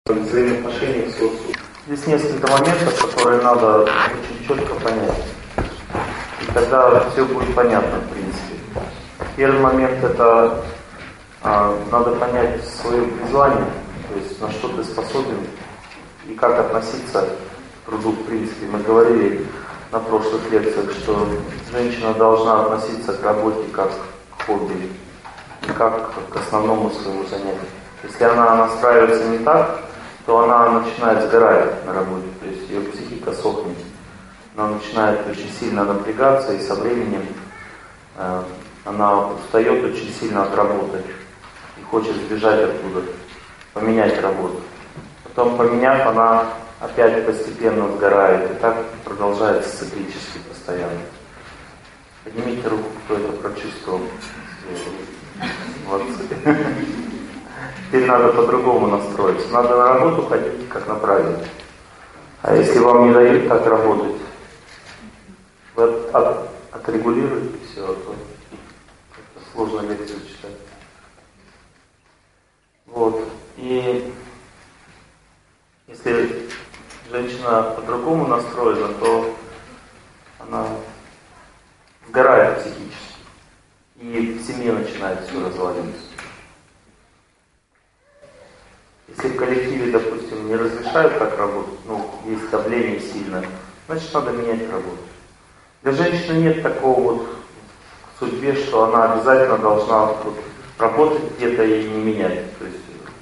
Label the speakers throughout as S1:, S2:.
S1: взаимоотношениях с отцом. Здесь несколько моментов, которые надо очень четко понять. И тогда все будет понятно, в принципе. Первый момент — это надо понять свое призвание, то есть на что ты способен и как относиться к труду, в принципе. Мы говорили на прошлых лекциях, что женщина должна относиться к работе как к хобби, как к основному своему занятию. Если она настраивается не так, то она начинает сгорать на работе, то есть ее психика сохнет. Она начинает очень сильно напрягаться, и со временем она устает очень сильно от работы и хочет сбежать оттуда, поменять работу. Потом, поменяв, она опять постепенно сгорает, и так продолжается циклически постоянно. Поднимите руку, кто это прочувствовал. Молодцы. Теперь надо по-другому настроиться. Надо на работу ходить как на праздник. А если вам не дают так работать, вы отрегулируете все, а то как-то сложно лекцию читать. Вот. И если женщина по-другому настроена, то она сгорает психически. И в семье начинает все разваливаться. Если в коллективе, допустим, не разрешают так работать, есть давление сильное, значит, надо менять работу. Для женщины нет такого вот в судьбе, что она обязательно должна работать где-то и не менять. То есть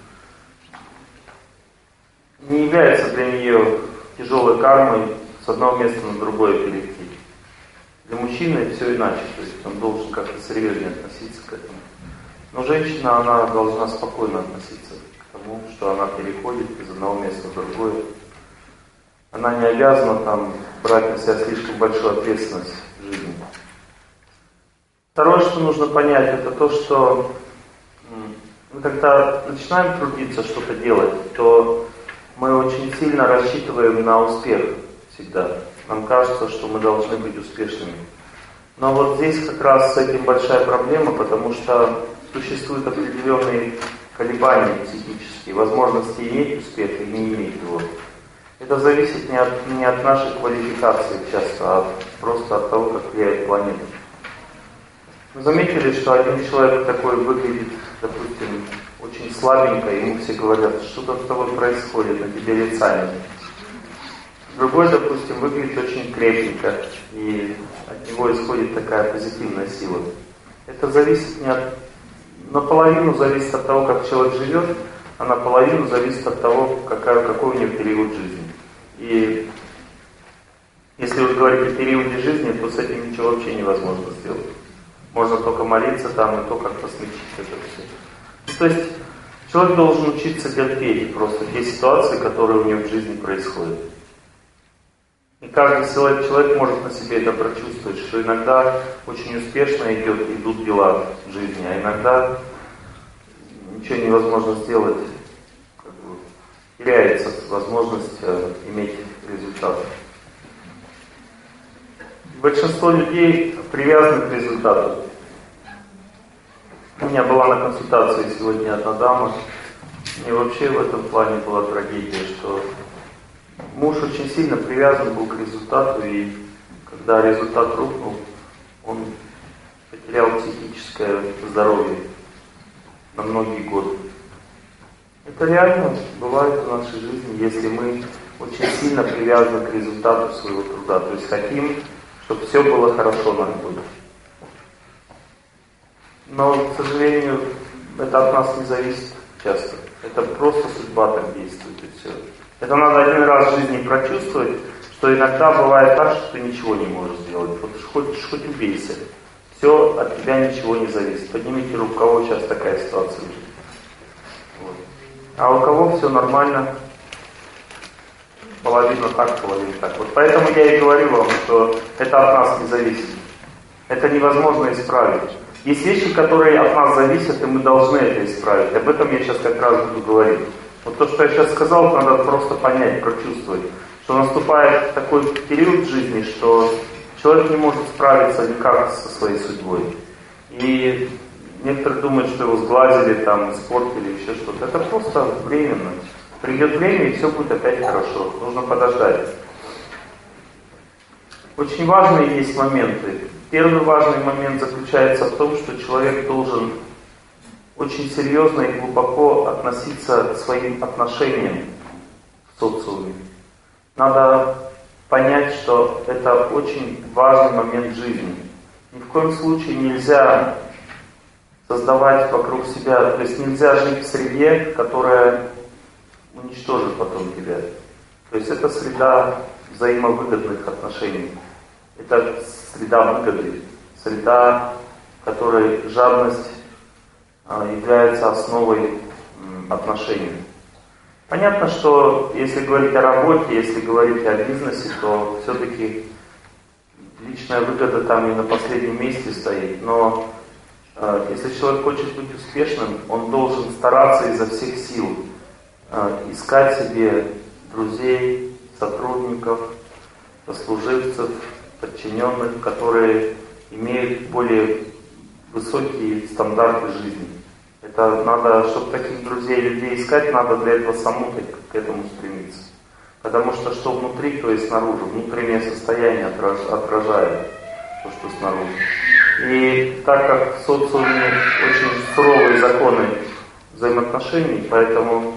S1: не является для нее тяжелой кармой с одного места на другое перейти. Для мужчины все иначе, то есть он должен как-то серьезнее относиться к этому. Но женщина, она должна спокойно относиться к тому, что она переходит из одного места в другое. Она не обязана там брать на себя слишком большую ответственность в жизни. Второе, что нужно понять, это то, что мы когда начинаем трудиться, что-то делать, то мы очень сильно рассчитываем на успех всегда. Нам кажется, что мы должны быть успешными. Но вот здесь как раз с этим большая проблема, потому что существуют определенные колебания психические, возможности иметь успех и не иметь его. Это зависит не от нашей квалификации часто, а просто от того, как влияет планета. Вы заметили, что один человек такой выглядит, допустим, очень слабенько, ему все говорят, что-то с тобой происходит, на тебе лица нет. Другой, допустим, выглядит очень крепенько, и от него исходит такая позитивная сила. Это зависит наполовину зависит от того, как человек живет, а наполовину зависит от того, какой у него период жизни. И если вы говорите о периоде жизни, то с этим ничего вообще невозможно сделать. Можно только молиться там, и то как-то смягчить это все. То есть человек должен учиться терпеть просто те ситуации, которые у него в жизни происходят. И каждый человек может на себе это прочувствовать, что иногда очень успешно идут дела в жизни, а иногда ничего невозможно сделать, теряется возможность иметь результат. Большинство людей привязаны к результату. У меня была на консультации сегодня одна дама, и вообще в этом плане была трагедия, что муж очень сильно привязан был к результату, и когда результат рухнул, он потерял психическое здоровье на многие годы. Это реально бывает в нашей жизни, если мы очень сильно привязаны к результату своего труда, то есть хотим, чтобы все было хорошо на работе. Но, к сожалению, это от нас не зависит часто. Это просто судьба так действует, и все. Это надо один раз в жизни прочувствовать, что иногда бывает так, что ты ничего не можешь сделать. Вот хоть убейся. Все, от тебя ничего не зависит. Поднимите руку, у кого сейчас такая ситуация в жизни. Вот. А у кого все нормально, половина так, половина так. Вот поэтому я и говорю вам, что это от нас не зависит. Это невозможно исправить. Есть вещи, которые от нас зависят, и мы должны это исправить. Об этом я сейчас как раз буду говорить. Вот то, что я сейчас сказал, надо просто понять, прочувствовать, что наступает такой период в жизни, что человек не может справиться никак со своей судьбой. И некоторые думают, что его сглазили, там, испортили, еще что-то. Это просто временно. Придет время, и все будет опять хорошо. Нужно подождать. Очень важные есть моменты. Первый важный момент заключается в том, что человек должен очень серьезно и глубоко относиться к своим отношениям в социуме. Надо понять, что это очень важный момент жизни. Ни в коем случае нельзя создавать вокруг себя, то есть нельзя жить в среде, которая уничтожит потом тебя. То есть это среда взаимовыгодных отношений. Это среда выгоды, среда, в которой жадность является основой отношений. Понятно, что если говорить о работе, если говорить о бизнесе, то все-таки личная выгода там не на последнем месте стоит. Но если человек хочет быть успешным, он должен стараться изо всех сил искать себе друзей, сотрудников, сослуживцев, подчиненных, которые имеют более высокие стандарты жизни. Это надо, чтобы таких друзей, людей искать, надо для этого самому к этому стремиться. Потому что внутри, то и снаружи. Внутреннее состояние отражает то, что снаружи. И так как в социуме очень суровые законы взаимоотношений, поэтому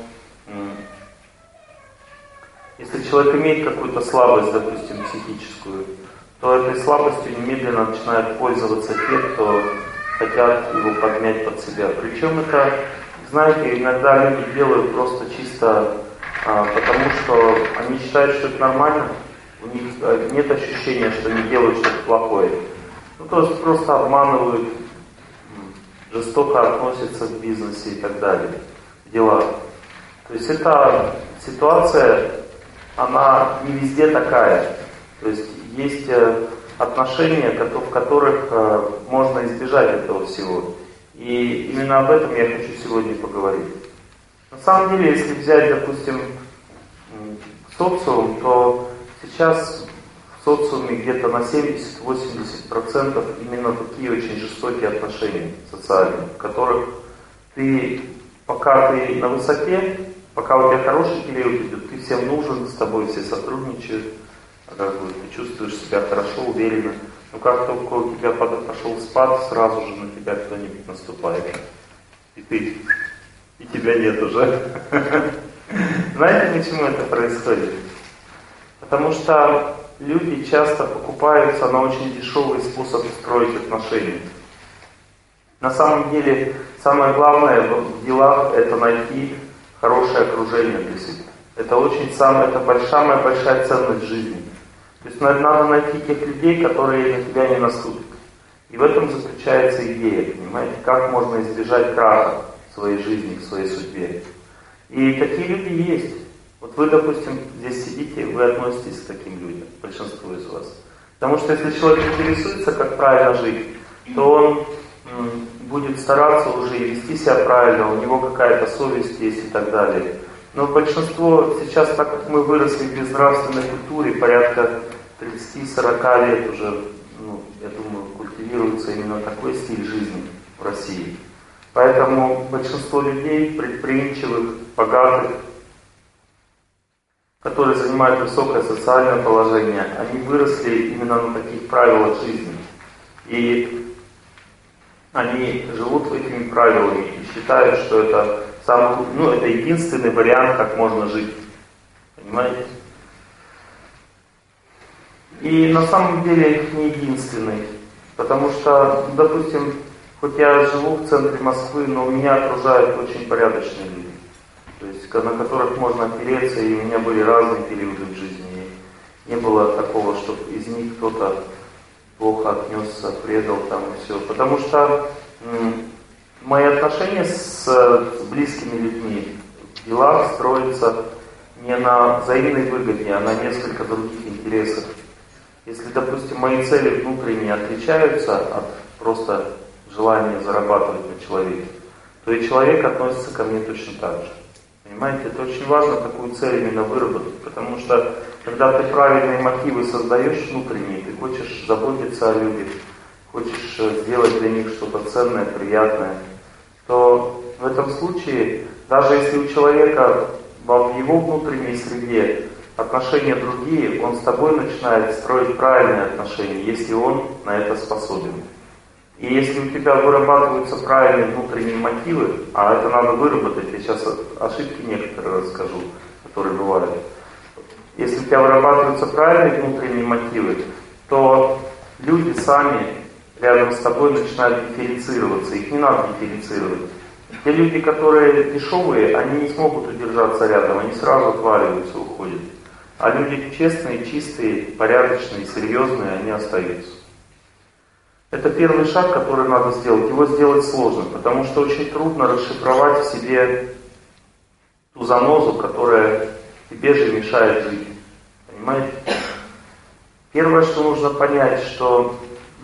S1: если человек имеет какую-то слабость, допустим, психическую, то этой слабостью немедленно начинают пользоваться те, кто хотят его подмять под себя. Причем это, знаете, иногда люди делают просто чисто потому, что они считают, что это нормально, у них нет ощущения, что они делают что-то плохое. Ну, то есть просто обманывают, жестоко относятся в бизнесе и так далее, в делах. То есть эта ситуация, она не везде такая. То есть есть отношения, в которых можно избежать этого всего. И именно об этом я хочу сегодня поговорить. На самом деле, если взять, допустим, социум, то сейчас в социуме где-то на 70-80% именно такие очень жестокие отношения социальные, в которых пока ты на высоте, пока у тебя хороший период идет, ты всем нужен, с тобой все сотрудничают, ты чувствуешь себя хорошо, уверенно. Но как только у тебя пошел спад, сразу же на тебя кто-нибудь наступает. И тебя нет уже. Знаете, почему это происходит? Потому что люди часто покупаются на очень дешевый способ строить отношения. На самом деле, самое главное в делах — это найти хорошее окружение для себя. Это самая большая ценность жизни. То есть надо найти тех людей, которые на тебя не наступят. И в этом заключается идея, понимаете, как можно избежать краха в своей жизни, в своей судьбе. И такие люди есть. Вот вы, допустим, здесь сидите, вы относитесь к таким людям, большинство из вас. Потому что если человек интересуется, как правильно жить, то он будет стараться уже и вести себя правильно, у него какая-то совесть есть и так далее. Но большинство сейчас, так как мы выросли в безнравственной культуре, порядка 30-40 лет уже, я думаю, культивируется именно такой стиль жизни в России. Поэтому большинство людей, предприимчивых, богатых, которые занимают высокое социальное положение, они выросли именно на таких правилах жизни. И они живут этими правилами и считают, что это это единственный вариант, как можно жить. Понимаете? И на самом деле не единственный. Потому что, допустим, хоть я живу в центре Москвы, но меня окружают очень порядочные люди. То есть, на которых можно опереться, и у меня были разные периоды в жизни. И не было такого, чтобы из них кто-то плохо отнесся, предал там и все. Потому что мои отношения с близкими людьми в делах строятся не на взаимной выгоде, а на несколько других интересах. Если, допустим, мои цели внутренние отличаются от просто желания зарабатывать на человеке, то и человек относится ко мне точно так же. Понимаете, это очень важно такую цель именно выработать, потому что когда ты правильные мотивы создаешь внутренние, ты хочешь заботиться о людях, хочешь сделать для них что-то ценное, приятное, то в этом случае, даже если у человека в его внутренней среде отношения другие, он с тобой начинает строить правильные отношения, если он на это способен. И если у тебя вырабатываются правильные внутренние мотивы, а это надо выработать, я сейчас ошибки некоторые расскажу, которые бывают. Если у тебя вырабатываются правильные внутренние мотивы, то люди сами рядом с тобой начинают дифференцироваться, их не надо дифференцировать. Те люди, которые дешевые, они не смогут удержаться рядом, они сразу отваливаются, уходят. А люди честные, чистые, порядочные, серьезные, они остаются. Это первый шаг, который надо сделать. Его сделать сложно, потому что очень трудно расшифровать в себе ту занозу, которая тебе же мешает жить. Понимаете? Первое, что нужно понять, что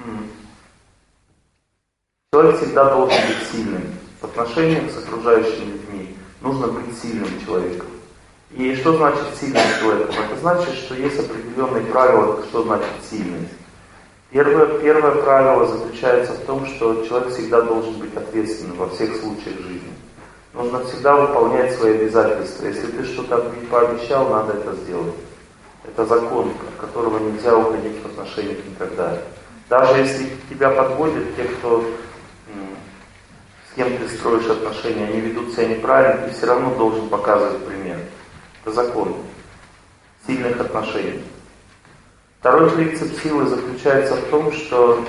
S1: человек всегда должен быть сильным. В отношениях с окружающими людьми нужно быть сильным человеком. И что значит сильным человеком? Это значит, что есть определенные правила, что значит сильный. Первое правило заключается в том, что человек всегда должен быть ответственным во всех случаях жизни. Нужно всегда выполнять свои обязательства. Если ты что-то пообещал, надо это сделать. Это закон, от которого нельзя уходить в отношениях никогда. Даже если тебя подводят те, кто с кем ты строишь отношения, они ведут себя неправильно, ты все равно должен показывать пример. Это закон сильных отношений. Второй принцип силы заключается в том, что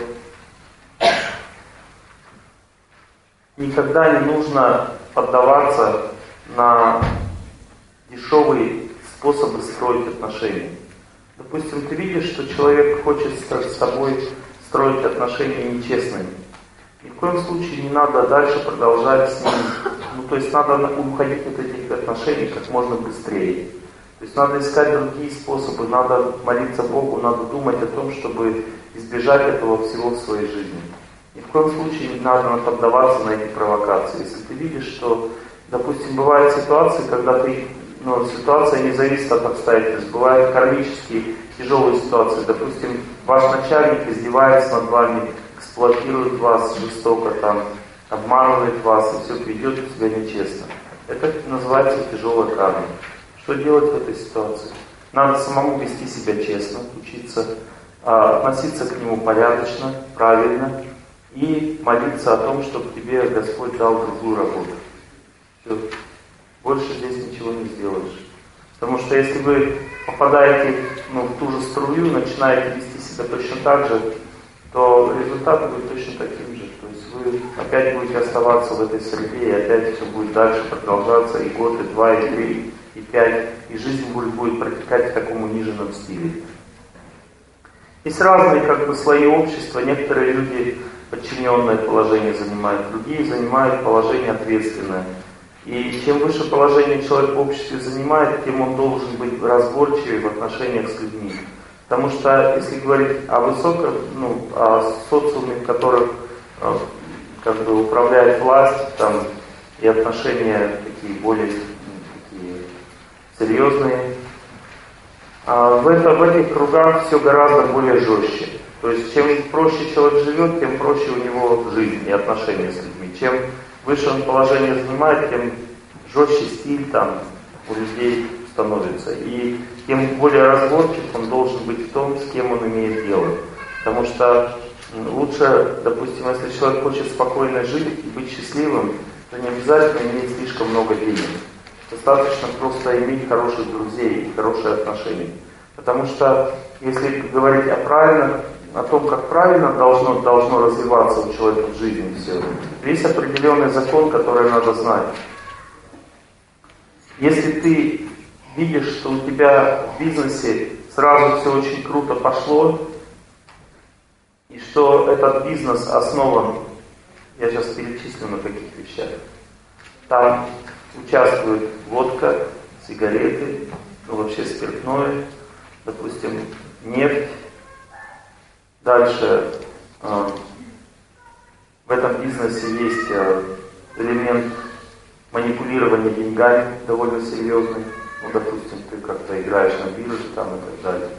S1: никогда не нужно поддаваться на дешевые способы строить отношения. Допустим, ты видишь, что человек хочет с тобой строить отношения нечестными. Ни в коем случае не надо дальше продолжать с ним. То есть надо уходить от этих отношений как можно быстрее. То есть надо искать другие способы, надо молиться Богу, надо думать о том, чтобы избежать этого всего в своей жизни. Ни в коем случае не надо поддаваться на эти провокации. Если ты видишь, что, допустим, бывают ситуации, когда ситуация не зависит от обстоятельств, бывают кармические тяжелые ситуации. Допустим, ваш начальник издевается над вами, эксплуатирует вас жестоко, обманывает вас и все ведет себя нечестно. Это называется тяжелая карма. Что делать в этой ситуации? Надо самому вести себя честно, учиться, относиться к нему порядочно, правильно и молиться о том, чтобы тебе Господь дал другую работу. Все. Больше здесь ничего не сделаешь. Потому что если вы попадаете в ту же струю и начинаете вести себя точно так же, то результат будет точно таким же. То есть вы опять будете оставаться в этой среде, и опять все будет дальше продолжаться, и год, и два, и три, и пять, и жизнь будет протекать в таком униженном стиле. Есть разные слои общества. Некоторые люди подчиненное положение занимают, другие занимают положение ответственное. И чем выше положение человек в обществе занимает, тем он должен быть разборчивее в отношениях с людьми. Потому что, если говорить о высоком, о социуме, в котором управляет власть, и отношения такие более серьезные, в этих кругах все гораздо более жестче. То есть, чем проще человек живет, тем проще у него жизнь и отношения с людьми. Чем выше он положение занимает, тем жестче стиль у людей становится. И тем более разборчив он должен быть в том, с кем он имеет дело. Потому что лучше, допустим, если человек хочет спокойно жить и быть счастливым, то не обязательно иметь слишком много денег. Достаточно просто иметь хороших друзей и хорошие отношения. Потому что, если говорить о том, как правильно должно развиваться у человека в жизни все, есть определенный закон, который надо знать. Если ты видишь, что у тебя в бизнесе сразу все очень круто пошло, и что этот бизнес основан, я сейчас перечислю на каких вещах, там участвует водка, сигареты, вообще спиртное, допустим, нефть. Дальше в этом бизнесе есть элемент манипулирования деньгами довольно серьезный. Допустим, ты как-то играешь на бирже и так далее.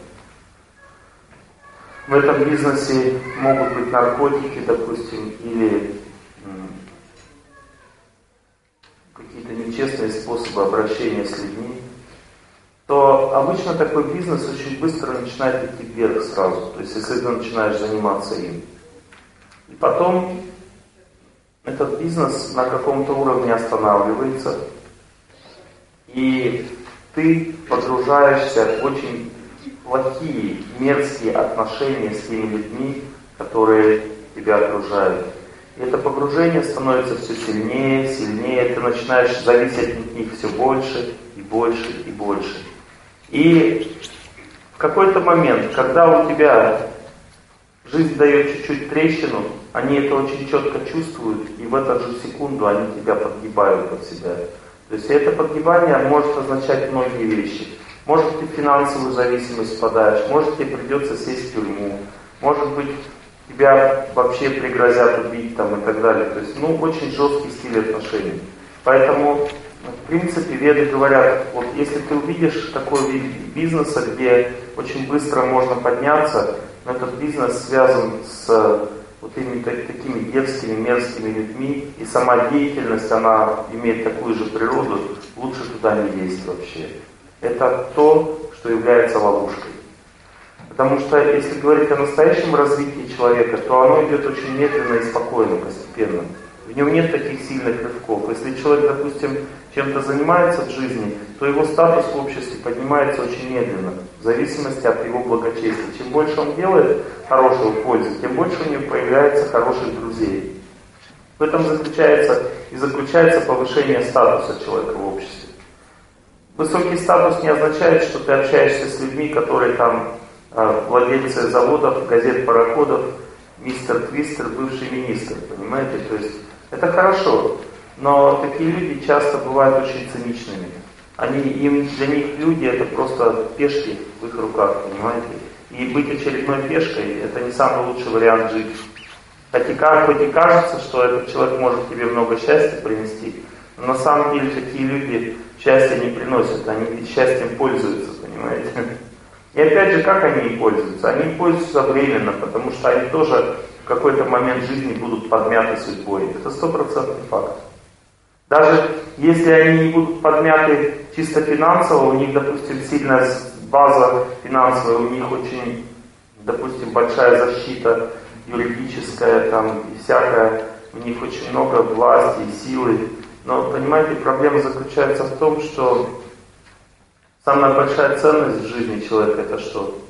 S1: В этом бизнесе могут быть наркотики, допустим, или какие-то нечестные способы обращения с людьми, то обычно такой бизнес очень быстро начинает идти вверх сразу. То есть если ты начинаешь заниматься им. И потом этот бизнес на каком-то уровне останавливается, и ты погружаешься в очень плохие, мерзкие отношения с теми людьми, которые тебя окружают. И это погружение становится все сильнее, сильнее, ты начинаешь зависеть от них все больше и больше и больше. И в какой-то момент, когда у тебя жизнь дает чуть-чуть трещину, они это очень четко чувствуют, и в эту же секунду они тебя подгибают под себя. То есть это подгибание может означать многие вещи. Может, ты в финансовую зависимость впадаешь, может, тебе придется сесть в тюрьму, может быть, тебя вообще пригрозят убить там, и так далее. То есть, очень жесткий стиль отношений. Поэтому, в принципе, веды говорят, вот если ты увидишь такой вид бизнеса, где очень быстро можно подняться, но этот бизнес связан с вот именно такими дерзкими, мерзкими людьми, и сама деятельность, она имеет такую же природу, лучше туда не лезть вообще. Это то, что является ловушкой. Потому что, если говорить о настоящем развитии человека, то оно идет очень медленно и спокойно, постепенно. В нем нет таких сильных рывков. Если человек, допустим, чем-то занимается в жизни, то его статус в обществе поднимается очень медленно, в зависимости от его благочестия. Чем больше он делает хорошего пользы, тем больше у него появляется хороших друзей. В этом заключается повышение статуса человека в обществе. Высокий статус не означает, что ты общаешься с людьми, которые там владельцы заводов, газет, пароходов, мистер Твистер, бывший министр, понимаете? То есть это хорошо, но такие люди часто бывают очень циничными. Для них люди это просто пешки в их руках, понимаете? И быть очередной пешкой это не самый лучший вариант жить. Хоть и кажется, что этот человек может тебе много счастья принести, но на самом деле такие люди счастья не приносят, они счастьем пользуются, понимаете? И опять же, как они им пользуются? Они им пользуются временно, потому что они тоже в какой-то момент жизни будут подмяты судьбой. Это 100% факт. Даже если они не будут подмяты чисто финансово, у них, допустим, сильная база финансовая, у них очень, допустим, большая защита юридическая там, и всякая, у них очень много власти и силы. Но, понимаете, проблема заключается в том, что самая большая ценность в жизни человека это что?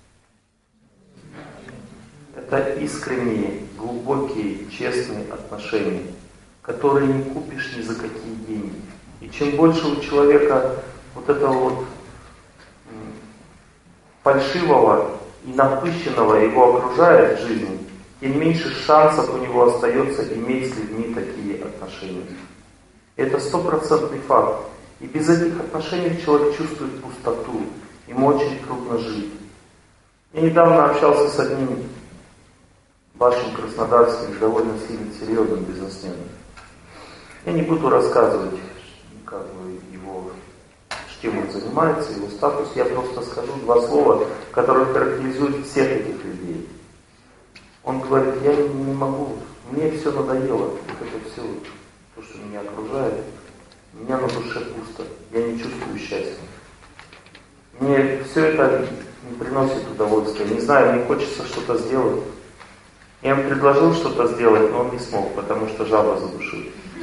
S1: Это искренние, глубокие, честные отношения, которые не купишь ни за какие деньги. И чем больше у человека вот этого вот фальшивого и напыщенного его окружает в жизни, тем меньше шансов у него остается иметь с людьми такие отношения. Это 100% факт. И без этих отношений человек чувствует пустоту. Ему очень трудно жить. Я недавно общался с одним вашим краснодарским, довольно сильно серьезным бизнесменом. Я не буду рассказывать, чем он занимается, его статус. Я просто скажу два слова, которые характеризуют всех этих людей. Он говорит, я не могу, мне все надоело, вот это все, то, что меня окружает. У меня на душе пусто, я не чувствую счастья. Мне все это не приносит удовольствия. Не знаю, мне хочется что-то сделать. Я ему предложил что-то сделать, но он не смог, потому что жаба задушил.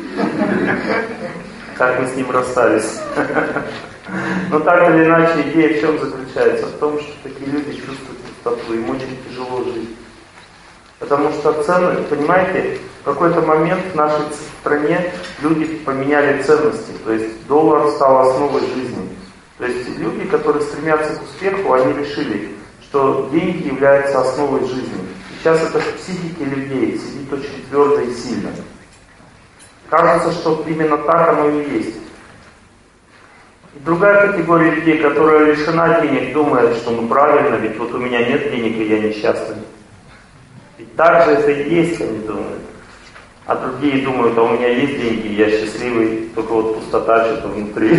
S1: Так мы с ним расстались. Но так или иначе, идея в чем заключается? В том, что такие люди чувствуют пустоту, им очень тяжело жить. Потому что понимаете, в какой-то момент в нашей стране люди поменяли ценности. То есть доллар стал основой жизни. То есть люди, которые стремятся к успеху, они решили, что деньги являются основой жизни. И сейчас это в психике людей сидит очень твердо и сильно. Кажется, что именно так оно и есть. И другая категория людей, которая лишена денег, думает, что правильно, ведь вот у меня нет денег, и я несчастный. Ведь так же это и есть, они думают. А другие думают, а у меня есть деньги, я счастливый, только вот пустота что-то внутри.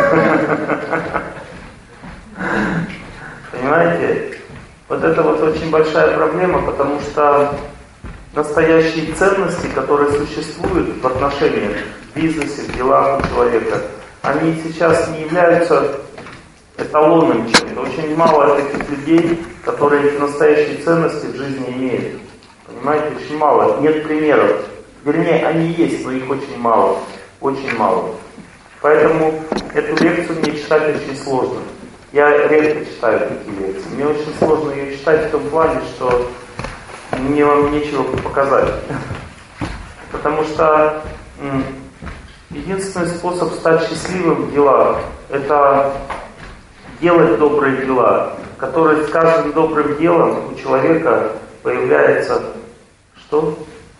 S1: Понимаете? Вот это вот очень большая проблема, потому что настоящие ценности, которые существуют в отношениях, бизнесе, в делах у человека, они сейчас не являются эталонным чем-то. Очень мало таких людей, которые эти настоящие ценности в жизни имеют. Понимаете, очень мало. Нет примеров. Вернее, они есть, но их очень мало. Очень мало. Поэтому эту лекцию мне читать очень сложно. Я редко читаю такие лекции. Мне очень сложно ее читать в том плане, что мне вам нечего показать. Потому что единственный способ стать счастливым в делах — это делать добрые дела, которые с каждым добрым делом у человека появляется что?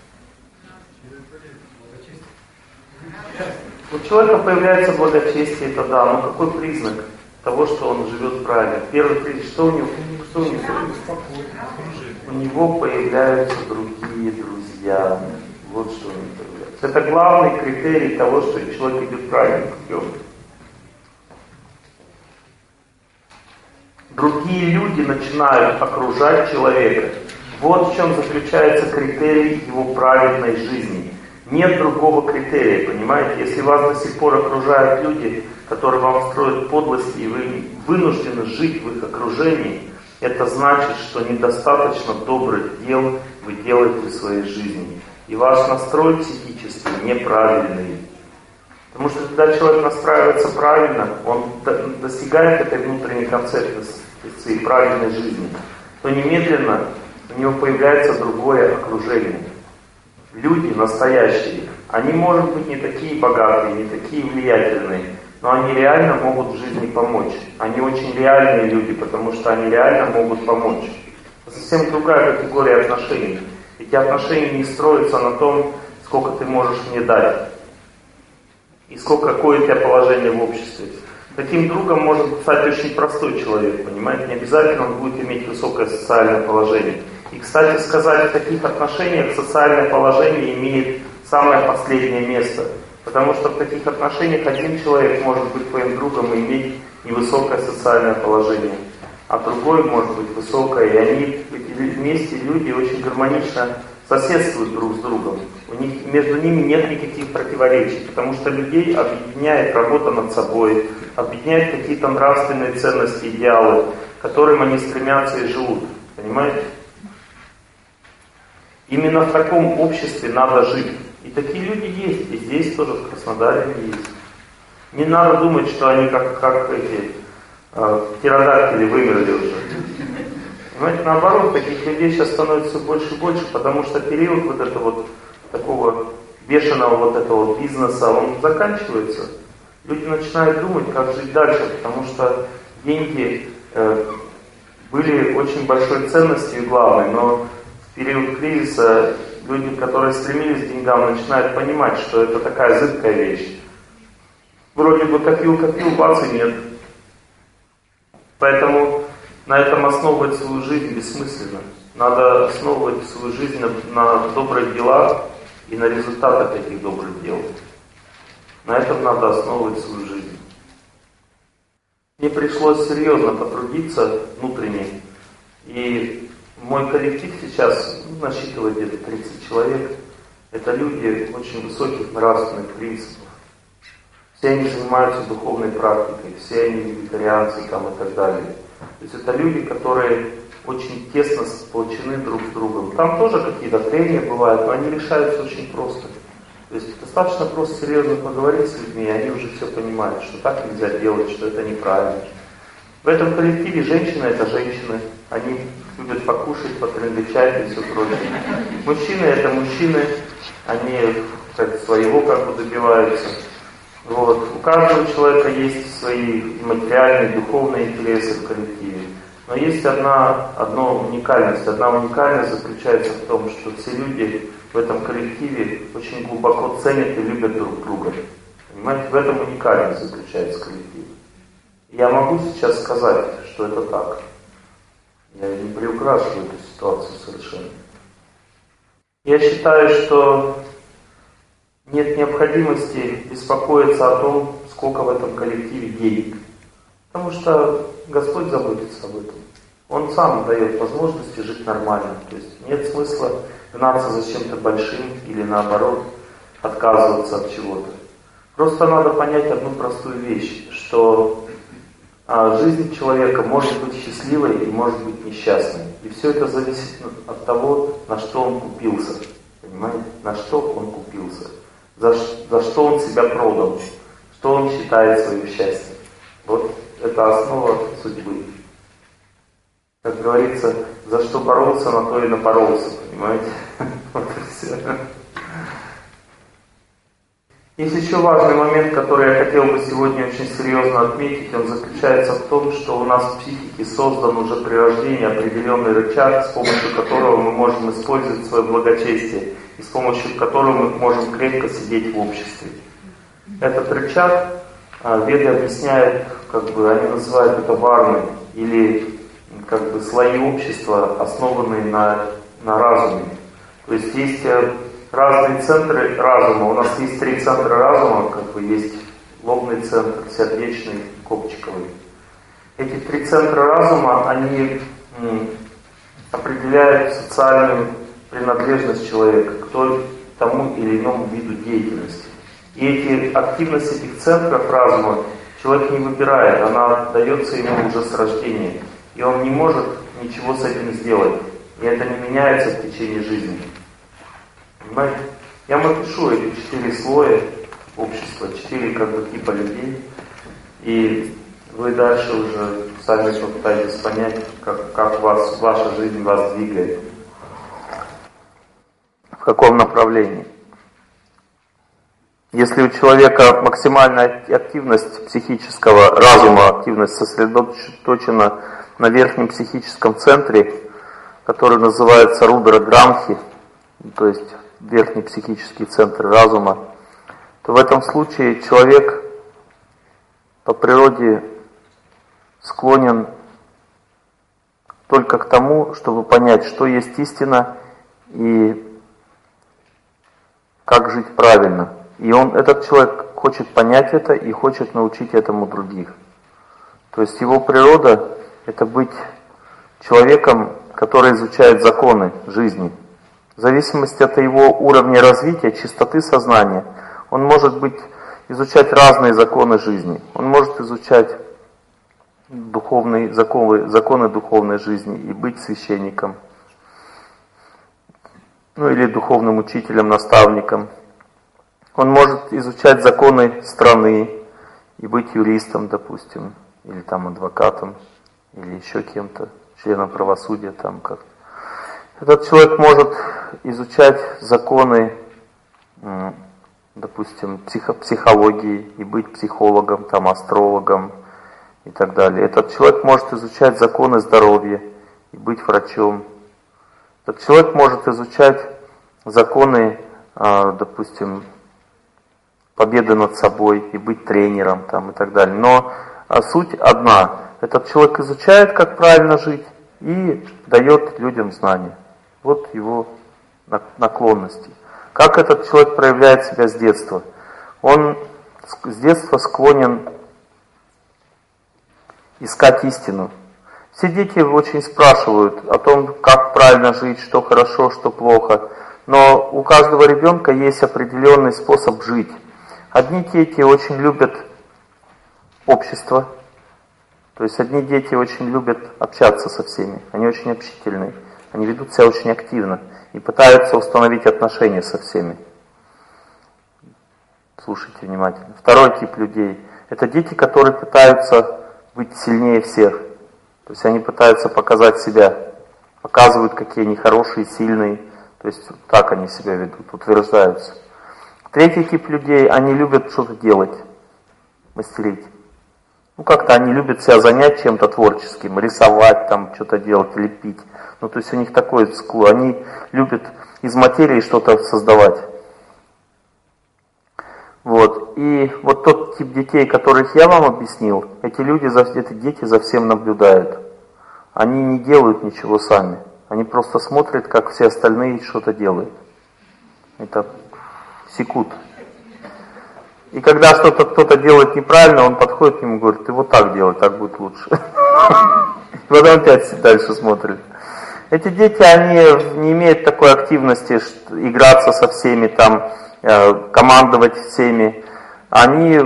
S1: У человека появляется благочестие, это да, но какой признак того, что он живет правильно? Первый признак, что у него? У него появляются другие друзья. Вот что у него появляется. Это главный критерий того, что человек идет правильным путем. Другие люди начинают окружать человека. Вот в чем заключается критерий его праведной жизни. Нет другого критерия, понимаете? Если вас до сих пор окружают люди, которые вам строят подлости, и вы вынуждены жить в их окружении, это значит, что недостаточно добрых дел вы делаете в своей жизни. И ваш настрой психический неправильный. Потому что когда человек настраивается правильно, он достигает этой внутренней концепции правильной жизни, то немедленно у него появляется другое окружение. Люди настоящие, они, может быть, не такие богатые, не такие влиятельные, но они реально могут в жизни помочь. Они очень реальные люди, потому что они реально могут помочь. Это совсем другая категория отношений. Эти отношения не строятся на том, сколько ты можешь мне дать. И какое у тебя положение в обществе. Таким другом может стать очень простой человек, понимаете? Не обязательно он будет иметь высокое социальное положение. И, кстати сказать, в таких отношениях социальное положение имеет самое последнее место. Потому что в таких отношениях один человек может быть твоим другом и иметь невысокое социальное положение, а другой может быть высокое. И они вместе, люди, очень гармонично соседствуют друг с другом. Между ними нет никаких противоречий, потому что людей объединяет работа над собой, объединяет какие-то нравственные ценности, идеалы, к которым они стремятся и живут. Понимаете? Именно в таком обществе надо жить. И такие люди есть, и здесь тоже, в Краснодаре есть. Не надо думать, что они как эти птеродактили вымерли уже. Понимаете, наоборот, таких людей сейчас становится все больше и больше, потому что период вот этого вот такого бешеного вот этого бизнеса, он заканчивается. Люди начинают думать, как жить дальше, потому что деньги были очень большой ценностью и главной, но в период кризиса люди, которые стремились к деньгам, начинают понимать, что это такая зыбкая вещь. Вроде бы копил, бац и нет. Поэтому на этом основывать свою жизнь бессмысленно. Надо основывать свою жизнь на добрых делах и на результатах этих добрых дел. На этом надо основывать свою жизнь. Мне пришлось серьезно потрудиться внутренне. И мой коллектив сейчас насчитывает где-то 30 человек. Это люди очень высоких нравственных принципов. Все они занимаются духовной практикой, все они вегетарианцы там, и так далее. То есть это люди, которые очень тесно сплочены друг с другом. Там тоже какие-то трения бывают, но они решаются очень просто. То есть достаточно просто серьезно поговорить с людьми, и они уже все понимают, что так нельзя делать, что это неправильно. В этом коллективе женщины — это женщины. Они любят покушать, потрындычать и все прочее. Мужчины — это мужчины. Они своего добиваются. Вот. У каждого человека есть свои материальные, духовные интересы в коллективе. Но есть одна уникальность. Одна уникальность заключается в том, что все люди в этом коллективе очень глубоко ценят и любят друг друга. Понимаете, в этом уникальность заключается коллектив. Я могу сейчас сказать, что это так. Я не приукрашиваю эту ситуацию совершенно. Я считаю, что нет необходимости беспокоиться о том, сколько в этом коллективе денег. Потому что Господь заботится об этом. Он сам дает возможности жить нормально. То есть нет смысла гнаться за чем-то большим или наоборот отказываться от чего-то. Просто надо понять одну простую вещь, что жизнь человека может быть счастливой и может быть несчастной. И все это зависит от того, на что он купился. Понимаете? На что он купился. За что он себя продал. Что он считает своим счастьем. Вот это основа судьбы. Как говорится, за что боролся, на то и напоролся. Понимаете? Вот и все. Есть еще важный момент, который я хотел бы сегодня очень серьезно отметить. Он заключается в том, что у нас в психике создан уже при рождении определенный рычаг, с помощью которого мы можем использовать свое благочестие, и с помощью которого мы можем крепко сидеть в обществе. Этот рычаг Веды объясняют, они называют это варной, или слои общества, основанные на разуме. То есть есть разные центры разума. У нас есть 3 центра разума, есть лобный центр, сердечный, копчиковый. Эти 3 центра разума, они определяют социальную принадлежность человека к тому или иному виду деятельности. И активность этих центров разума человек не выбирает, она дается ему уже с рождения. И он не может ничего с этим сделать. И это не меняется в течение жизни. Понимаете? Я вам опишу эти 4 слоя общества, 4 типа людей. И вы дальше уже сами попытаетесь понять, как ваша жизнь вас двигает. В каком направлении. Если у человека максимальная активность психического разума, активность сосредоточена на верхнем психическом центре, который называется Рудра Грамхи, то есть верхний психический центр разума, то в этом случае человек по природе склонен только к тому, чтобы понять, что есть истина и как жить правильно. И этот человек хочет понять это и хочет научить этому других. То есть его природа — это быть человеком, который изучает законы жизни. В зависимости от его уровня развития, чистоты сознания, он может изучать разные законы жизни. Он может изучать законы духовной жизни и быть священником, или духовным учителем, наставником. Он может изучать законы страны и быть юристом, допустим, или адвокатом, или еще кем-то, членом правосудия как-то. Этот человек может изучать законы, допустим, психологии и быть психологом, астрологом и так далее. Этот человек может изучать законы здоровья и быть врачом. Этот человек может изучать законы, допустим, победы над собой и быть тренером и так далее. Но суть одна. Этот человек изучает, как правильно жить, и дает людям знания. Вот его наклонности. Как этот человек проявляет себя с детства? Он с детства склонен искать истину. Все дети очень спрашивают о том, как правильно жить, что хорошо, что плохо. Но у каждого ребенка есть определенный способ жить. Одни дети очень любят общество. То есть одни дети очень любят общаться со всеми. Они очень общительные. Они ведут себя очень активно и пытаются установить отношения со всеми. Слушайте внимательно. Второй тип людей — это дети, которые пытаются быть сильнее всех. То есть они пытаются показать себя, показывают, какие они хорошие, сильные. То есть так они себя ведут, утверждаются. Третий тип людей, они любят что-то делать, мастерить. Как-то они любят себя занять чем-то творческим, рисовать, что-то делать, лепить. То есть у них такой склон, они любят из материи что-то создавать. И вот тот тип детей, которых я вам объяснил, эти дети за всем наблюдают. Они не делают ничего сами. Они просто смотрят, как все остальные что-то делают. Это секут. И когда что-то кто-то делает неправильно, он подходит к нему и говорит: ты вот так делай, так будет лучше. Потом опять дальше смотрит. Эти дети, они не имеют такой активности, играться со всеми, командовать всеми. они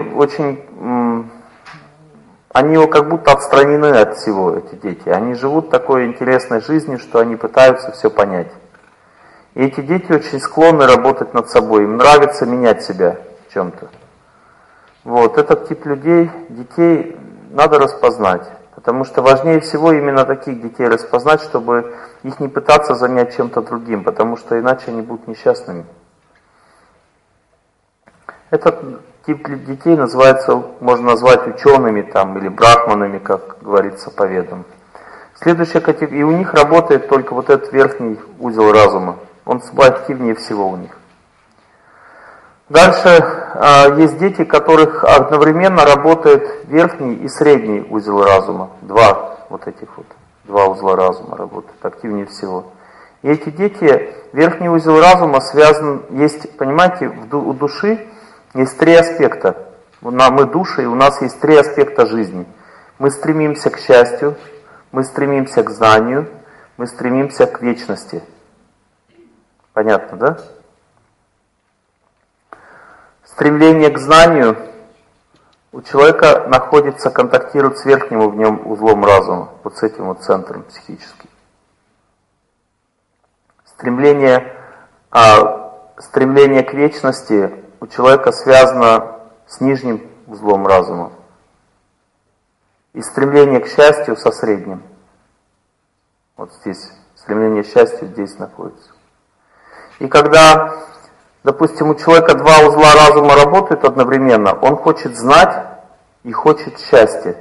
S1: они как будто отстранены от всего, эти дети. Они живут такой интересной жизнью, что они пытаются все понять. И эти дети очень склонны работать над собой, им нравится менять себя в чем-то. Вот, этот тип детей надо распознать. Потому что важнее всего именно таких детей распознать, чтобы их не пытаться занять чем-то другим, потому что иначе они будут несчастными. Этот тип детей называется, можно назвать учеными там, или брахманами, как говорится по ведам. Следующая категория, и у них работает только вот этот верхний узел разума. Он активнее всего у них. Дальше есть дети, которых одновременно работает верхний и средний узел разума. Два узла разума работают активнее всего. И эти дети, верхний узел разума связан, понимаете, у души есть три аспекта. Мы души, и у нас есть три аспекта жизни. Мы стремимся к счастью, мы стремимся к знанию, мы стремимся к вечности. Понятно, да? Стремление к знанию у человека контактирует с верхним в нем узлом разума, вот с этим вот центром психическим. Стремление к вечности у человека связано с нижним узлом разума. И стремление к счастью со средним. Вот здесь, стремление к счастью здесь находится. И когда, допустим, у человека два узла разума работают одновременно, он хочет знать и хочет счастья.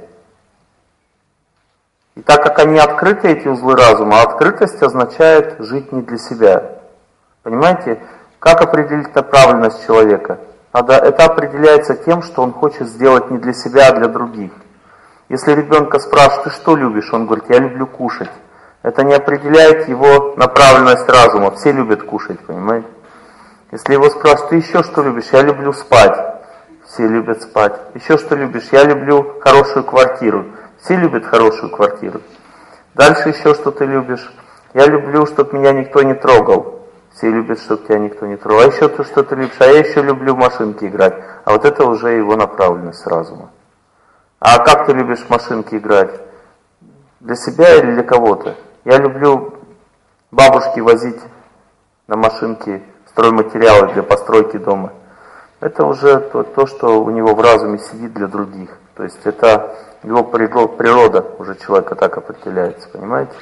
S1: И так как они открыты, эти узлы разума, открытость означает жить не для себя. Понимаете, как определить направленность человека? Это определяется тем, что он хочет сделать не для себя, а для других. Если ребенка спрашивают, ты что любишь? Он говорит, я люблю кушать. Это не определяет его направленность разума. Все любят кушать, понимаете? Если его спрашивают, ты еще что любишь? Я люблю спать. Все любят спать. Еще что любишь? Я люблю хорошую квартиру. Все любят хорошую квартиру. Дальше еще что ты любишь? Я люблю, чтобы меня никто не трогал. Все любят, чтобы тебя никто не трогал. А еще ты что ты любишь? А я еще люблю в машинки играть. А вот это уже его направленность разума. А как ты любишь в машинки играть? Для себя или для кого-то? Я люблю бабушке возить на машинке стройматериалы для постройки дома. Это уже то, что у него в разуме сидит для других. То есть это его природа уже человека так определяется, понимаете?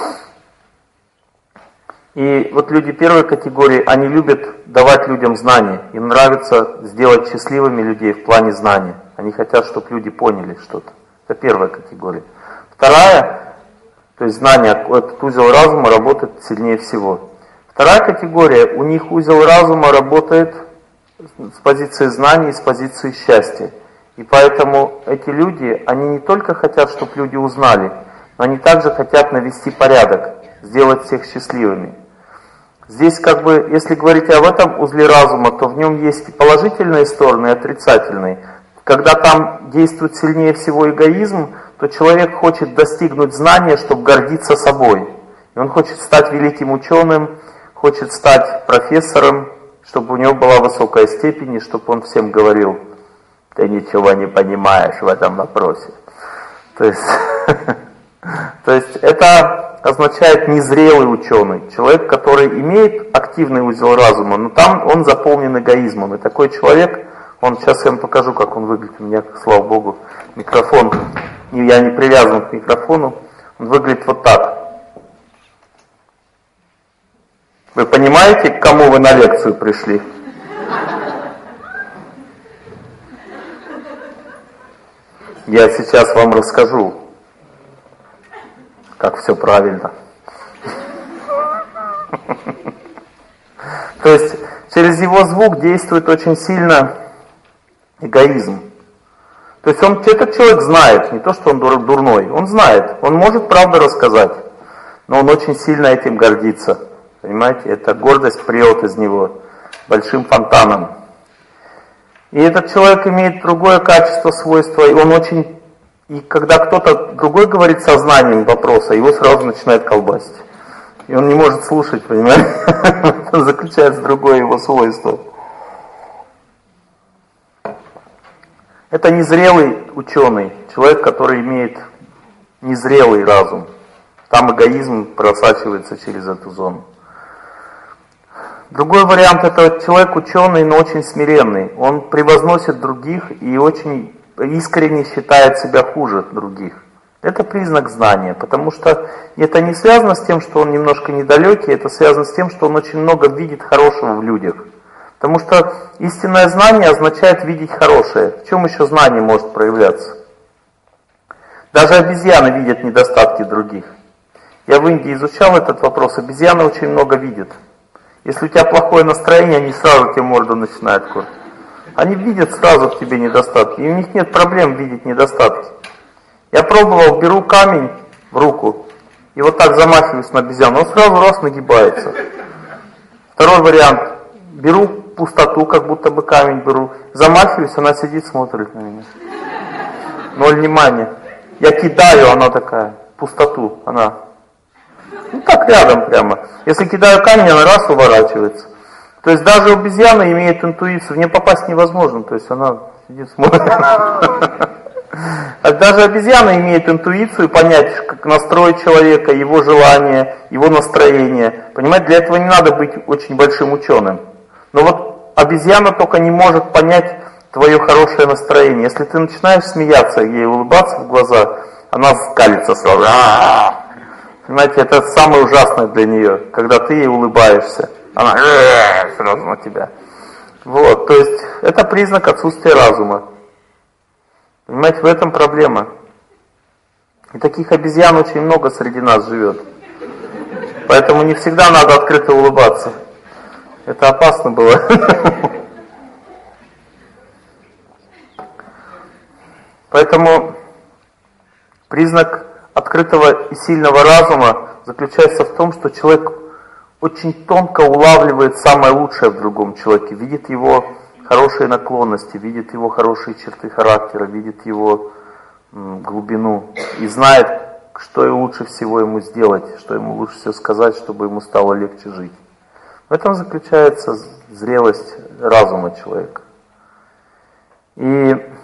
S1: И вот люди первой категории, они любят давать людям знания. Им нравится сделать счастливыми людей в плане знания. Они хотят, чтобы люди поняли что-то. Это первая категория. Вторая, то есть знание, этот узел разума работает сильнее всего. Вторая категория, у них узел разума работает с позиции знаний, с позиции счастья. И поэтому эти люди, они не только хотят, чтобы люди узнали, но они также хотят навести порядок, сделать всех счастливыми. Здесь если говорить об этом узле разума, то в нем есть и положительные стороны, и отрицательные. Когда там действует сильнее всего эгоизм, то человек хочет достигнуть знания, чтобы гордиться собой. И он хочет стать великим ученым, хочет стать профессором, чтобы у него была высокая степень, и чтобы он всем говорил, ты ничего не понимаешь в этом вопросе. То есть это означает незрелый ученый, человек, который имеет активный узел разума, но там он заполнен эгоизмом. И такой человек, сейчас я вам покажу, как он выглядит. У меня, слава богу, микрофон, я не привязан к микрофону, он выглядит вот так. Вы понимаете, к кому вы на лекцию пришли? Я сейчас вам расскажу, как все правильно. То есть через его звук действует очень сильно эгоизм. То есть этот человек знает, не то что он дурной, он знает, он может правду рассказать, но он очень сильно этим гордится. Понимаете, эта гордость прет из него большим фонтаном. И этот человек имеет другое качество, свойство, и когда кто-то другой говорит сознанием вопроса, его сразу начинает колбасить. И он не может слушать, понимаете? Это заключается другое его свойство. Это незрелый ученый, человек, который имеет незрелый разум. Там эгоизм просачивается через эту зону. Другой вариант — это человек ученый, но очень смиренный. Он превозносит других и очень искренне считает себя хуже других. Это признак знания, потому что это не связано с тем, что он немножко недалекий, это связано с тем, что он очень много видит хорошего в людях. Потому что истинное знание означает видеть хорошее. В чем еще знание может проявляться? Даже обезьяны видят недостатки других. Я в Индии изучал этот вопрос. Обезьяны очень много видят. Если у тебя плохое настроение, они сразу тебе морду начинают курить. Они видят сразу в тебе недостатки. И у них нет проблем видеть недостатки. Я пробовал, беру камень в руку и вот так замахиваюсь на обезьяну. Он сразу раз нагибается. Второй вариант. Беру пустоту, как будто бы камень беру. Замахиваюсь, она сидит, смотрит на меня. Ноль внимания. Я кидаю, она такая. Пустоту, она. Ну так рядом прямо. Если кидаю камень, она раз уворачивается. То есть даже обезьяна имеет интуицию. В нее попасть невозможно. То есть она сидит, смотрит. Даже обезьяна имеет интуицию, понять, как настроить человека, его желания, его настроение. Понимаете, для этого не надо быть очень большим ученым. Но вот обезьяна только не может понять твое хорошее настроение. Если ты начинаешь смеяться, ей улыбаться в глаза, она скалится сразу. Понимаете, это самое ужасное для нее, когда ты ей улыбаешься. Она сразу на тебя. Вот, то есть это признак отсутствия разума. Понимаете, в этом проблема. И таких обезьян очень много среди нас живет. Поэтому не всегда надо открыто улыбаться. Это опасно было. Поэтому признак открытого и сильного разума заключается в том, что человек очень тонко улавливает самое лучшее в другом человеке, видит его хорошие наклонности, видит его хорошие черты характера, видит его глубину и знает, что и лучше всего ему сделать, что ему лучше всего сказать, чтобы ему стало легче жить. В этом заключается зрелость разума человека. И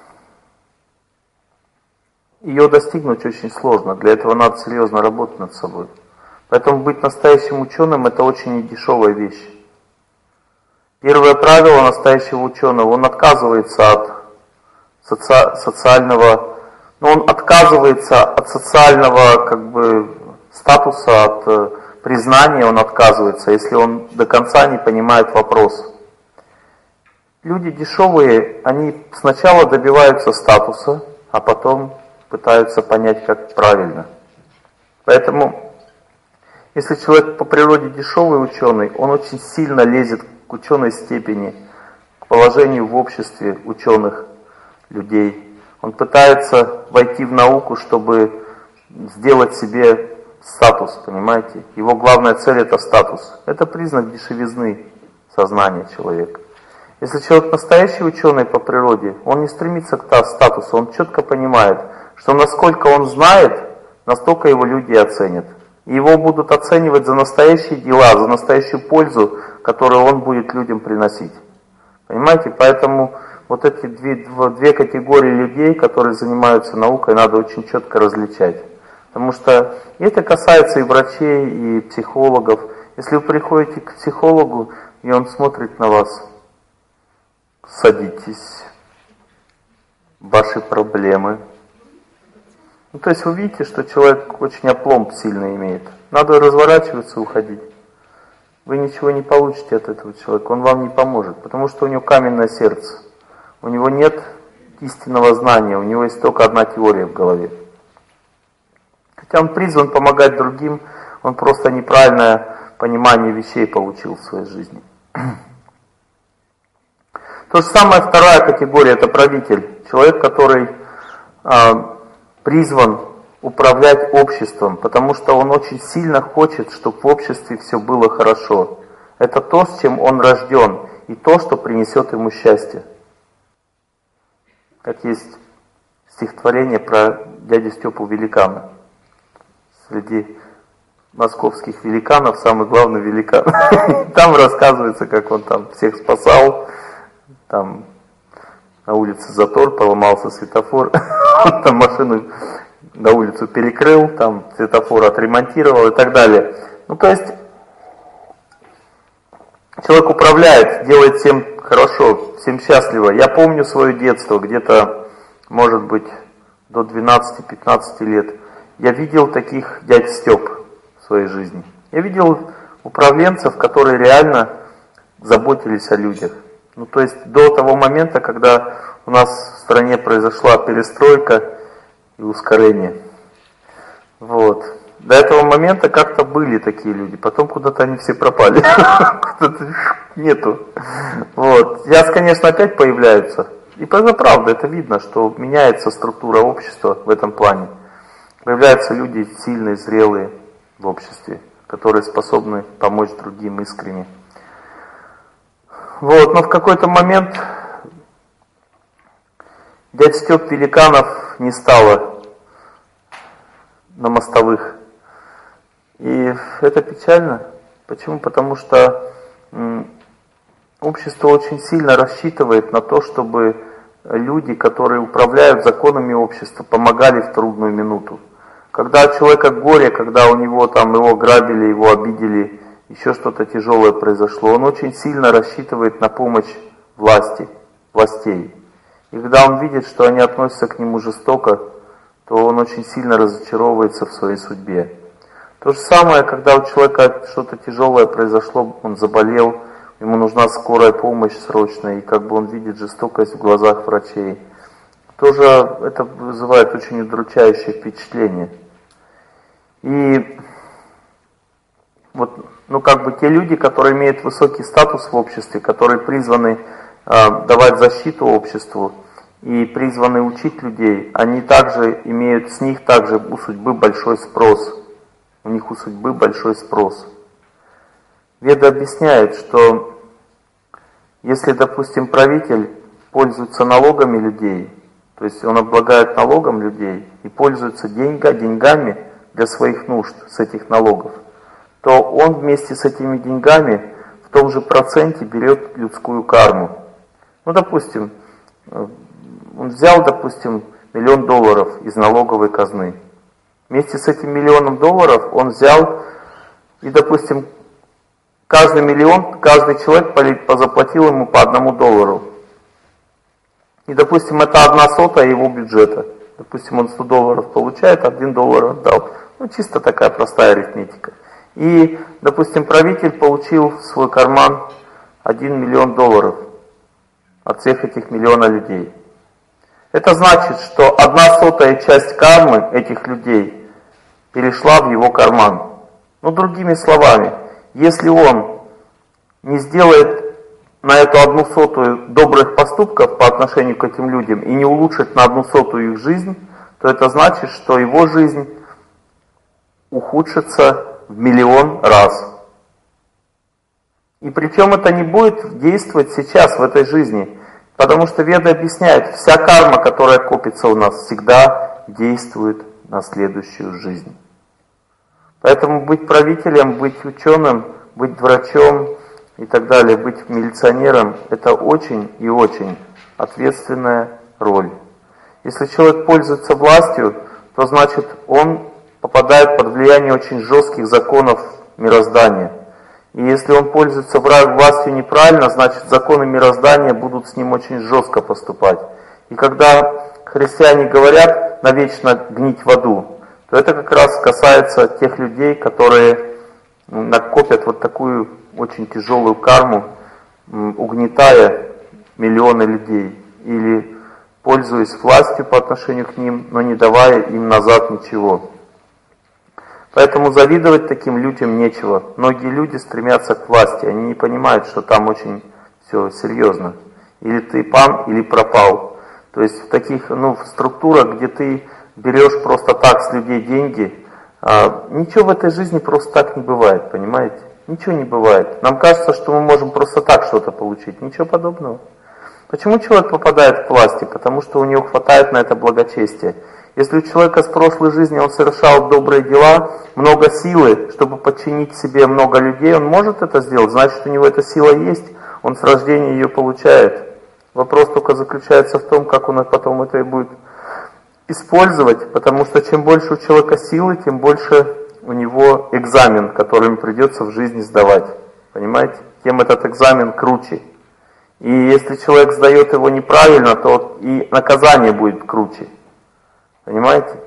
S1: ее достигнуть очень сложно, для этого надо серьезно работать над собой. Поэтому быть настоящим ученым — это очень недешевая вещь. Первое правило настоящего ученого: он отказывается от социального, он отказывается от социального статуса, от признания он отказывается, если он до конца не понимает вопрос. Люди дешевые, они сначала добиваются статуса, а потом пытаются понять, как правильно. Поэтому, если человек по природе дешевый ученый, он очень сильно лезет к ученой степени, к положению в обществе ученых людей. Он пытается войти в науку, чтобы сделать себе статус, понимаете? Его главная цель — это статус. Это признак дешевизны сознания человека. Если человек настоящий ученый по природе, он не стремится к статусу, он четко понимает, что насколько он знает, настолько его люди оценят. И его будут оценивать за настоящие дела, за настоящую пользу, которую он будет людям приносить. Понимаете? Поэтому вот эти две категории людей, которые занимаются наукой, надо очень четко различать. Потому что это касается и врачей, и психологов. Если вы приходите к психологу, и он смотрит на вас: садитесь, ваши проблемы. То есть вы видите, что человек очень опломб сильно имеет. Надо разворачиваться и уходить. Вы ничего не получите от этого человека, он вам не поможет, потому что у него каменное сердце. У него нет истинного знания, у него есть только одна теория в голове. Хотя он призван помогать другим, он просто неправильное понимание вещей получил в своей жизни. То же самое вторая категория — это правитель. Человек, который призван управлять обществом, потому что он очень сильно хочет, чтобы в обществе все было хорошо. Это то, с чем он рожден, и то, что принесет ему счастье. Как есть стихотворение про дядю Степу Великана. Среди московских великанов самый главный великан. Там рассказывается, как он там всех спасал, там на улице затор, поломался светофор, там машину на улицу перекрыл, там светофор отремонтировал и так далее. Ну, то есть, человек управляет, делает всем хорошо, всем счастливо. Я помню свое детство, где-то, может быть, до 12-15 лет. Я видел таких дядь Степ в своей жизни. Я видел управленцев, которые реально заботились о людях. Ну, то есть, до того момента, когда у нас в стране произошла перестройка и ускорение. Вот. До этого момента как-то были такие люди, потом куда-то они все пропали. Куда-то нету. Вот. Сейчас, конечно, опять появляются. И это правда, это видно, что меняется структура общества в этом плане. Появляются люди сильные, зрелые в обществе, которые способны помочь другим искренне. Вот. Но в какой-то момент дядь Степ великанов не стало на мостовых. И это печально. Почему? Потому что общество очень сильно рассчитывает на то, чтобы люди, которые управляют законами общества, помогали в трудную минуту. Когда у человека горе, когда у него там его грабили, его обидели, еще что-то тяжелое произошло, он очень сильно рассчитывает на помощь властей. И когда он видит, что они относятся к нему жестоко, то он очень сильно разочаровывается в своей судьбе. То же самое, когда у человека что-то тяжелое произошло, он заболел, ему нужна скорая помощь срочная, и как бы он видит жестокость в глазах врачей. Тоже это вызывает очень удручающее впечатление. И вот, ну как бы те люди, которые имеют высокий статус в обществе, которые призваны давать защиту обществу и призваны учить людей, они также имеют, с них также у судьбы большой спрос. У них у судьбы большой спрос. Веды объясняют, что если, допустим, правитель пользуется налогами людей, то есть он облагает налогом людей и пользуется деньгами для своих нужд с этих налогов, то он вместе с этими деньгами в том же проценте берет людскую карму. Ну, допустим, он взял, допустим, $1 000 000 из налоговой казны. Вместе с этим $1 000 000 он взял и, допустим, каждый миллион, каждый человек заплатил ему по $1. И, допустим, это 1/100 его бюджета. Допустим, он $100 получает, $1 отдал. Ну, чисто такая простая арифметика. И, допустим, правитель получил в свой карман $1 000 000 от всех этих миллиона людей. Это значит, что 1/100 часть кармы этих людей перешла в его карман. Ну, другими словами, если он не сделает на эту 1/100 добрых поступков по отношению к этим людям и не улучшит на 1/100 их жизнь, то это значит, что его жизнь ухудшится в 1 000 000 раз. И причем это не будет действовать сейчас в этой жизни. Потому что Веды объясняют, вся карма, которая копится у нас, всегда действует на следующую жизнь. Поэтому быть правителем, быть ученым, быть врачом и так далее, быть милиционером, это очень и очень ответственная роль. Если человек пользуется властью, то значит он попадает под влияние очень жестких законов мироздания. И если он пользуется властью неправильно, значит законы мироздания будут с ним очень жестко поступать. И когда христиане говорят навечно гнить в аду, то это как раз касается тех людей, которые накопят вот такую очень тяжелую карму, угнетая миллионы людей или пользуясь властью по отношению к ним, но не давая им назад ничего. Поэтому завидовать таким людям нечего. Многие люди стремятся к власти, они не понимают, что там очень все серьезно. Или ты пан, или пропал. То есть в таких в структурах, где ты берешь просто так с людей деньги, ничего в этой жизни просто так не бывает, понимаете? Ничего не бывает. Нам кажется, что мы можем просто так что-то получить. Ничего подобного. Почему человек попадает к власти? Потому что у него хватает на это благочестия. Если у человека с прошлой жизни он совершал добрые дела, много силы, чтобы подчинить себе много людей, он может это сделать, значит у него эта сила есть, он с рождения ее получает. Вопрос только заключается в том, как он потом это и будет использовать, потому что чем больше у человека силы, тем больше у него экзамен, который ему придется в жизни сдавать. Понимаете? Тем этот экзамен круче. И если человек сдает его неправильно, то и наказание будет круче. Понимаете?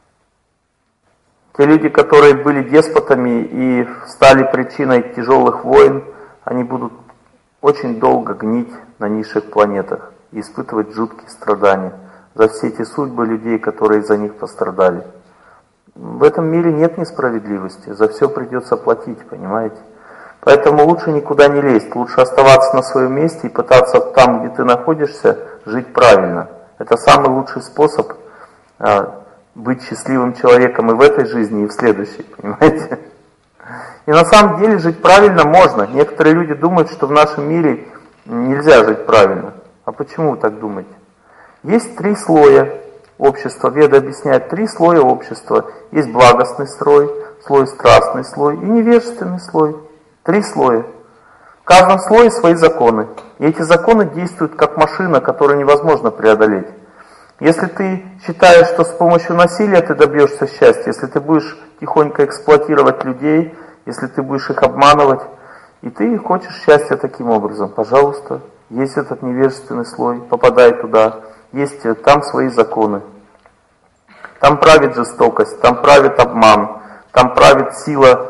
S1: Те люди, которые были деспотами и стали причиной тяжелых войн, они будут очень долго гнить на низших планетах и испытывать жуткие страдания за все эти судьбы людей, которые из-за них пострадали. В этом мире нет несправедливости, за все придется платить, понимаете? Поэтому лучше никуда не лезть, лучше оставаться на своем месте и пытаться там, где ты находишься, жить правильно. Это самый лучший способ быть счастливым человеком и в этой жизни, и в следующей, понимаете? И на самом деле жить правильно можно. Некоторые люди думают, что в нашем мире нельзя жить правильно. А почему вы так думаете? Есть 3 слоя общества. Веды объясняют 3 слоя общества. Есть благостный слой, страстный слой и невежественный слой. 3 слоя. В каждом слое свои законы. И эти законы действуют как машина, которую невозможно преодолеть. Если ты считаешь, что с помощью насилия ты добьешься счастья, если ты будешь тихонько эксплуатировать людей, если ты будешь их обманывать, и ты хочешь счастья таким образом, пожалуйста, есть этот невежественный слой, попадай туда, есть там свои законы. Там правит жестокость, там правит обман, там правит сила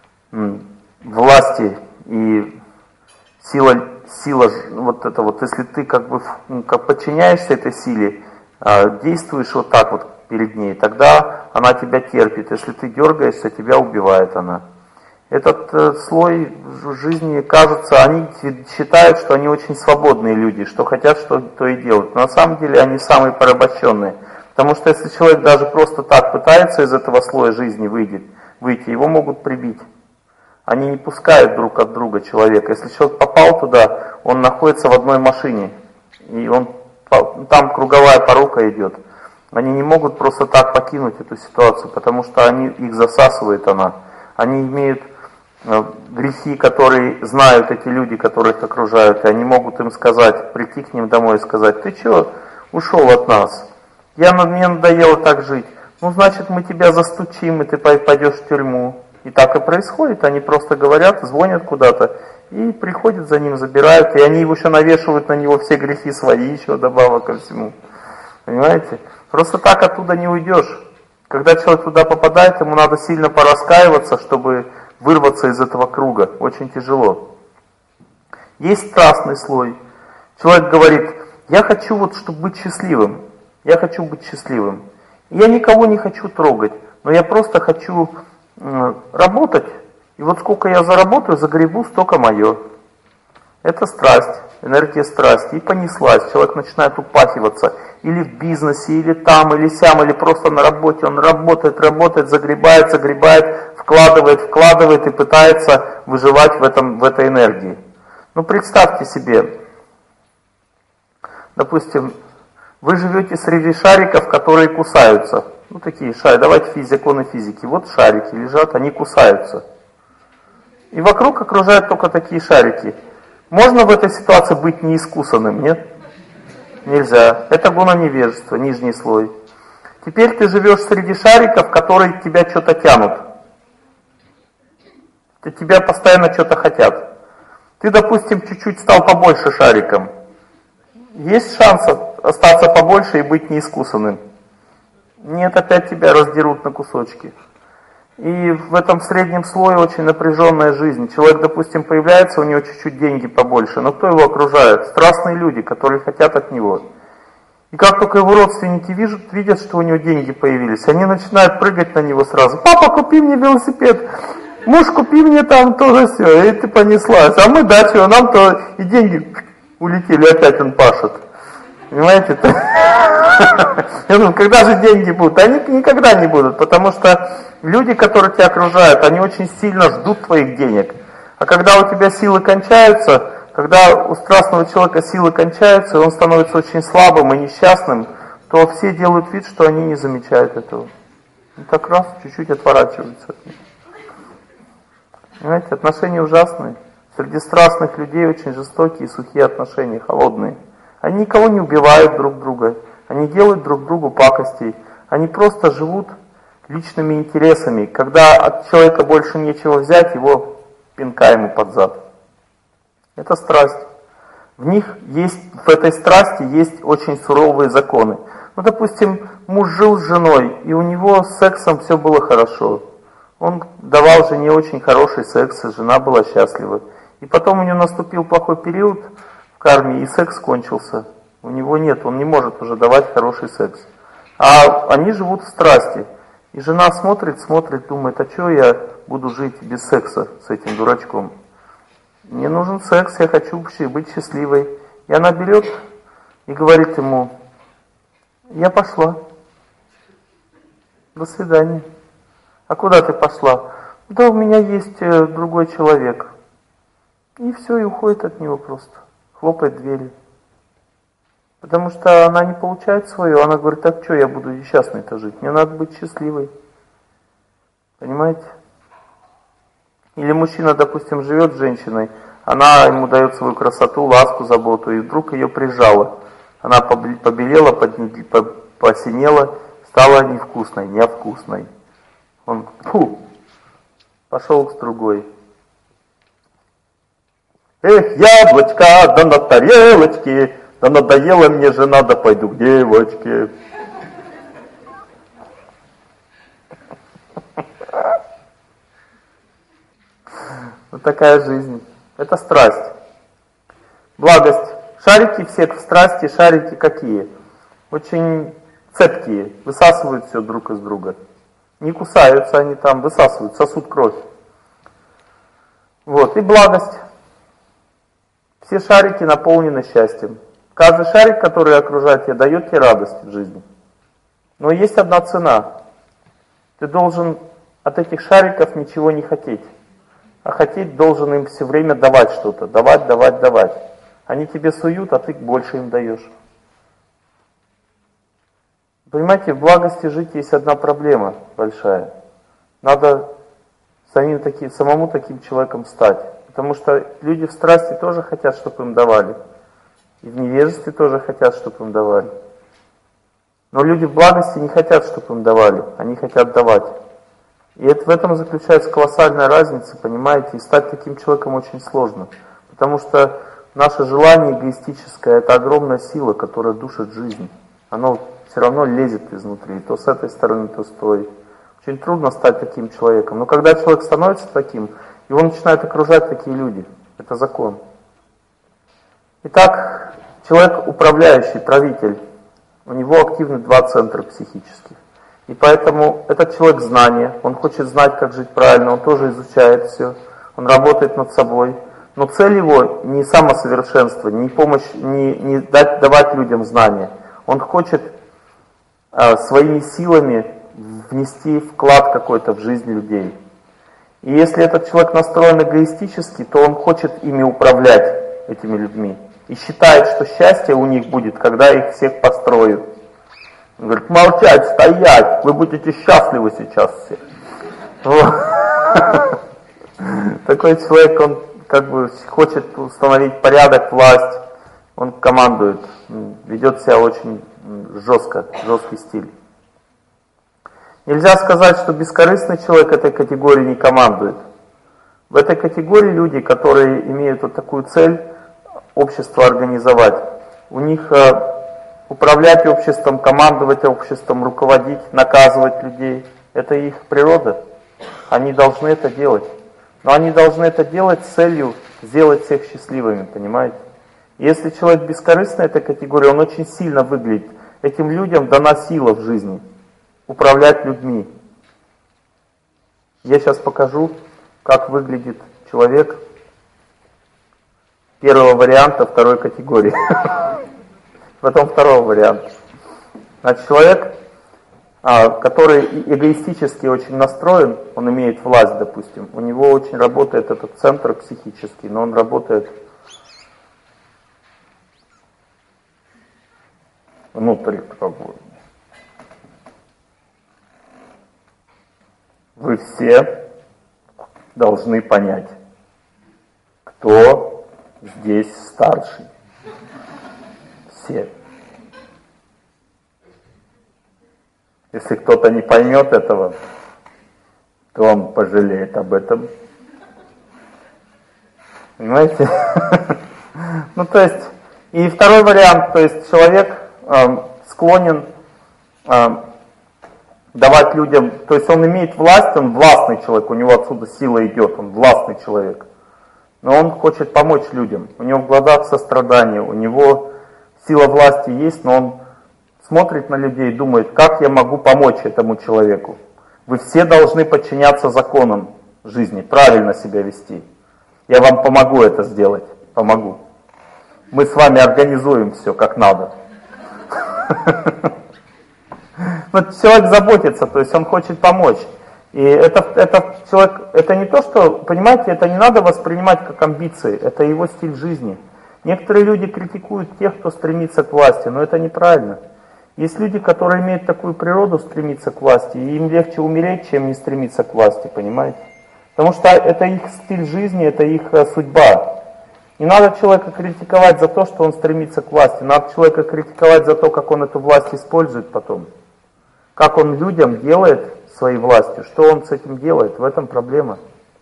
S1: власти и сила вот это вот. Если ты как подчиняешься этой силе, действуешь вот так вот перед ней, тогда она тебя терпит. Если ты дергаешься, тебя убивает она. Этот слой жизни, кажется, они считают, что они очень свободные люди, что хотят, что то и делают. Но на самом деле они самые порабощенные. Потому что если человек даже просто так пытается из этого слоя жизни выйти, его могут прибить. Они не пускают друг от друга человека. Если человек попал туда, он находится в одной машине. И там круговая порука идет. Они не могут просто так покинуть эту ситуацию, потому что их засасывает она. Они имеют грехи, которые знают эти люди, которые их окружают, и они могут им сказать, прийти к ним домой и сказать: ты что, ушел от нас? Мне надоело так жить. Ну, значит, мы тебя застучим, и ты пойдешь в тюрьму. И так и происходит. Они просто говорят, звонят куда-то, и приходят за ним, забирают, и они еще навешивают на него все грехи свои, еще добавок ко всему. Понимаете? Просто так оттуда не уйдешь. Когда человек туда попадает, ему надо сильно пораскаиваться, чтобы вырваться из этого круга. Очень тяжело. Есть страстный слой. Человек говорит: я хочу чтобы быть счастливым. Я хочу быть счастливым. Я никого не хочу трогать, но я просто хочу работать. И вот сколько я заработаю, загребу, столько мое. Это страсть, энергия страсти. И понеслась. Человек начинает упахиваться. Или в бизнесе, или там, или сям, или просто на работе. Он работает, загребает, вкладывает и пытается выживать в этой энергии. Ну, представьте себе, допустим, вы живете среди шариков, которые кусаются. Ну, такие шарики, давайте законы физики. Вот шарики лежат, они кусаются. И вокруг окружают только такие шарики. Можно в этой ситуации быть неискусанным, нет? Нельзя. Это гуна невежества, нижний слой. Теперь ты живешь среди шариков, которые тебя что-то тянут. Тебя постоянно что-то хотят. Ты, допустим, чуть-чуть стал побольше шариком. Есть шанс остаться побольше и быть неискусанным? Нет, опять тебя раздерут на кусочки. И в этом среднем слое очень напряженная жизнь. Человек, допустим, появляется, у него чуть-чуть деньги побольше, но кто его окружает? Страстные люди, которые хотят от него. И как только его родственники видят, что у него деньги появились, они начинают прыгать на него сразу. Папа, купи мне велосипед. Муж, купи мне там тоже все. И ты понеслась. А мы дачу, а нам то и деньги улетели, опять он пашет. Понимаете? Я думаю, когда же деньги будут? Они никогда не будут, потому что люди, которые тебя окружают, они очень сильно ждут твоих денег. А когда у тебя силы кончаются, когда у страстного человека силы кончаются, и он становится очень слабым и несчастным, то все делают вид, что они не замечают этого. И так раз, чуть-чуть отворачиваются от них. Понимаете, отношения ужасные. Среди страстных людей очень жестокие и сухие отношения, холодные. Они никого не убивают друг друга, они делают друг другу пакостей, они просто живут личными интересами. Когда от человека больше нечего взять, его пинка ему под зад. Это страсть. В них есть, в этой страсти есть очень суровые законы. Ну, допустим, муж жил с женой, и у него с сексом все было хорошо. Он давал жене очень хороший секс, и жена была счастлива. И потом у него наступил плохой период в карме, и секс кончился. У него нет, он не может уже давать хороший секс. А они живут в страсти. И жена смотрит, думает, а что я буду жить без секса с этим дурачком? Мне нужен секс, я хочу быть счастливой. И она берет и говорит ему, я пошла. До свидания. А куда ты пошла? Да у меня есть другой человек. И все, и уходит от него просто. Хлопает дверью. Потому что она не получает свое. Она говорит, так что я буду несчастной-то жить? Мне надо быть счастливой. Понимаете? Или мужчина, допустим, живет с женщиной, она ему дает свою красоту, ласку, заботу, и вдруг ее прижала. Она побелела, посинела, стала невкусной, невкусной. Он пошел с другой. Эх, яблочко, да на тарелочке, да надоела мне жена, да пойду к девочке. Вот такая жизнь. Это страсть. Благость. Шарики все в страсти, шарики какие? Очень цепкие, высасывают все друг из друга. Не кусаются они там, высасывают, сосут кровь. Вот, и благость. Все шарики наполнены счастьем. Каждый шарик, который окружает тебя, дает тебе радость в жизни. Но есть одна цена. Ты должен от этих шариков ничего не хотеть. А хотеть должен им все время давать что-то. Давать. Они тебе суют, а ты больше им даешь. Понимаете, в благости жить есть одна проблема большая. Надо самому таким человеком стать. Потому что люди в страсти тоже хотят, чтобы им давали. И в невежестве тоже хотят, чтобы им давали. Но люди в благости не хотят, чтобы им давали. Они хотят давать. И в этом заключается колоссальная разница, понимаете, и стать таким человеком очень сложно. Потому что наше желание эгоистическое, это огромная сила, которая душит жизнь. Оно все равно лезет изнутри, то с этой стороны, то с той. Очень трудно стать таким человеком. Но когда человек становится таким, его начинают окружать такие люди. Это закон. Итак, человек управляющий, правитель, у него активны два центра психических. И поэтому этот человек знания, он хочет знать, как жить правильно, он тоже изучает все, он работает над собой. Но цель его не самосовершенство, не помощь, не давать людям знания. Он хочет своими силами внести вклад какой-то в жизнь людей. И если этот человек настроен эгоистически, то он хочет ими управлять, этими людьми. И считает, что счастье у них будет, когда их всех построят. Он говорит, молчать, стоять, вы будете счастливы сейчас все. Такой человек, он как бы хочет установить порядок, власть, он командует, ведет себя очень жестко, жесткий стиль. Нельзя сказать, что бескорыстный человек этой категории не командует. В этой категории люди, которые имеют вот такую цель общество организовать, у них управлять обществом, командовать обществом, руководить, наказывать людей, это их природа. Они должны это делать. Но они должны это делать с целью сделать всех счастливыми, понимаете? Если человек бескорыстный этой категории, он очень сильно выглядит. Этим людям дана сила в жизни управлять людьми. Я сейчас покажу, как выглядит человек первого варианта второй категории. Потом второго варианта. Значит, человек, который эгоистически очень настроен, он имеет власть, допустим, у него очень работает этот центр психический, но он работает внутрь как бы. Вы все должны понять, кто здесь старший.
S2: все. Если кто-то не поймет этого, то он пожалеет об этом. Понимаете? Ну, то есть, и второй вариант, то есть человек склонен давать людям, то есть он имеет власть, он властный человек, у него отсюда сила идет, он властный человек. Но он хочет помочь людям, у него в глазах сострадание, у него сила власти есть, но он смотрит на людей и думает, как я могу помочь этому человеку. Вы все должны подчиняться законам жизни, правильно себя вести. Я вам помогу это сделать, помогу. Мы с вами организуем все как надо. Вот человек заботится, то есть он хочет помочь. И это человек, это не то, что, понимаете, это не надо воспринимать как амбиции, это его стиль жизни. Некоторые люди критикуют тех, кто стремится к власти, но это неправильно. Есть люди, которые имеют такую природу стремиться к власти, и им легче умереть, чем не стремиться к власти, понимаете? Потому что это их стиль жизни, это их судьба. Не надо человека критиковать за то, что он стремится к власти, надо человека критиковать за то, как он эту власть использует потом. Как он людям делает своей властью, что он с этим делает, в этом проблема.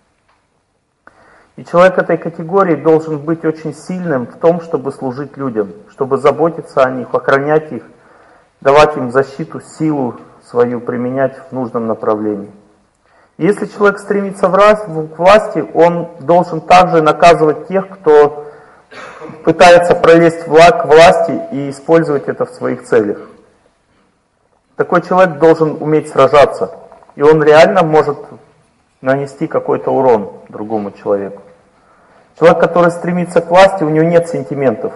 S2: И человек этой категории должен быть очень сильным в том, чтобы служить людям, чтобы заботиться о них, охранять их, давать им защиту, силу свою применять в нужном направлении. И если человек стремится к власти, он должен также наказывать тех, кто пытается пролезть к власти и использовать это в своих целях. Такой человек должен уметь сражаться, и он реально может нанести какой-то урон другому человеку. Человек, который стремится к власти, у него нет сентиментов.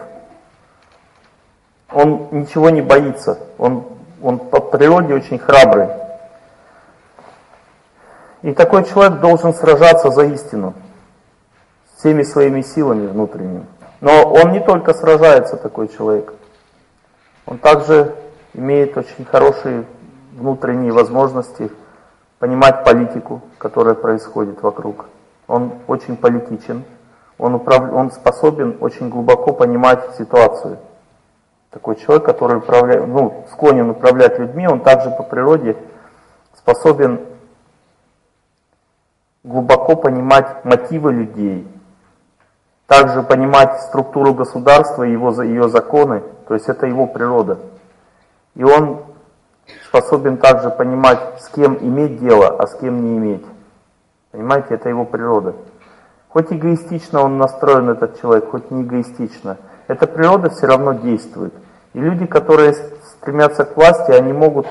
S2: Он ничего не боится, он по природе очень храбрый. И такой человек должен сражаться за истину всеми своими силами внутренними. Но он не только сражается, такой человек, он также имеет очень хорошие внутренние возможности понимать политику, которая происходит вокруг. Он очень политичен, он способен очень глубоко понимать ситуацию. Такой человек, который склонен управлять людьми, он также по природе способен глубоко понимать мотивы людей, также понимать структуру государства и ее законы, то есть это его природа. И он способен также понимать, с кем иметь дело, а с кем не иметь. Понимаете, это его природа. Хоть эгоистично он настроен, этот человек, хоть не эгоистично, эта природа все равно действует. И люди, которые стремятся к власти, они могут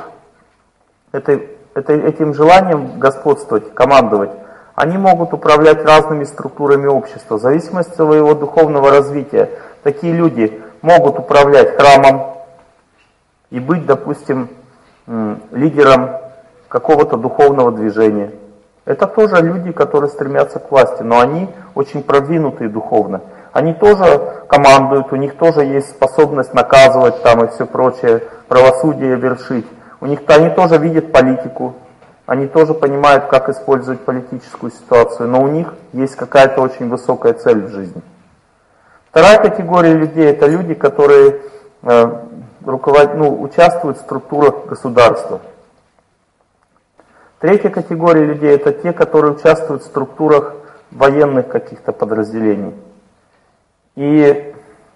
S2: этим желанием господствовать, командовать, они могут управлять разными структурами общества. В зависимости от своего духовного развития, такие люди могут управлять храмом и быть, допустим, лидером какого-то духовного движения. Это тоже люди, которые стремятся к власти, но они очень продвинутые духовно. Они тоже командуют, у них тоже есть способность наказывать там и все прочее, правосудие вершить. Они тоже видят политику, они тоже понимают, как использовать политическую ситуацию, но у них есть какая-то очень высокая цель в жизни. Вторая категория людей — это люди, которые участвуют в структурах государства. Третья категория людей — это те, которые участвуют в структурах военных каких-то подразделений. И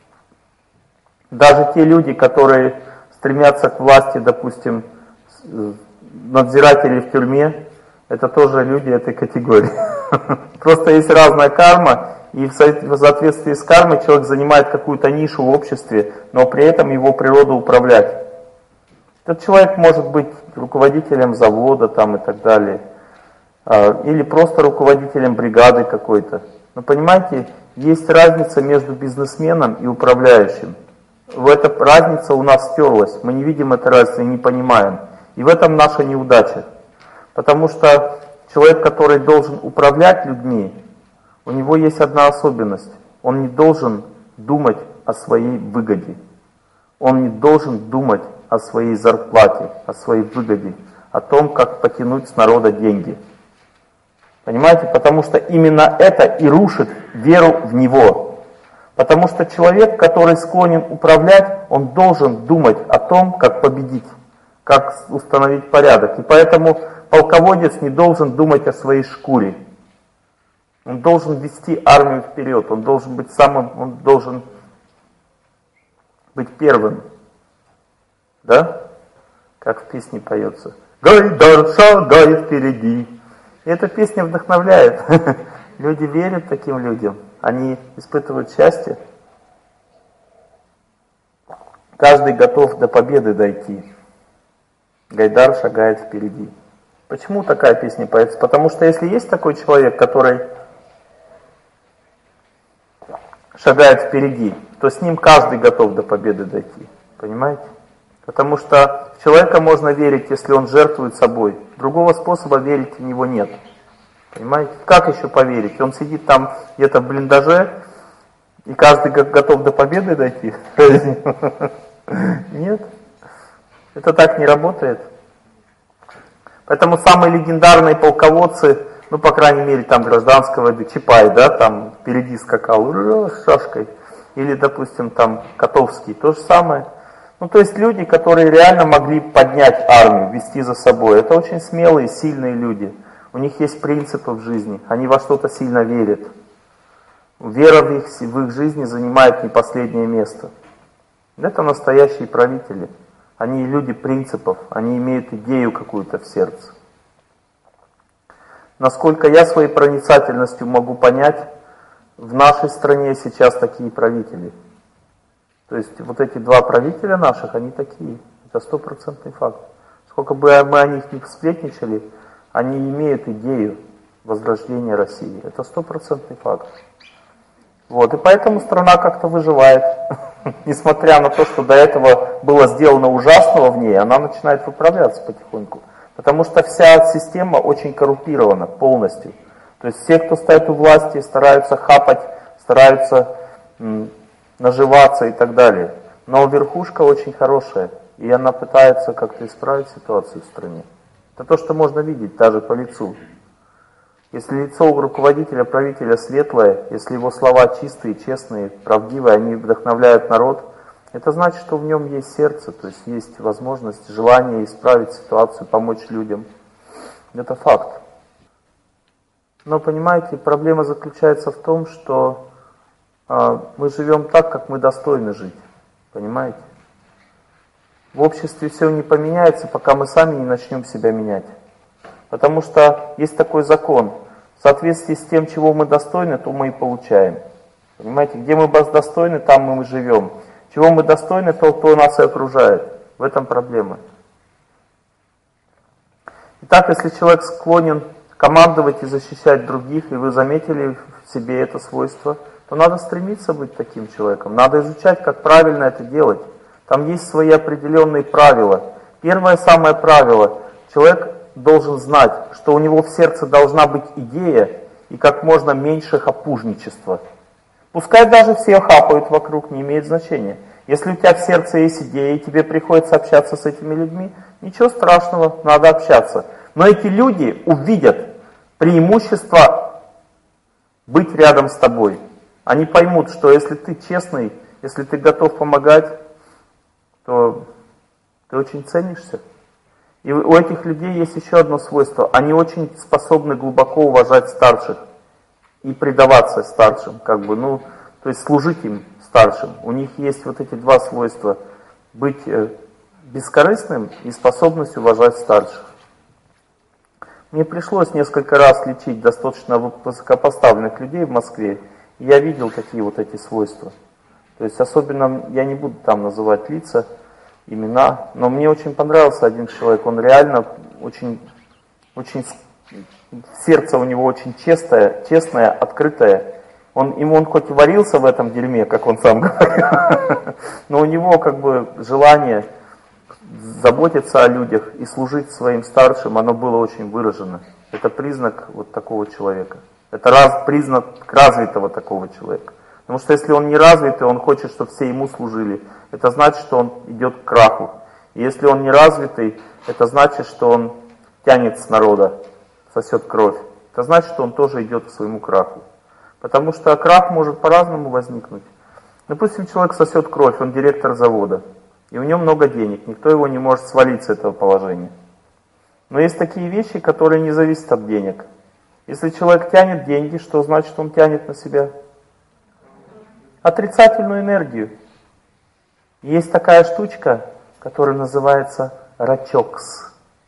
S2: даже те люди, которые стремятся к власти, допустим, надзиратели в тюрьме, это тоже люди этой категории. Просто есть разная карма, и в соответствии с кармой человек занимает какую-то нишу в обществе, но при этом его природа управлять. Этот человек может быть руководителем завода там и так далее, или просто руководителем бригады какой-то. Но понимаете, есть разница между бизнесменом и управляющим. Эта разница у нас стерлась, мы не видим этой разницы и не понимаем. И в этом наша неудача. Потому что человек, который должен управлять людьми, у него есть одна особенность. Он не должен думать о своей выгоде. Он не должен думать о своей зарплате, о своей выгоде, о том, как потянуть с народа деньги. Понимаете? Потому что именно это и рушит веру в него. Потому что человек, который склонен управлять, он должен думать о том, как победить, как установить порядок. И поэтому полководец не должен думать о своей шкуре. Он должен вести армию вперед, он должен быть он должен быть первым. Да? Как в песне поется. Гайдар шагает впереди. И эта песня вдохновляет. Люди верят таким людям. Они испытывают счастье. Каждый готов до победы дойти. Гайдар шагает впереди. Почему такая песня поется? Потому что если есть такой человек, который шагает впереди, то с ним каждый готов до победы дойти. Понимаете? Потому что в человека можно верить, если он жертвует собой. Другого способа верить в него нет. Понимаете? Как еще поверить? Он сидит там где-то в блиндаже, и каждый готов до победы дойти? Нет. Это так не работает. Поэтому самые легендарные полководцы, ну, по крайней мере, там гражданского войны, Чапай, да, там впереди скакал с шашкой. Или, допустим, там Котовский, то же самое. Ну, то есть люди, которые реально могли поднять армию, вести за собой. Это очень смелые, сильные люди. У них есть принципы в жизни, они во что-то сильно верят. Вера в их жизни занимает не последнее место. Это настоящие правители. Они люди принципов, они имеют идею какую-то в сердце. Насколько я своей проницательностью могу понять, в нашей стране сейчас такие правители. То есть вот эти два правителя наших, они такие. Это 100% факт. Сколько бы мы о них не сплетничали, они имеют идею возрождения России. Это 100% факт. Вот, и поэтому страна как-то выживает. Несмотря на то, что до этого было сделано ужасного в ней, она начинает выправляться потихоньку. Потому что вся система очень коррумпирована полностью. То есть все, кто стоит у власти, стараются хапать, стараются наживаться и так далее. Но верхушка очень хорошая, и она пытается как-то исправить ситуацию в стране. Это то, что можно видеть даже по лицу. Если лицо у руководителя, правителя светлое, если его слова чистые, честные, правдивые, они вдохновляют народ, это значит, что в нем есть сердце, то есть есть возможность, желание исправить ситуацию, помочь людям. Это факт. Но, понимаете, проблема заключается в том, что мы живем так, как мы достойны жить. Понимаете? В обществе все не поменяется, пока мы сами не начнем себя менять. Потому что есть такой закон. В соответствии с тем, чего мы достойны, то мы и получаем. Понимаете? Где мы достойны, там мы живем. Чего мы достойны, то нас и окружает. В этом проблема. Итак, если человек склонен командовать и защищать других, и вы заметили в себе это свойство, то надо стремиться быть таким человеком. Надо изучать, как правильно это делать. Там есть свои определенные правила. Первое самое правило. Человек должен знать, что у него в сердце должна быть идея и как можно меньше хапужничества. Пускай даже все хапают вокруг, не имеет значения. Если у тебя в сердце есть идея, и тебе приходится общаться с этими людьми, ничего страшного, надо общаться. Но эти люди увидят преимущество быть рядом с тобой. Они поймут, что если ты честный, если ты готов помогать, то ты очень ценишься. И у этих людей есть еще одно свойство. Они очень способны глубоко уважать старших и предаваться старшим, то есть служить им старшим. У них есть вот эти два свойства. Быть бескорыстным и способность уважать старших. Мне пришлось несколько раз лечить достаточно высокопоставленных людей в Москве, и я видел такие вот эти свойства. То есть особенно, я не буду там называть лица, имена, но мне очень понравился один человек, он реально очень сердце у него очень честное, открытое. Он хоть и варился в этом дерьме, как он сам говорил, но у него желание заботиться о людях и служить своим старшим, оно было очень выражено. Это признак вот такого человека. Это признак развитого такого человека. Потому что если он не развитый, он хочет, чтобы все ему служили. Это значит, что он идет к краху. И если он не развитый, это значит, что он тянет с народа, сосет кровь. Это значит, что он тоже идет к своему краху. Потому что крах может по-разному возникнуть. Допустим, человек сосет кровь, он директор завода, и у него много денег, никто его не может свалить с этого положения. Но есть такие вещи, которые не зависят от денег. Если человек тянет деньги, что значит он тянет на себя? Отрицательную энергию. Есть такая штучка, которая называется рачокс.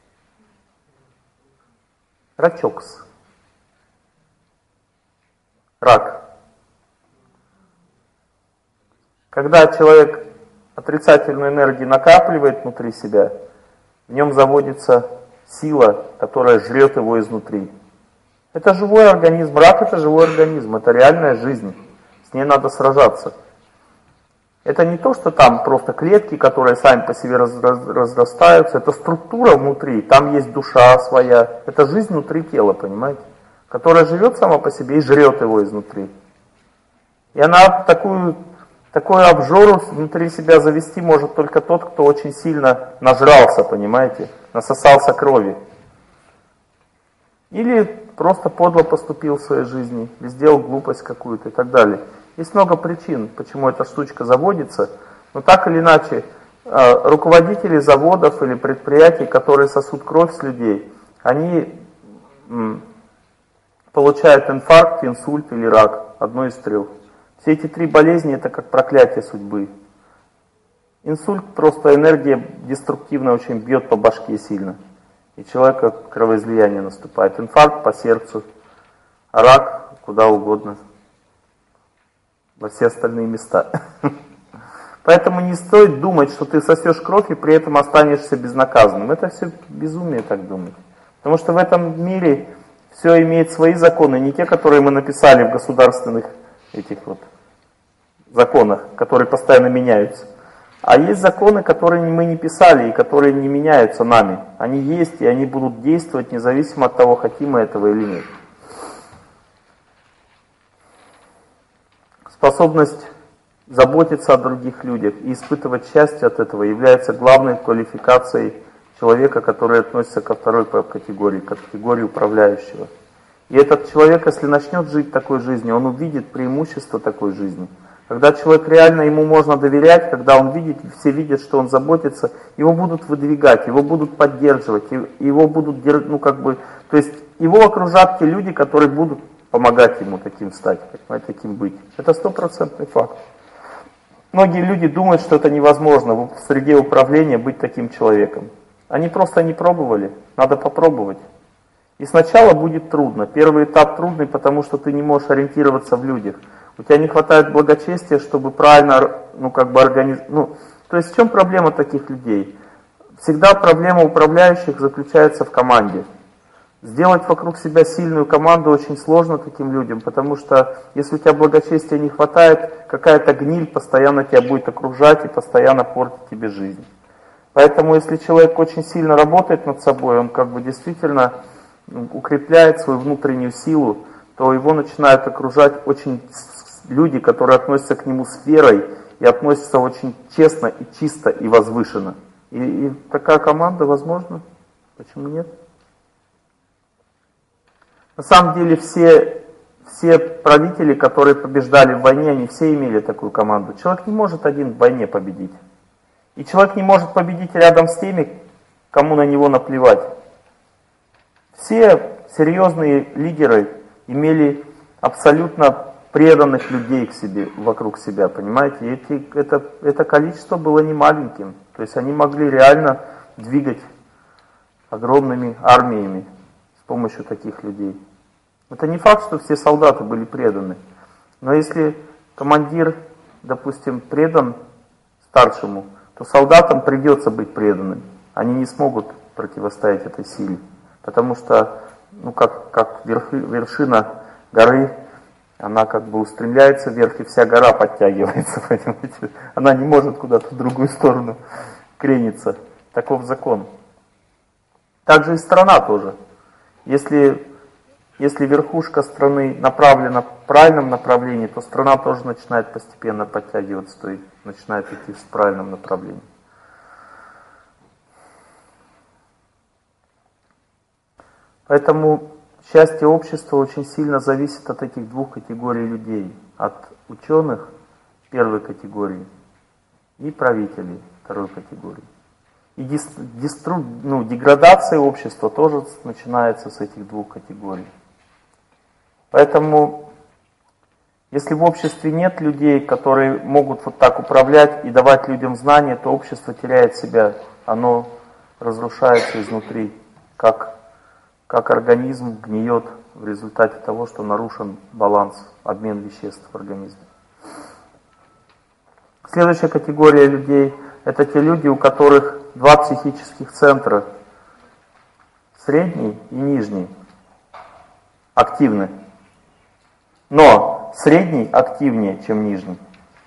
S2: Рачокс. Рак. Когда человек отрицательную энергию накапливает внутри себя, в нем заводится сила, которая жрет его изнутри. Это живой организм. Рак — это живой организм, это реальная жизнь. С ней надо сражаться. Это не то, что там просто клетки, которые сами по себе разрастаются. Это структура внутри, там есть душа своя. Это жизнь внутри тела, понимаете? Которая живет сама по себе и жрет его изнутри. И она такую обжору внутри себя завести может только тот, кто очень сильно нажрался, понимаете? Насосался крови. Или просто подло поступил в своей жизни, или сделал глупость какую-то и так далее. Есть много причин, почему эта штучка заводится, но так или иначе, руководители заводов или предприятий, которые сосут кровь с людей, они получают инфаркт, инсульт или рак, одно из трех. Все эти три болезни — это как проклятие судьбы. Инсульт — просто энергия деструктивная, очень бьет по башке сильно. И у человека кровоизлияние наступает. Инфаркт по сердцу, а рак куда угодно, во все остальные места. Поэтому не стоит думать, что ты сосешь кровь и при этом останешься безнаказанным. Это все безумие так думать. Потому что в этом мире все имеет свои законы, не те, которые мы написали в государственных этих вот законах, которые постоянно меняются. А есть законы, которые мы не писали и которые не меняются нами. Они есть и они будут действовать независимо от того, хотим мы этого или нет. Способность заботиться о других людях и испытывать счастье от этого является главной квалификацией человека, который относится ко второй категории, к категории управляющего. И этот человек, если начнет жить такой жизнью, он увидит преимущество такой жизни. Когда человек реально, ему можно доверять, когда он видит, все видят, что он заботится, его будут выдвигать, его будут поддерживать, его будут, то есть его окружат те люди, которые будут помогать ему таким стать, понимаете, таким быть. Это 100% факт. Многие люди думают, что это невозможно в среде управления быть таким человеком. Они просто не пробовали, надо попробовать. И сначала будет трудно. Первый этап трудный, потому что ты не можешь ориентироваться в людях. У тебя не хватает благочестия, чтобы правильно, То есть в чем проблема таких людей? Всегда проблема управляющих заключается в команде. Сделать вокруг себя сильную команду очень сложно таким людям, потому что если у тебя благочестия не хватает, какая-то гниль постоянно тебя будет окружать и постоянно портить тебе жизнь. Поэтому если человек очень сильно работает над собой, он действительно укрепляет свою внутреннюю силу, то его начинают окружать очень люди, которые относятся к нему с верой и относятся очень честно и чисто и возвышенно. И такая команда возможна. Почему нет? На самом деле все правители, которые побеждали в войне, они все имели такую команду. Человек не может один в войне победить. И человек не может победить рядом с теми, кому на него наплевать. Все серьезные лидеры имели абсолютно преданных людей к себе, вокруг себя, понимаете? И это количество было не маленьким. То есть они могли реально двигать огромными армиями с помощью таких людей. Это не факт, что все солдаты были преданы. Но если командир, допустим, предан старшему, то солдатам придется быть преданным. Они не смогут противостоять этой силе. Потому что, как вершина горы, она устремляется вверх, и вся гора подтягивается, понимаете? Она не может куда-то в другую сторону крениться. Таков закон. Также и страна тоже. Если верхушка страны направлена в правильном направлении, то страна тоже начинает постепенно подтягиваться, то есть начинает идти в правильном направлении. Поэтому счастье общества очень сильно зависит от этих двух категорий людей. От ученых в первой категории и правителей второй категории. И деградация общества тоже начинается с этих двух категорий. Поэтому, если в обществе нет людей, которые могут вот так управлять и давать людям знания, то общество теряет себя, оно разрушается изнутри, как организм гниет в результате того, что нарушен баланс, обмен веществ в организме. Следующая категория людей – это те люди, у которых два психических центра, средний и нижний, активны. Но средний активнее, чем нижний.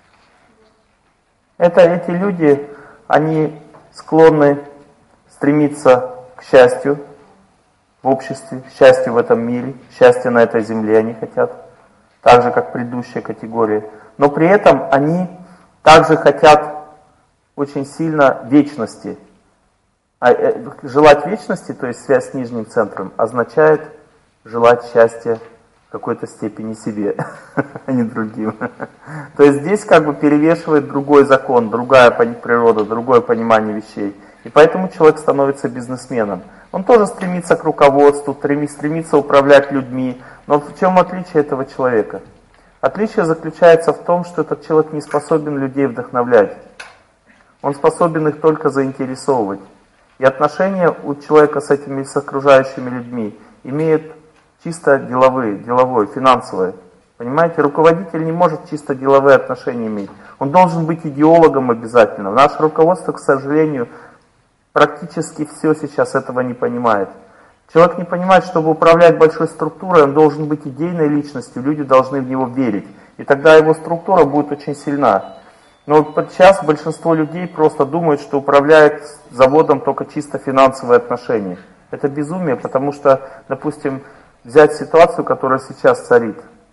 S2: Эти люди, они склонны стремиться к счастью в обществе, счастью в этом мире, счастья на этой земле они хотят, так же, как предыдущая категория. Но при этом они также хотят очень сильно вечности. Желать вечности, то есть связь с нижним центром, означает желать счастья в какой-то степени себе, а не другим. То есть здесь как бы перевешивает другой закон, другая природа, другое понимание вещей. И поэтому человек становится бизнесменом. Он тоже стремится к руководству, стремится управлять людьми. Но в чем отличие этого человека? Отличие заключается в том, что этот человек не способен людей вдохновлять. Он способен их только заинтересовывать. И отношения у человека с окружающими людьми имеют чисто деловое, финансовое. Понимаете, руководитель не может чисто деловые отношения иметь. Он должен быть идеологом обязательно. Наше руководство, к сожалению, практически все сейчас этого не понимает. Человек не понимает, чтобы управлять большой структурой, он должен быть идейной личностью, люди должны в него верить. И тогда его структура будет очень сильна. Но сейчас большинство людей просто думают, что управляет заводом только чисто финансовые отношения. Это безумие, потому что, допустим, взять ситуацию, которая сейчас царит.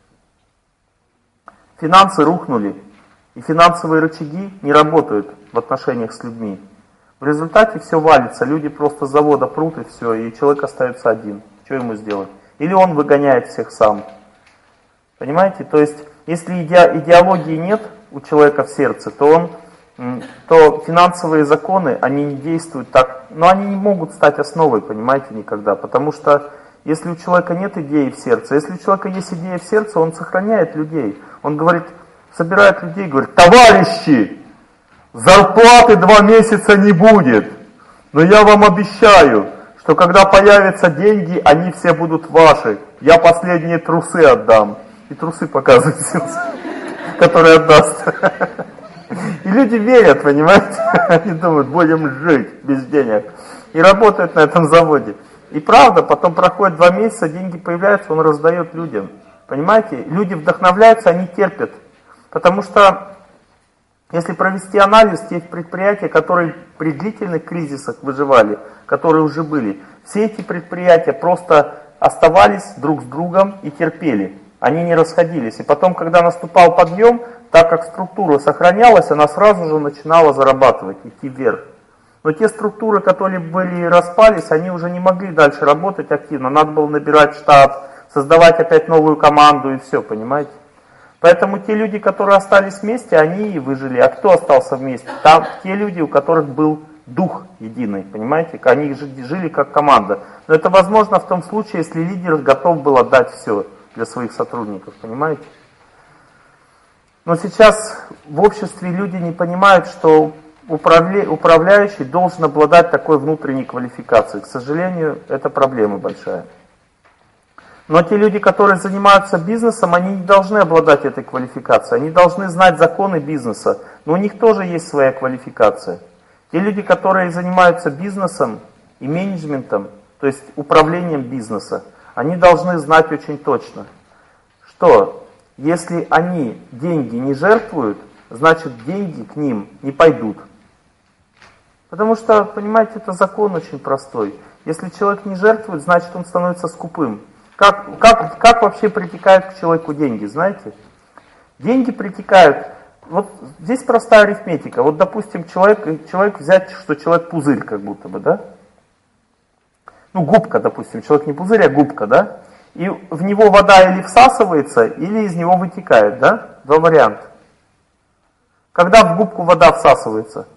S2: Финансы рухнули, и финансовые рычаги не работают в отношениях с людьми. В результате все валится, люди просто с завода прут и все, и человек остается один. Что ему сделать? Или он выгоняет всех сам. Понимаете? То есть, если идеологии нет у человека в сердце, то финансовые законы, они не действуют так, но они не могут стать основой, понимаете, никогда. Потому что если у человека нет идеи в сердце, если у человека есть идея в сердце, он сохраняет людей. Он говорит, собирает людей, говорит, товарищи, зарплаты 2 месяца не будет, но я вам обещаю, что когда появятся деньги, они все будут ваши. Я последние трусы отдам. И трусы показывают, которые отдаст. И люди верят, понимаете? Они думают, будем жить без денег. И работают на этом заводе. И правда, потом проходит 2 месяца, деньги появляются, он раздает людям. Понимаете? Люди вдохновляются, они терпят. Потому что, если провести анализ тех предприятий, которые при длительных кризисах выживали, которые уже были, все эти предприятия просто оставались друг с другом и терпели. Они не расходились. И потом, когда наступал подъем, так как структура сохранялась, она сразу же начинала зарабатывать, идти вверх. Но те структуры, которые распались, они уже не могли дальше работать активно. Надо было набирать штат, создавать опять новую команду и все, понимаете? Поэтому те люди, которые остались вместе, они и выжили. А кто остался вместе? Там те люди, у которых был дух единый, понимаете? Они жили как команда. Но это возможно в том случае, если лидер готов был отдать все для своих сотрудников, понимаете? Но сейчас в обществе люди не понимают, что управляющий должен обладать такой внутренней квалификацией. К сожалению, это проблема большая. Но те люди, которые занимаются бизнесом, они не должны обладать этой квалификацией. Они должны знать законы бизнеса. Но у них тоже есть своя квалификация. Те люди, которые занимаются бизнесом и менеджментом, то есть управлением бизнеса, они должны знать очень точно, что если они деньги не жертвуют, значит деньги к ним не пойдут. Потому что, понимаете, это закон очень простой. Если человек не жертвует, значит он становится скупым. Как вообще притекают к человеку деньги, знаете? Деньги притекают, вот здесь простая арифметика. Вот, допустим, человек взять, что человек пузырь как будто бы, да? Ну, губка, допустим, человек не пузырь, а губка, да? И в него вода или всасывается, или из него вытекает, да? 2 варианта. Когда в губку вода всасывается?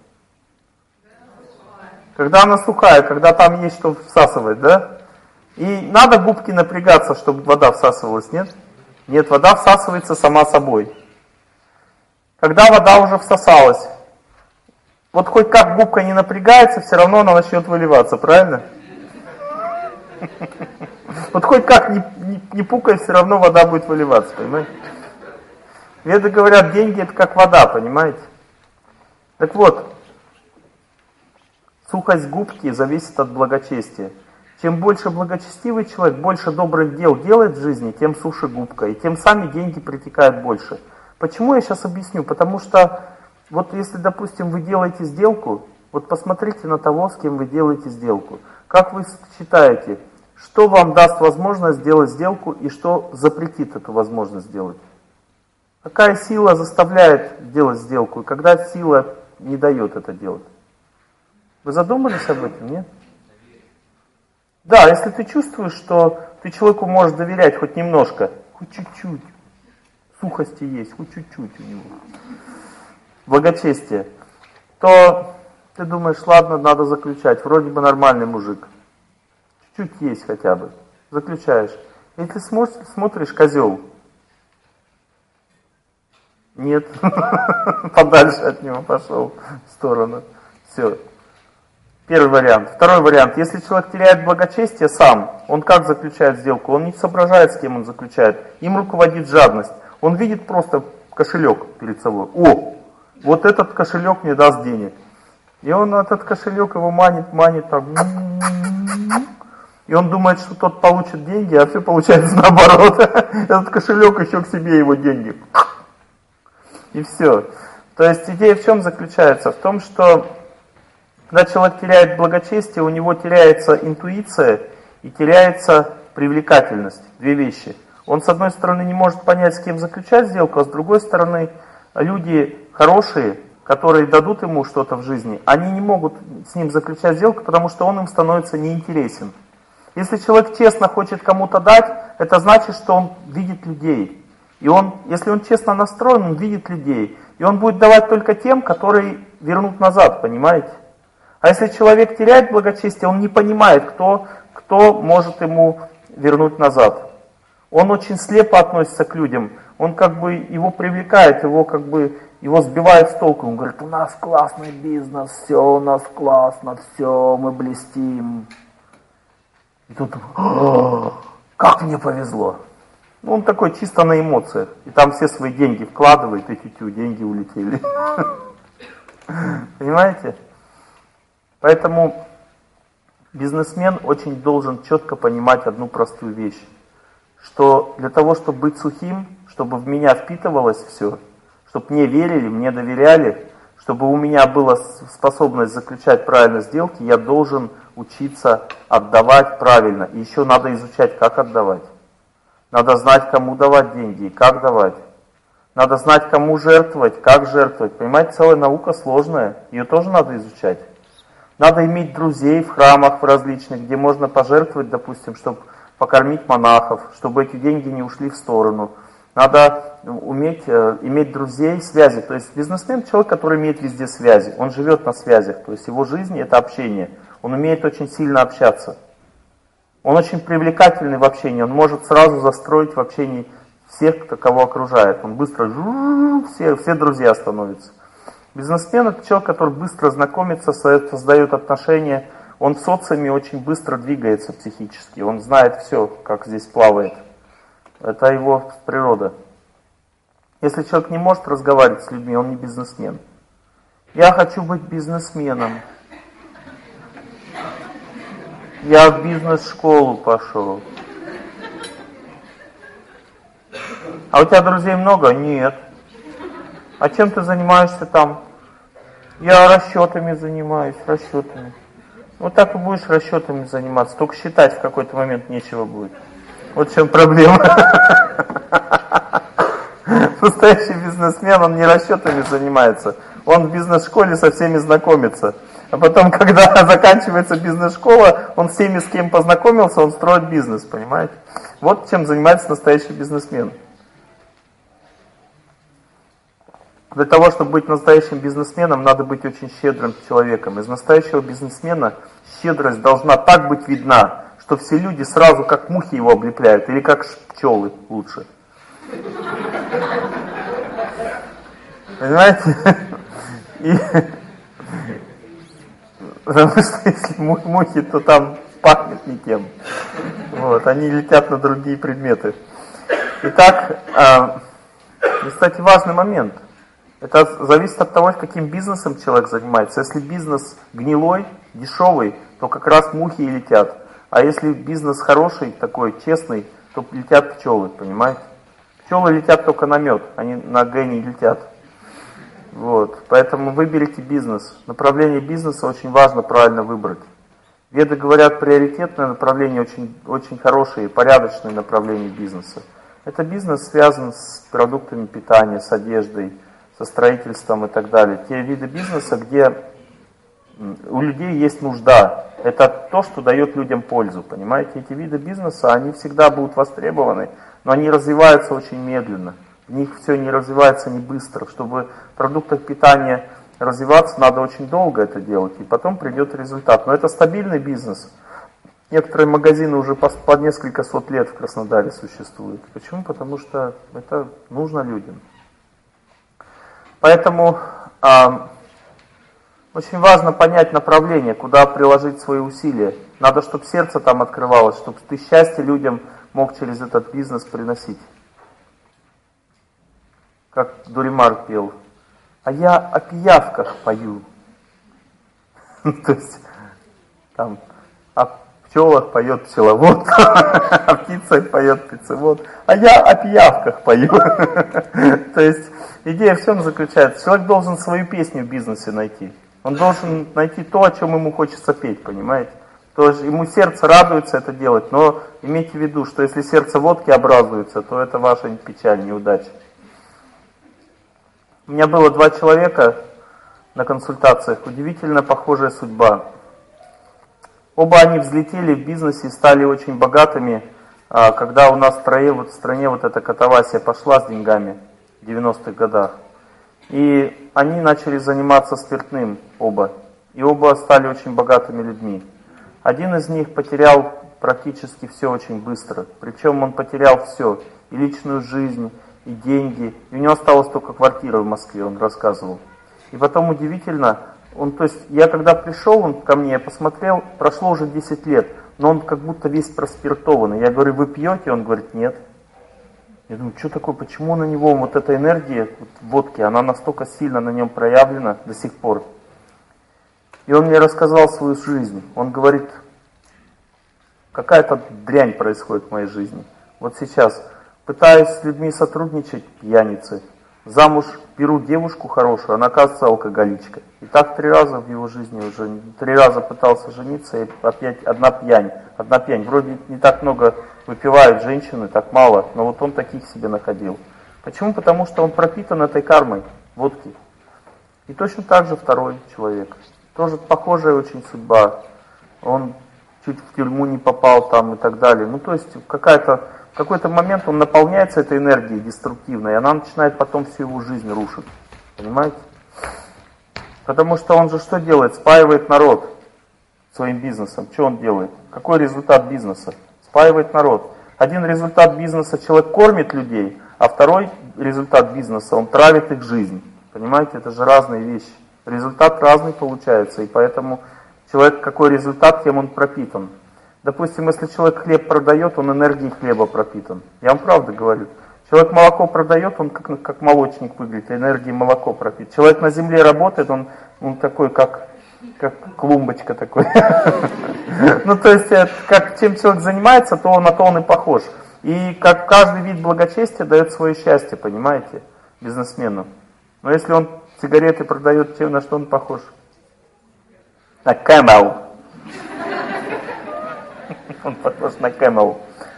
S2: Когда она сухая, когда там есть что всасывать, да? И надо губки напрягаться, чтобы вода всасывалась, нет? Нет, вода всасывается сама собой. Когда вода уже всосалась, вот хоть как губка не напрягается, все равно она начнет выливаться, правильно? Вот хоть как не пукай, все равно вода будет выливаться, понимаете? Веды говорят, деньги это как вода, понимаете? Так вот, сухость губки зависит от благочестия. Чем больше благочестивый человек, больше добрых дел делает в жизни, тем суше губка, и тем сами деньги притекают больше. Почему я сейчас объясню? Потому что, вот если, допустим, вы делаете сделку, вот посмотрите на того, с кем вы делаете сделку. Как вы считаете, что вам даст возможность сделать сделку и что запретит эту возможность сделать? Какая сила заставляет делать сделку, и когда сила не дает это делать? Вы задумались об этом, нет? Да, если ты чувствуешь, что ты человеку можешь доверять хоть немножко, хоть чуть-чуть, сухости есть, хоть чуть-чуть у него, благочестие, то ты думаешь, ладно, надо заключать, вроде бы нормальный мужик, чуть-чуть есть хотя бы, заключаешь. Если смотришь, козел, нет, подальше от него пошел в сторону, все. Первый вариант. Второй вариант. Если человек теряет благочестие сам, он как заключает сделку? Он не соображает, с кем он заключает. Им руководит жадность. Он видит просто кошелек перед собой. О, вот этот кошелек мне даст денег. И он этот кошелек его манит так. И он думает, что тот получит деньги, а все получается наоборот. Этот кошелек еще к себе его деньги. И все. То есть идея в чем заключается? В том, что когда человек теряет благочестие, у него теряется интуиция и теряется привлекательность. Две вещи. Он, с одной стороны, не может понять, с кем заключать сделку, а с другой стороны, люди хорошие, которые дадут ему что-то в жизни, они не могут с ним заключать сделку, потому что он им становится неинтересен. Если человек честно хочет кому-то дать, это значит, что он видит людей. И если он честно настроен, он видит людей. И он будет давать только тем, которые вернут назад, понимаете? А если человек теряет благочестие, он не понимает, кто может ему вернуть назад. Он очень слепо относится к людям. Он как бы его привлекает, его сбивает с толку. Он говорит, у нас классный бизнес, все у нас классно, все, мы блестим. И тут, как мне повезло. Он такой чисто на эмоциях. И там все свои деньги вкладывает, и тю-тю, деньги улетели. Понимаете? Поэтому бизнесмен очень должен четко понимать одну простую вещь, что для того, чтобы быть сухим, чтобы в меня впитывалось все, чтобы мне верили, мне доверяли, чтобы у меня была способность заключать правильно сделки, я должен учиться отдавать правильно. И еще надо изучать, как отдавать. Надо знать, кому давать деньги и как давать. Надо знать, кому жертвовать, как жертвовать. Понимаете, целая наука сложная, ее тоже надо изучать. Надо иметь друзей в храмах в различных, где можно пожертвовать, допустим, чтобы покормить монахов, чтобы эти деньги не ушли в сторону. Надо иметь друзей, связи. То есть бизнесмен — человек, который имеет везде связи. Он живет на связях. То есть его жизнь — это общение. Он умеет очень сильно общаться. Он очень привлекательный в общении. Он может сразу застроить в общении всех, кого окружает. Он быстро все друзья становятся. Бизнесмен — это человек, который быстро знакомится, создает отношения. Он в социуме очень быстро двигается психически. Он знает все, как здесь плавает. Это его природа. Если человек не может разговаривать с людьми, он не бизнесмен. Я хочу быть бизнесменом. Я в бизнес-школу пошел. А у тебя друзей много? Нет. А чем ты занимаешься там? Я расчетами занимаюсь, расчетами. Вот так и будешь расчетами заниматься. Только считать в какой-то момент нечего будет. Вот в чем проблема. Настоящий бизнесмен, он не расчетами занимается. Он в бизнес-школе со всеми знакомится. А потом, когда заканчивается бизнес-школа, он с теми, с кем познакомился, он строит бизнес, понимаете? Вот чем занимается настоящий бизнесмен. Для того, чтобы быть настоящим бизнесменом, надо быть очень щедрым человеком. Из настоящего бизнесмена щедрость должна так быть видна, что все люди сразу как мухи его облепляют, или как пчелы лучше. Понимаете? Потому что если мухи, то там пахнет не тем. Вот, они летят на другие предметы. Итак, кстати, важный момент. Это зависит от того, каким бизнесом человек занимается. Если бизнес гнилой, дешевый, то как раз мухи и летят. А если бизнес хороший, такой честный, то летят пчелы, понимаете? Пчелы летят только на мед, они на Г не летят. Вот. Поэтому выберите бизнес. Направление бизнеса очень важно правильно выбрать. Веды говорят, приоритетное направление очень хорошее, порядочное направление бизнеса. Это бизнес связан с продуктами питания, с одеждой, со строительством и так далее. Те виды бизнеса, где у людей есть нужда. Это то, что дает людям пользу. Понимаете, эти виды бизнеса, они всегда будут востребованы, но они развиваются очень медленно. В них все не развивается не быстро. Чтобы в продуктах питания развиваться, надо очень долго это делать, и потом придет результат. Но это стабильный бизнес. Некоторые магазины уже по несколько сот лет в Краснодаре существуют. Почему? Потому что это нужно людям. Поэтому очень важно понять направление, куда приложить свои усилия. Надо, чтобы сердце там открывалось, чтобы ты счастье людям мог через этот бизнес приносить. Как Дуримар пел. А я о пиявках пою. То есть, там, о пчелах поет пчеловод, о птицах поет птицевод, а я о пиявках пою. То есть, идея в чем заключается? Человек должен свою песню в бизнесе найти. Он должен найти то, о чем ему хочется петь, понимаете? То есть, ему сердце радуется это делать, но имейте в виду, что если сердце водки образуется, то это ваша печаль, неудача. У меня было 2 человека на консультациях, удивительно похожая судьба. Оба они взлетели в бизнесе и стали очень богатыми, когда у нас в стране вот эта катавасия пошла с деньгами в 90-х годах. И они начали заниматься спиртным оба. И оба стали очень богатыми людьми. Один из них потерял практически все очень быстро. Причем он потерял все. И личную жизнь, и деньги. И у него осталась только квартира в Москве, он рассказывал. И потом удивительно, я когда пришел, он ко мне, я посмотрел, прошло уже 10 лет, но он как будто весь проспиртованный. Я говорю, вы пьете? Он говорит, нет. Я думаю, что такое, почему на него вот эта энергия водки, она настолько сильно на нем проявлена до сих пор. И он мне рассказал свою жизнь. Он говорит, какая-то дрянь происходит в моей жизни. Вот сейчас пытаюсь с людьми сотрудничать, пьяницы. Замуж беру девушку хорошую, она оказывается алкоголичка. И так 3 раза в его жизни уже, 3 раза пытался жениться, и опять одна пьянь. Вроде не так много выпивают женщины, так мало, но вот он таких себе находил. Почему? Потому что он пропитан этой кармой водки. И точно так же второй человек. Тоже похожая очень судьба. Он чуть в тюрьму не попал там и так далее. То есть в какой-то момент он наполняется этой энергией деструктивной, и она начинает потом всю его жизнь рушить. Понимаете? Потому что он же что делает? Спаивает народ своим бизнесом. Что он делает? Какой результат бизнеса? Спаивает народ. Один результат бизнеса — человек кормит людей, а второй результат бизнеса — он травит их жизнь. Понимаете? Это же разные вещи. Результат разный получается, и поэтому человек, какой результат, тем он пропитан. Допустим, если человек хлеб продает, он энергией хлеба пропитан. Я вам правда говорю. Человек молоко продает, он как молочник выглядит, энергией молоко пропитан. Человек на земле работает, он такой, как клумбочка такой. То есть, чем человек занимается, то на то он и похож. И как каждый вид благочестия дает свое счастье, понимаете, бизнесмену. Но если он сигареты продает, на что он похож? На Camel. Он похож на Camel.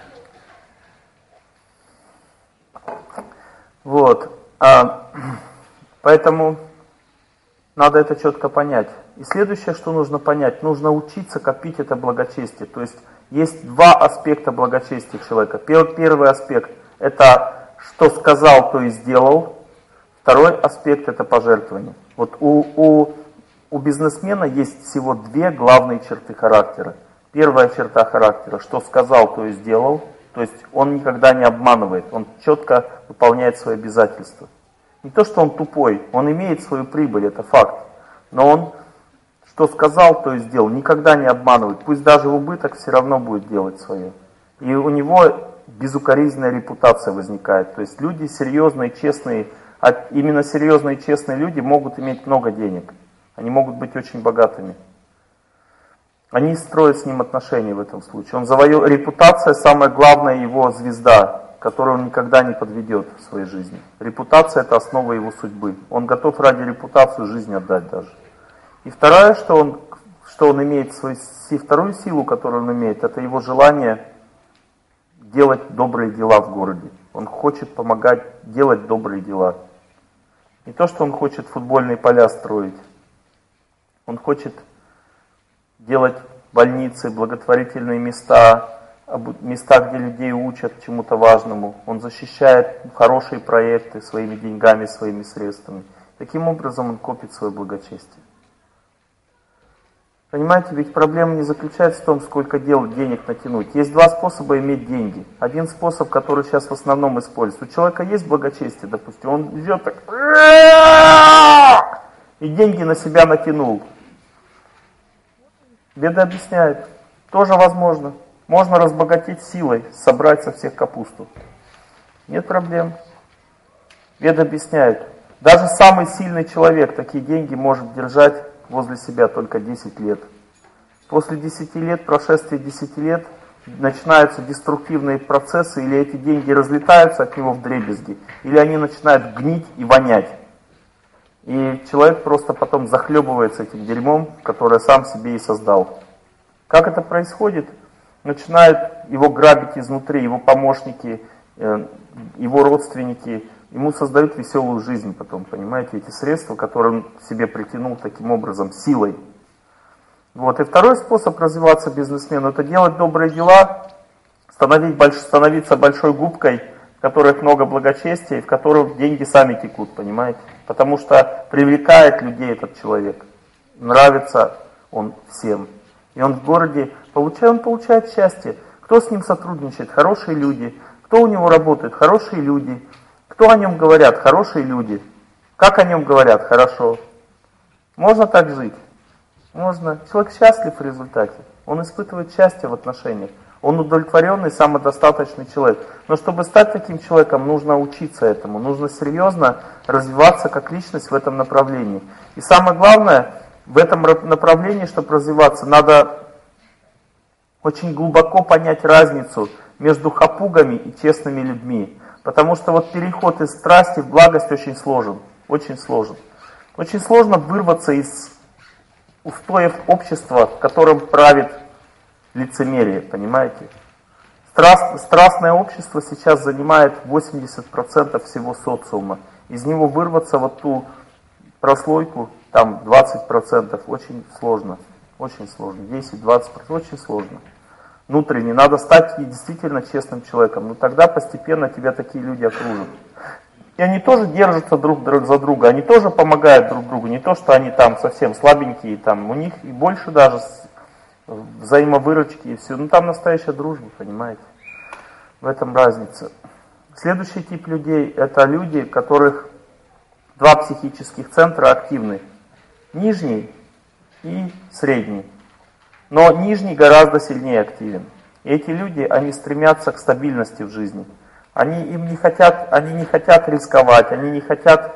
S2: Вот. Поэтому надо это четко понять. И следующее, что нужно понять, нужно учиться копить это благочестие. То есть 2 аспекта благочестия человека. Первый аспект — это что сказал, то и сделал. Второй аспект — это пожертвование. Вот у бизнесмена есть всего две главные черты характера. Первая черта характера — что сказал, то и сделал. То есть он никогда не обманывает, он четко выполняет свои обязательства. Не то, что он тупой, он имеет свою прибыль, это факт. Но он, что сказал, то и сделал, никогда не обманывает. Пусть даже в убыток, все равно будет делать свое. И у него безукоризненная репутация возникает. То есть люди серьезные, честные, а именно серьезные и честные люди могут иметь много денег. Они могут быть очень богатыми. Они строят с ним отношения в этом случае. Репутация — самая главная его звезда, которую он никогда не подведет в своей жизни. Репутация — это основа его судьбы. Он готов ради репутации жизнь отдать даже. И второе, что он имеет, вторую силу, которую он имеет, это его желание делать добрые дела в городе. Он хочет помогать делать добрые дела. Не то, что он хочет футбольные поля строить. Он хочет делать больницы, благотворительные места, где людей учат чему-то важному. Он защищает хорошие проекты своими деньгами, своими средствами. Таким образом он копит свое благочестие. Понимаете, ведь проблема не заключается в том, сколько денег натянуть. Есть два способа иметь деньги. Один способ, который сейчас в основном используется. У человека есть благочестие, допустим, он идет так и деньги на себя натянул. Веда объясняет, тоже возможно. Можно разбогатеть силой, собрать со всех капусту. Нет проблем. Веда объясняет, даже самый сильный человек такие деньги может держать возле себя только 10 лет. После 10 лет, прошествия 10 лет, начинаются деструктивные процессы, или эти деньги разлетаются от него вдребезги, или они начинают гнить и вонять. И человек просто потом захлебывается этим дерьмом, которое сам себе и создал. Как это происходит? Начинают его грабить изнутри, его помощники, его родственники. Ему создают веселую жизнь потом, понимаете, эти средства, которые он себе притянул таким образом, силой. Вот. И второй способ развиваться бизнесмену — это делать добрые дела, становиться большой губкой, в которых много благочестия, и в которых деньги сами текут, понимаете? Потому что привлекает людей этот человек. Нравится он всем. И он в городе получает счастье. Кто с ним сотрудничает? Хорошие люди. Кто у него работает? Хорошие люди. Кто о нем говорят? Хорошие люди. Как о нем говорят? Хорошо. Можно так жить? Можно. Человек счастлив в результате. Он испытывает счастье в отношениях. Он удовлетворенный, самодостаточный человек. Но чтобы стать таким человеком, нужно учиться этому. Нужно серьезно развиваться как личность в этом направлении. И самое главное, в этом направлении, чтобы развиваться, надо очень глубоко понять разницу между хапугами и честными людьми. Потому что вот переход из страсти в благость очень сложен. Очень сложен. Очень сложно вырваться из устоев общества, в котором правит лицемерие, понимаете? Страстное общество сейчас занимает 80% всего социума. Из него вырваться вот ту прослойку, там 20%, очень сложно. Очень сложно. 10-20% очень сложно. Внутренне надо стать действительно честным человеком. Но тогда постепенно тебя такие люди окружат. И они тоже держатся друг за друга, они тоже помогают друг другу. Не то, что они там совсем слабенькие, там у них и больше даже взаимовыручки и все. Ну там настоящая дружба, понимаете. В этом разница. Следующий тип людей — это люди, у которых два психических центра активны. Нижний и средний. Но нижний гораздо сильнее активен. И эти люди, они стремятся к стабильности в жизни. Они не хотят рисковать, они не хотят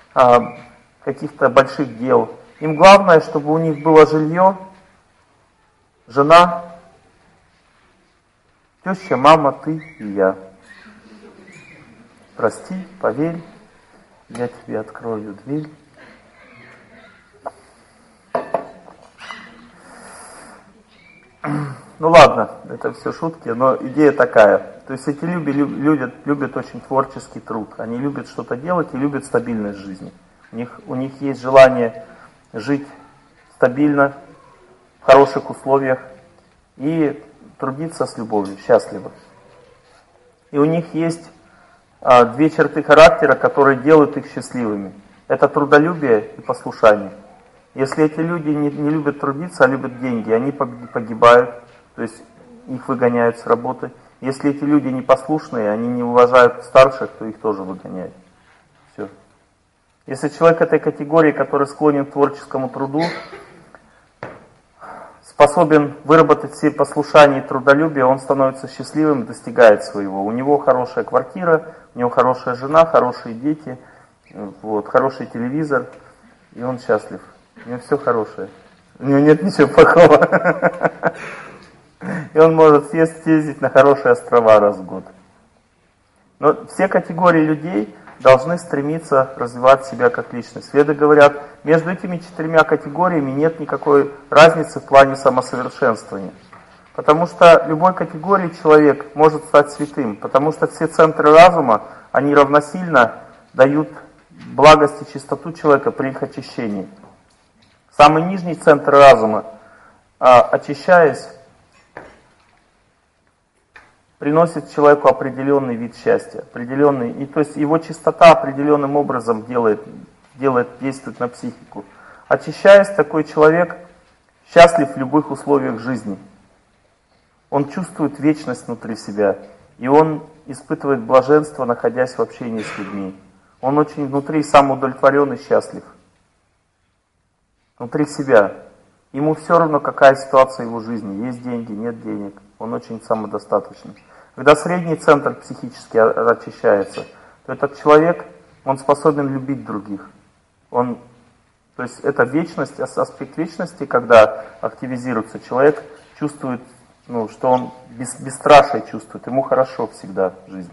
S2: каких-то больших дел. Им главное, чтобы у них было жилье, жена, теща, мама, ты и я. Прости, поверь, я тебе открою дверь. Ну ладно, это все шутки, но идея такая. То есть эти люди любят очень творческий труд. Они любят что-то делать и любят стабильность жизни. У них есть желание жить стабильно, в хороших условиях и трудиться с любовью, счастливо. И у них есть две черты характера, которые делают их счастливыми. Это трудолюбие и послушание. Если эти люди не любят трудиться, а любят деньги, они погибают, то есть их выгоняют с работы. Если эти люди непослушные, они не уважают старших, то их тоже выгоняют. Все. Если человек этой категории, который склонен к творческому труду, способен выработать все послушание и трудолюбие, он становится счастливым, достигает своего. У него хорошая квартира, у него хорошая жена, хорошие дети, вот, хороший телевизор, и он счастлив. У него все хорошее. У него нет ничего плохого. И он может съездить на хорошие острова раз в год. Но все категории людей должны стремиться развивать себя как личность. Веды говорят, между этими 4 категориями нет никакой разницы в плане самосовершенствования. Потому что любой категории человек может стать святым. Потому что все центры разума, они равносильно дают благость и чистоту человека при их очищении. Самый нижний центр разума, очищаясь, приносит человеку определенный вид счастья, определенный, и то есть его чистота определенным образом действует на психику. Очищаясь, такой человек счастлив в любых условиях жизни. Он чувствует вечность внутри себя, и он испытывает блаженство, находясь в общении с людьми. Он очень внутри самоудовлетворен и счастлив. Внутри себя. Ему все равно, какая ситуация в его жизни. Есть деньги, нет денег. Он очень самодостаточный. Когда средний центр психически очищается, то этот человек, он способен любить других. То есть это вечность, аспект вечности, когда активизируется человек, чувствует, что он бесстрашие чувствует, ему хорошо всегда в жизни.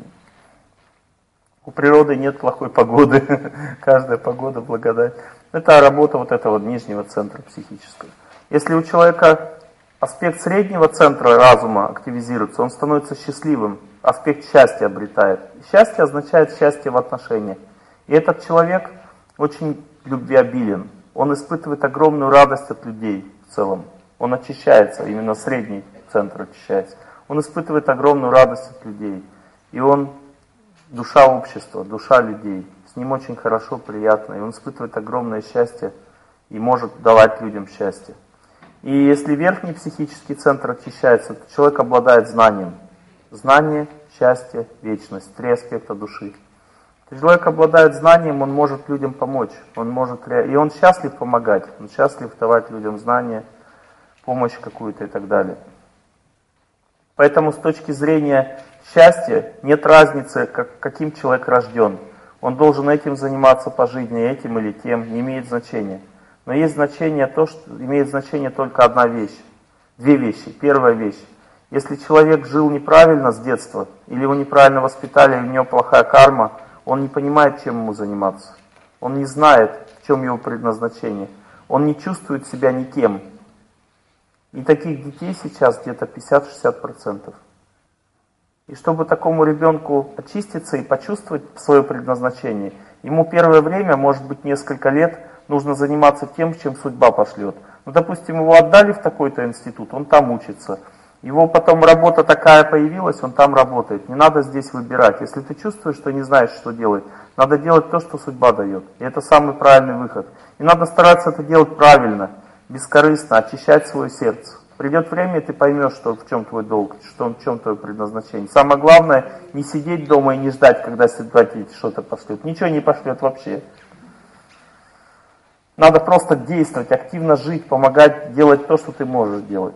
S2: У природы нет плохой погоды, каждая погода благодать. Это работа вот этого нижнего центра психического. Если у человека аспект среднего центра разума активизируется, он становится счастливым, аспект счастья обретает. Счастье означает счастье в отношениях. И этот человек очень любвеобилен. Он испытывает огромную радость от людей в целом. Он очищается, именно средний центр очищается. Он испытывает огромную радость от людей. И он душа общества, душа людей. С ним очень хорошо, приятно. И он испытывает огромное счастье и может давать людям счастье. И если верхний психический центр очищается, то человек обладает знанием. Знание, счастье, вечность. 3 аспекта души. Человек обладает знанием, он может людям помочь. И он счастлив помогать. Он счастлив давать людям знания, помощь какую-то и так далее. Поэтому с точки зрения счастья нет разницы, каким человек рожден. Он должен этим заниматься по жизни, этим или тем, не имеет значения. Но есть значение то, что имеет значение только одна вещь. 2 вещи. Первая вещь. Если человек жил неправильно с детства, или его неправильно воспитали, или у него плохая карма, он не понимает, чем ему заниматься. Он не знает, в чем его предназначение. Он не чувствует себя никем. И таких детей сейчас где-то 50-60%. И чтобы такому ребенку очиститься и почувствовать свое предназначение, ему первое время, может быть несколько лет, нужно заниматься тем, чем судьба пошлет. Допустим, его отдали в такой-то институт, он там учится. Его потом работа такая появилась, он там работает. Не надо здесь выбирать. Если ты чувствуешь, что не знаешь, что делать, надо делать то, что судьба дает. И это самый правильный выход. И надо стараться это делать правильно, бескорыстно, очищать свое сердце. Придет время, и ты поймешь, в чем твой долг, в чем твое предназначение. Самое главное, не сидеть дома и не ждать, когда судьба тебе что-то пошлет. Ничего не пошлет вообще. Надо просто действовать, активно жить, помогать, делать то, что ты можешь делать.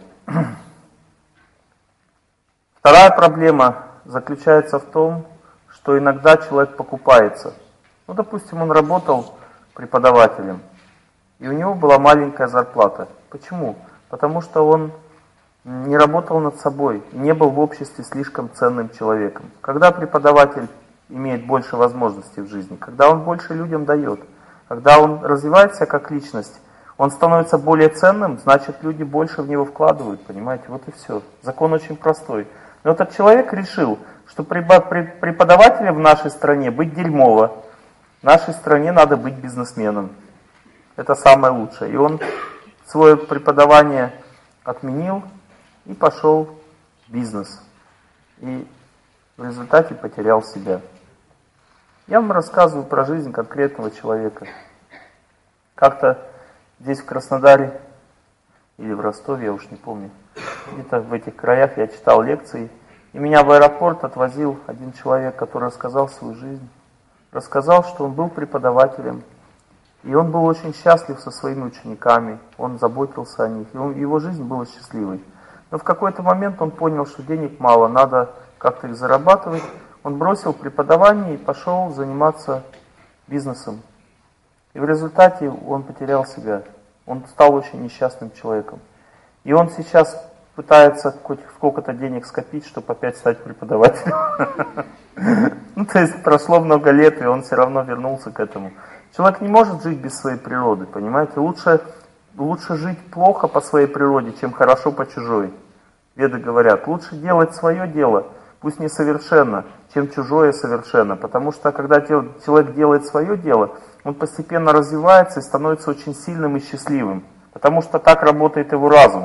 S2: Вторая проблема заключается в том, что иногда человек покупается. Допустим, он работал преподавателем, и у него была маленькая зарплата. Почему? Потому что он не работал над собой, не был в обществе слишком ценным человеком. Когда преподаватель имеет больше возможностей в жизни, когда он больше людям дает, когда он развивается как личность, он становится более ценным, значит люди больше в него вкладывают, понимаете, вот и все. Закон очень простой. Но этот человек решил, что преподавателем в нашей стране быть дерьмово, в нашей стране надо быть бизнесменом. Это самое лучшее. И он свое преподавание отменил и пошел в бизнес. И в результате потерял себя. Я вам рассказываю про жизнь конкретного человека. Как-то здесь в Краснодаре или в Ростове, я уж не помню, где-то в этих краях я читал лекции, и меня в аэропорт отвозил один человек, который рассказал свою жизнь. Рассказал, что он был преподавателем, и он был очень счастлив со своими учениками, он заботился о них, и его жизнь была счастливой. Но в какой-то момент он понял, что денег мало, надо как-то их зарабатывать. Он бросил преподавание и пошел заниматься бизнесом. И в результате он потерял себя. Он стал очень несчастным человеком. И он сейчас пытается хоть сколько-то денег скопить, чтобы опять стать преподавателем. Ну, то есть прошло много лет, и он все равно вернулся к этому. Человек не может жить без своей природы, понимаете? Лучше жить плохо по своей природе, чем хорошо по чужой. Веды говорят, лучше делать свое дело, пусть не совершенно, чем чужое совершенно. Потому что когда человек делает свое дело, он постепенно развивается и становится очень сильным и счастливым. Потому что так работает его разум.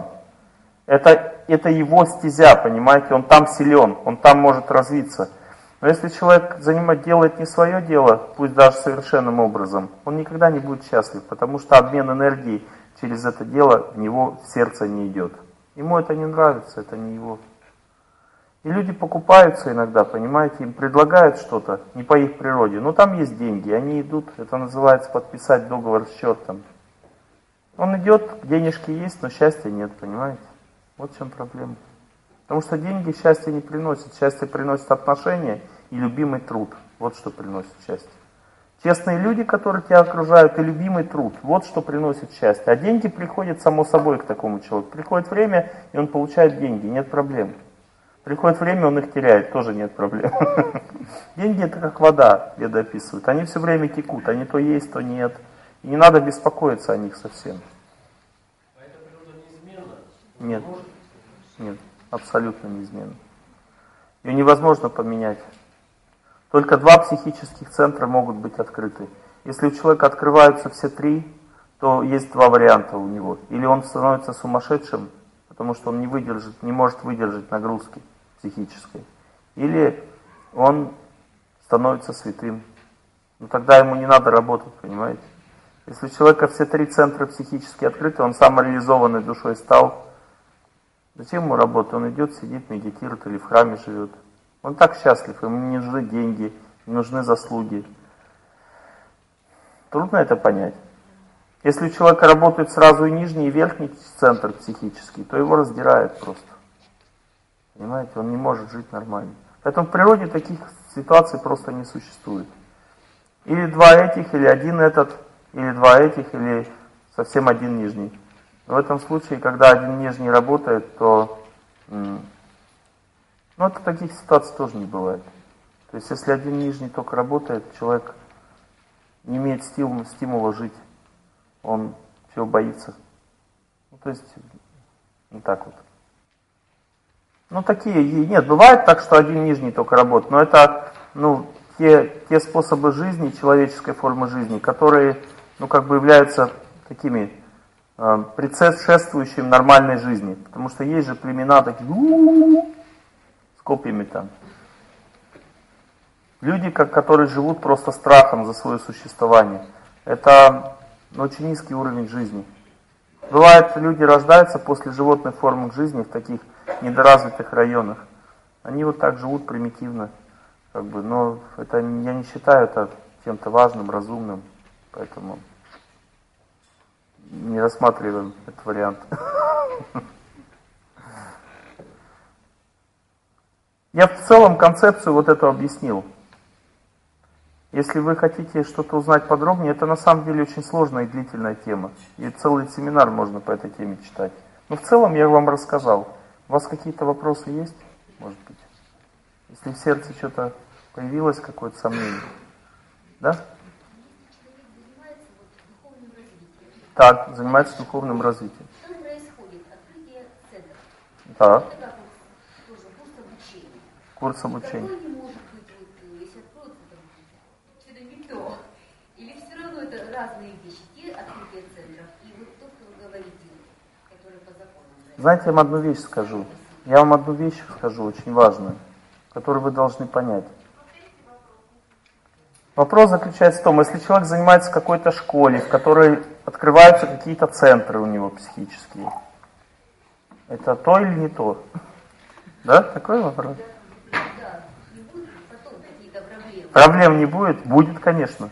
S2: Это его стезя, понимаете, он там силен, он там может развиться. Но если человек делает не свое дело, пусть даже совершенным образом, он никогда не будет счастлив, потому что обмен энергией через это дело в него в сердце не идет. Ему это не нравится, это не его. И люди покупаются иногда, понимаете, им предлагают что-то не по их природе, но там есть деньги, они идут, это называется подписать договор с счетом. Он идет, денежки есть, но счастья нет, понимаете? Вот в чем проблема. Потому что деньги счастья не приносят. Счастье приносит отношения и любимый труд. Вот что приносит счастье. Честные люди, которые тебя окружают, и любимый труд. Вот что приносит счастье. А деньги приходят само собой к такому человеку. Приходит время, и он получает деньги, нет проблем. Приходит время, он их теряет, тоже нет проблем. Деньги это как вода, веды описывают. Они все время текут, они то есть, то нет. И не надо беспокоиться о них совсем.
S3: А эта природа неизменна?
S2: Нет, нет, абсолютно неизменно. Ее невозможно поменять. Только 2 психических центра могут быть открыты. Если у человека открываются все 3, то есть 2 варианта у него. Или он становится сумасшедшим, потому что он не может выдержать нагрузки психической. Или он становится святым. Но тогда ему не надо работать, понимаете? Если у человека все 3 центра психически открыты, он самореализованной душой стал, зачем ему работать? Он идет, сидит, медитирует или в храме живет. Он так счастлив, ему не нужны деньги, не нужны заслуги. Трудно это понять. Если у человека работает сразу и нижний, и верхний центр психический, то его раздирает просто. Понимаете, он не может жить нормально. Поэтому в природе таких ситуаций просто не существует. Или 2 этих, или 1 этот, или 2 этих, или совсем 1 нижний. Но в этом случае, когда 1 нижний работает, то таких ситуаций тоже не бывает. То есть, если 1 нижний только работает, человек не имеет стимула жить. Он всего боится. То есть, вот так вот. Нет, бывает так, что 1 нижний только работает, но это, те способы жизни, человеческой формы жизни, которые, являются такими предшествующими нормальной жизни. Потому что есть же племена такие, с копьями там. Люди, которые живут просто страхом за свое существование. Это очень низкий уровень жизни. Бывает, люди рождаются после животной формы жизни в таких недоразвитых районах. Они вот так живут примитивно. Но это, я не считаю это чем-то важным, разумным. Поэтому не рассматриваем этот вариант. Я в целом концепцию вот эту объяснил. Если вы хотите что-то узнать подробнее, это на самом деле очень сложная и длительная тема. И целый семинар можно по этой теме читать. Но в целом я вам рассказал. У вас какие-то вопросы есть? Может быть? Если в сердце что-то появилось, какое-то сомнение. Да? Так, занимается духовным развитием.
S4: Что происходит? Открытие центров.
S2: Так.
S4: Это как тоже курс обучения.
S2: Курс обучения.
S4: Такое не может быть, если откроется это не то. Или все равно это разные вещи. Те открытия центров и вот то, что вы говорите, которые по законам.
S2: Знаете, я вам одну вещь скажу. Я вам одну вещь скажу, очень важную, которую вы должны понять. Вопрос заключается в том, если человек занимается в какой-то школе, в которой открываются какие-то центры у него психические, это то или не то? Да? Такой вопрос?
S4: Да, не будут потом какие-то проблемы.
S2: Проблем не будет? Будет, конечно.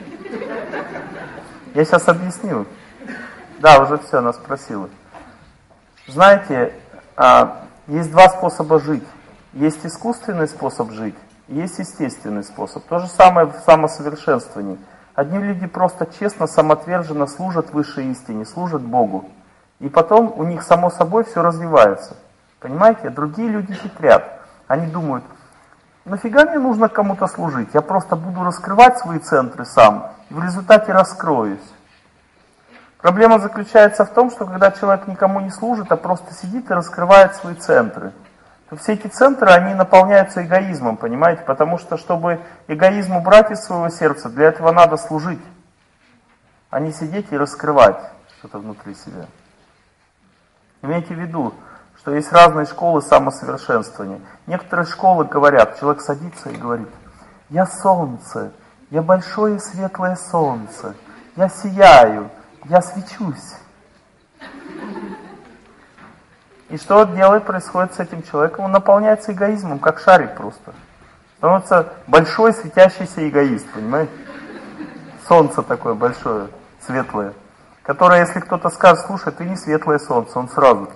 S2: Я сейчас объясню. Да, уже все, она спросила. Знаете, есть два способа жить. Есть искусственный способ жить, и есть естественный способ. То же самое в самосовершенствовании. Одни люди просто честно, самоотверженно служат высшей истине, служат Богу. И потом у них само собой все развивается. Понимаете? Другие люди хитрят. Они думают, нафига мне нужно кому-то служить? Я просто буду раскрывать свои центры сам, и в результате раскроюсь. Проблема заключается в том, что когда человек никому не служит, а просто сидит и раскрывает свои центры, то все эти центры, они наполняются эгоизмом, понимаете? Потому что, чтобы эгоизм убрать из своего сердца, для этого надо служить, а не сидеть и раскрывать что-то внутри себя. Имейте в виду, что есть разные школы самосовершенствования. Некоторые школы говорят, человек садится и говорит, я солнце, я большое светлое солнце, я сияю, я свечусь. И что происходит с этим человеком? Он наполняется эгоизмом, как шарик просто. Становится большой светящийся эгоист, понимаете? Солнце такое большое, светлое. Которое, если кто-то скажет, слушай, ты не светлое солнце, он сразу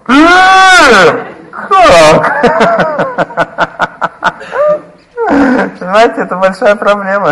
S2: как? Понимаете, это большая проблема.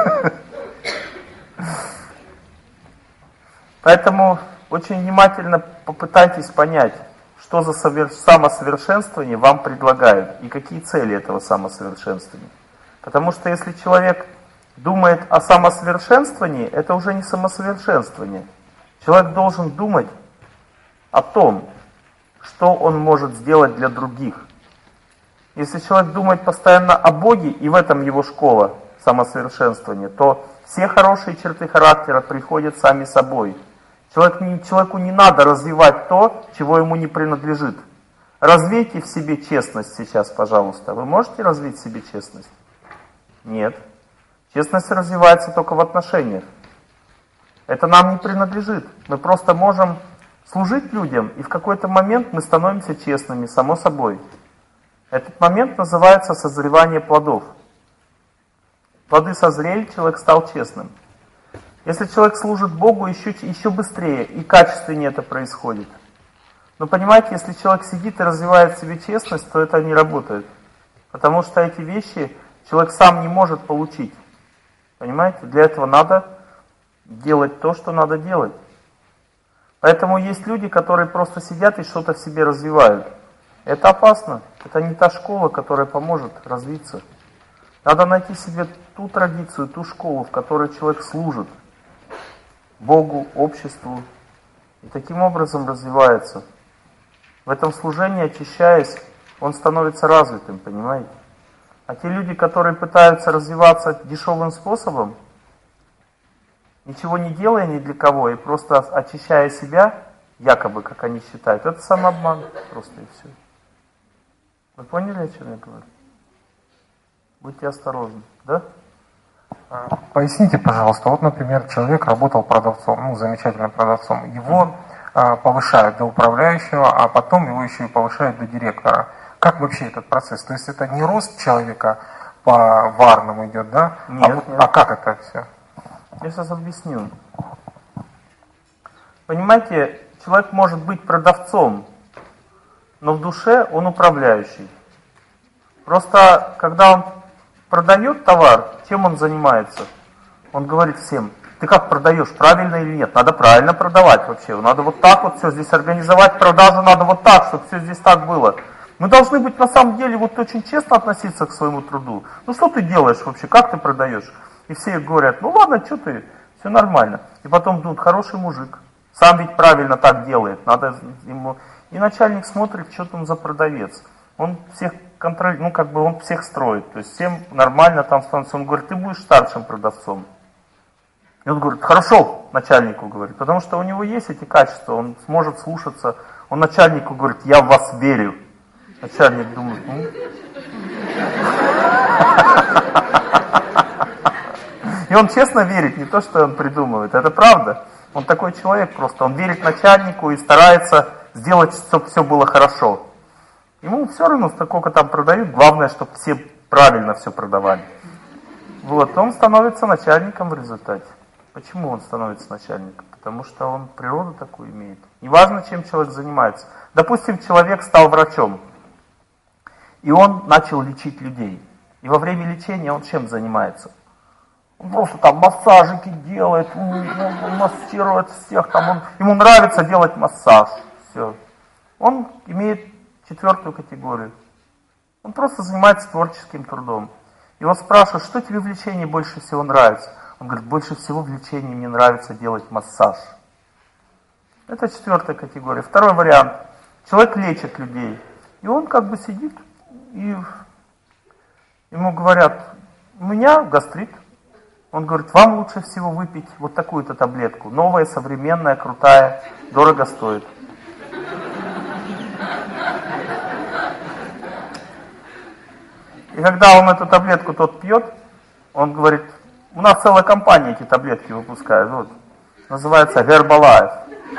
S2: Поэтому очень внимательно попытайтесь понять, что за самосовершенствование вам предлагают и какие цели этого самосовершенствования. Потому что если человек думает о самосовершенствовании, это уже не самосовершенствование. Человек должен думать о том, что он может сделать для других. Если человек думает постоянно о Боге, и в этом его школа самосовершенствования, то все хорошие черты характера приходят сами собой. Человеку не надо развивать то, чего ему не принадлежит. Развейте в себе честность сейчас, пожалуйста. Вы можете развить в себе честность? Нет. Честность развивается только в отношениях. Это нам не принадлежит. Мы просто можем служить людям, и в какой-то момент мы становимся честными, само собой. Этот момент называется созревание плодов. Плоды созрели, человек стал честным. Если человек служит Богу, еще быстрее и качественнее это происходит. Но понимаете, если человек сидит и развивает в себе честность, то это не работает. Потому что эти вещи человек сам не может получить. Понимаете? Для этого надо делать то, что надо делать. Поэтому есть люди, которые просто сидят и что-то в себе развивают. Это опасно. Это не та школа, которая поможет развиться. Надо найти себе ту традицию, ту школу, в которой человек служит Богу, обществу. И таким образом развивается. В этом служении, очищаясь, он становится развитым, понимаете? А те люди, которые пытаются развиваться дешевым способом, ничего не делая ни для кого, и просто очищая себя, якобы, как они считают, это самообман просто и все. Вы поняли, о чем я говорю? Будьте осторожны, да?
S5: Поясните, пожалуйста, вот, например, человек работал продавцом, замечательным продавцом, его повышают до управляющего, а потом его еще и повышают до директора. Как вообще этот процесс? То есть это не рост человека по варнам идет, да?
S2: Нет.
S5: А как это все?
S2: Я сейчас объясню. Понимаете, человек может быть продавцом, но в душе он управляющий. Просто, когда он продает товар, чем он занимается? Он говорит всем, ты как продаешь, правильно или нет? Надо правильно продавать вообще. Надо вот так вот все здесь организовать, продажу надо вот так, чтобы все здесь так было. Мы должны быть на самом деле вот очень честно относиться к своему труду. Ну что ты делаешь вообще, как ты продаешь? И все говорят, ну ладно, что ты, все нормально. И потом думают, хороший мужик, сам ведь правильно так делает, надо ему... И начальник смотрит, что там за продавец. Он всех контролирует, он всех строит. То есть всем нормально там становится. Он говорит, ты будешь старшим продавцом. И он говорит, хорошо, начальнику говорит, потому что у него есть эти качества, он сможет слушаться. Он начальнику говорит, я в вас верю. Начальник думает, И И он честно верит, не то, что он придумывает, это правда. Он такой человек просто, он верит начальнику и старается сделать, чтобы все было хорошо. Ему все равно, сколько там продают, главное, чтобы все правильно все продавали. Вот, он становится начальником в результате. Почему он становится начальником? Потому что он природу такую имеет. Неважно, чем человек занимается. Допустим, человек стал врачом, и он начал лечить людей. И во время лечения он чем занимается? Он просто там массажики делает, он массирует всех, там ему нравится делать массаж. Все. Он имеет 4-ю категорию. Он просто занимается творческим трудом. Его спрашивают, что тебе в лечении больше всего нравится? Он говорит, больше всего в лечении мне нравится делать массаж. Это 4-я категория. Второй вариант. Человек лечит людей. И он как бы сидит, и ему говорят, у меня гастрит. Он говорит, вам лучше всего выпить вот такую-то таблетку. Новая, современная, крутая, дорого стоит. И когда он эту таблетку тот пьет, он говорит, у нас целая компания эти таблетки выпускает. Вот. Называется Herbalife.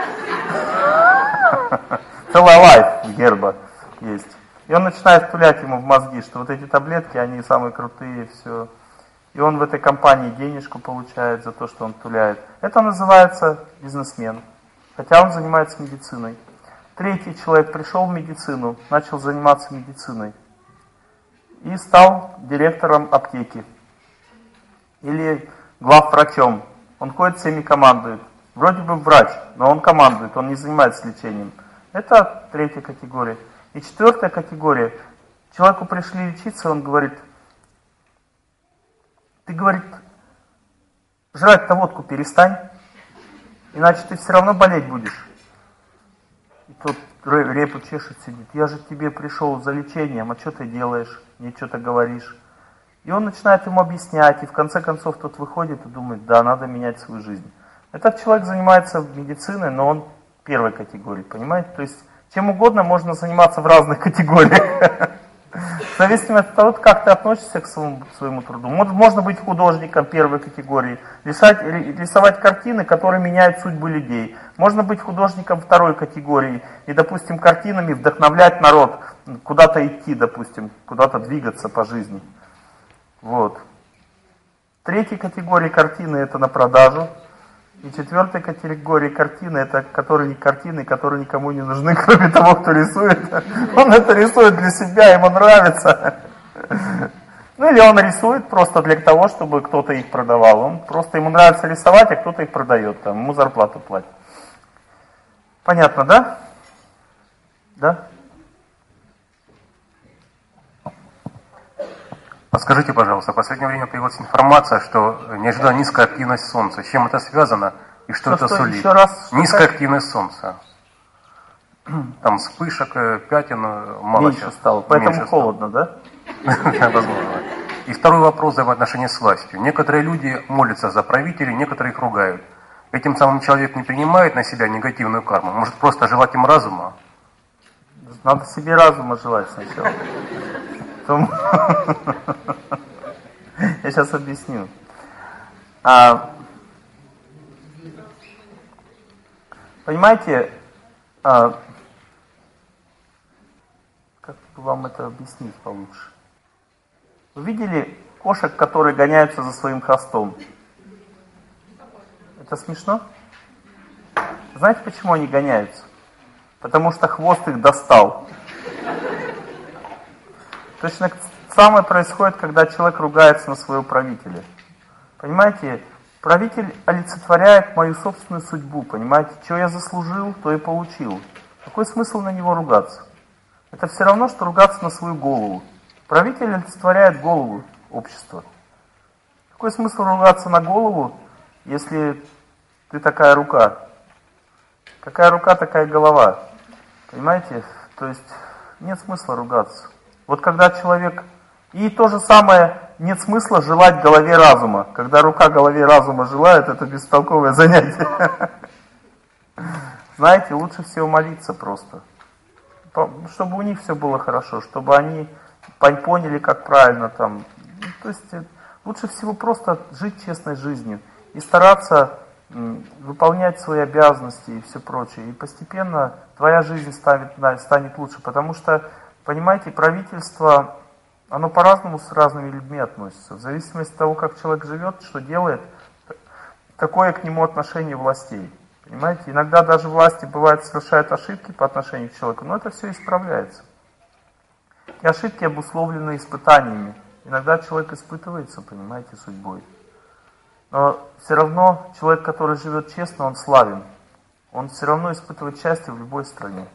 S2: Целая лайф герба есть. И он начинает пулять ему в мозги, что вот эти таблетки, они самые крутые, все. И он в этой компании денежку получает за то, что он туляет. Это называется бизнесмен. Хотя он занимается медициной. 3-й человек пришел в медицину, начал заниматься медициной. И стал директором аптеки. Или главврачом. Он ходит всеми командует. Вроде бы врач, но он командует, он не занимается лечением. Это 3-я категория. И 4-я категория. Человеку пришли лечиться, он говорит, ты, говорит, жрать-то водку перестань, иначе ты все равно болеть будешь. И тот репу чешет, сидит, я же к тебе пришел за лечением, а что ты делаешь, мне что-то говоришь. И он начинает ему объяснять, и в конце концов тот выходит и думает, да, надо менять свою жизнь. Этот человек занимается медициной, но он 1-й категории, понимаете? То есть чем угодно можно заниматься в разных категориях. В зависимости от того, как ты относишься к своему труду. Можно быть художником 1-й категории, рисовать картины, которые меняют судьбы людей. Можно быть художником 2-й категории и, допустим, картинами вдохновлять народ, куда-то идти, допустим, куда-то двигаться по жизни. Вот. 3-й категории картины это на продажу. И 4-й категории картины, это которые никому не нужны, кроме того, кто рисует. Он это рисует для себя, ему нравится. Ну или он рисует просто для того, чтобы кто-то их продавал. Ему нравится рисовать, а кто-то их продает, там, ему зарплату платит. Понятно, да? Да?
S5: Подскажите, пожалуйста, в последнее время появилась информация, что неожиданно низкая активность Солнца. С чем это связано и что это сулит?
S2: Еще раз,
S5: низкая активность Солнца. Там вспышек, пятен мало
S2: меньше стало, поэтому меньше холодно, стало.
S5: Да? Возможно. И второй вопрос взаимоотношения с властью. Некоторые люди молятся за правителей, некоторые их ругают. Этим самым человек не принимает на себя негативную карму. Может просто желать им разума?
S2: Надо себе разума желать сначала. Я сейчас объясню. Понимаете, как бы вам это объяснить получше? Вы видели кошек, которые гоняются за своим хвостом? Это смешно? Знаете, почему они гоняются? Потому что хвост их достал. Точно самое происходит, когда человек ругается на своего правителя. Понимаете, правитель олицетворяет мою собственную судьбу. Понимаете, что я заслужил, то и получил. Какой смысл на него ругаться? Это все равно, что ругаться на свою голову. Правитель олицетворяет голову общества. Какой смысл ругаться на голову, если ты такая рука? Какая рука, такая голова. Понимаете? То есть нет смысла ругаться. Вот когда человек... И то же самое, нет смысла желать голове разума. Когда рука голове разума желает, это бестолковое занятие. Знаете, лучше всего молиться просто. Чтобы у них все было хорошо, чтобы они поняли, как правильно там. То есть Лучше всего просто жить честной жизнью и стараться выполнять свои обязанности и все прочее. И постепенно твоя жизнь станет лучше. Потому что, понимаете, правительство, оно по-разному с разными людьми относится. В зависимости от того, как человек живет, что делает, такое к нему отношение властей. Понимаете, иногда даже власти, бывает, совершают ошибки по отношению к человеку, но это все исправляется. И ошибки обусловлены испытаниями. Иногда человек испытывается, понимаете, судьбой. Но все равно человек, который живет честно, он славен. Он все равно испытывает счастье в любой стране.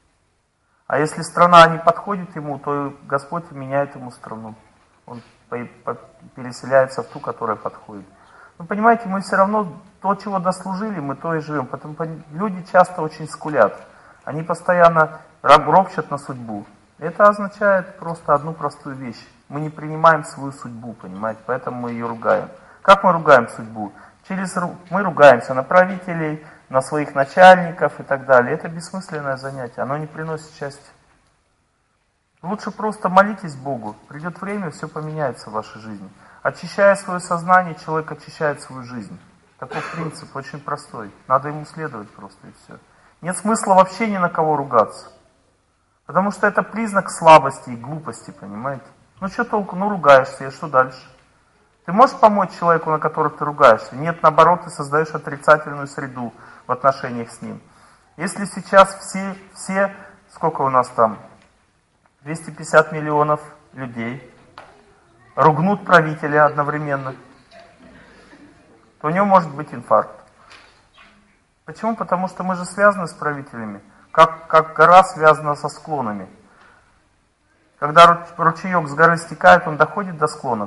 S2: А если страна не подходит ему, то Господь меняет ему страну. Он переселяется в ту, которая подходит. Вы понимаете, мы все равно то, чего дослужили, мы то и живем. Потому люди часто очень скулят. Они постоянно ропщут на судьбу. Это означает просто одну простую вещь. Мы не принимаем свою судьбу, понимаете, поэтому мы ее ругаем. Как мы ругаем судьбу? Мы ругаемся на правителей, на своих начальников и так далее. Это бессмысленное занятие, оно не приносит счастья. Лучше просто молитесь Богу. Придет время, все поменяется в вашей жизни. Очищая свое сознание, человек очищает свою жизнь. Такой принцип очень простой. Надо ему следовать просто и все. Нет смысла вообще ни на кого ругаться. Потому что это признак слабости и глупости, понимаете? Ну что толку? Ну ругаешься, и что дальше? Ты можешь помочь человеку, на которого ты ругаешься? Нет, наоборот, ты создаешь отрицательную среду в отношениях с ним. Если сейчас все, сколько у нас там, 250 миллионов людей, ругнут правителя одновременно, то у него может быть инфаркт. Почему? Потому что мы же связаны с правителями, как гора связана со склонами. Когда ручеек с горы стекает, он доходит до склонов.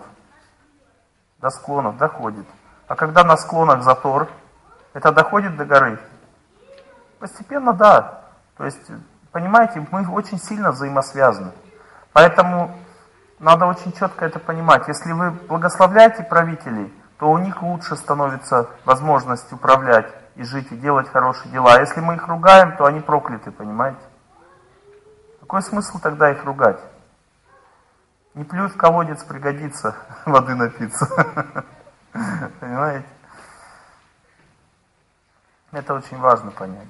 S2: До склонов доходит. А когда на склонах затор, это доходит до горы? Постепенно да. То есть, понимаете, мы очень сильно взаимосвязаны. Поэтому надо очень четко это понимать. Если вы благословляете правителей, то у них лучше становится возможность управлять и жить, и делать хорошие дела. А если мы их ругаем, то они прокляты, понимаете? Какой смысл тогда их ругать? Не плюй в колодец, пригодится воды напиться. Понимаете? Это очень важно понять.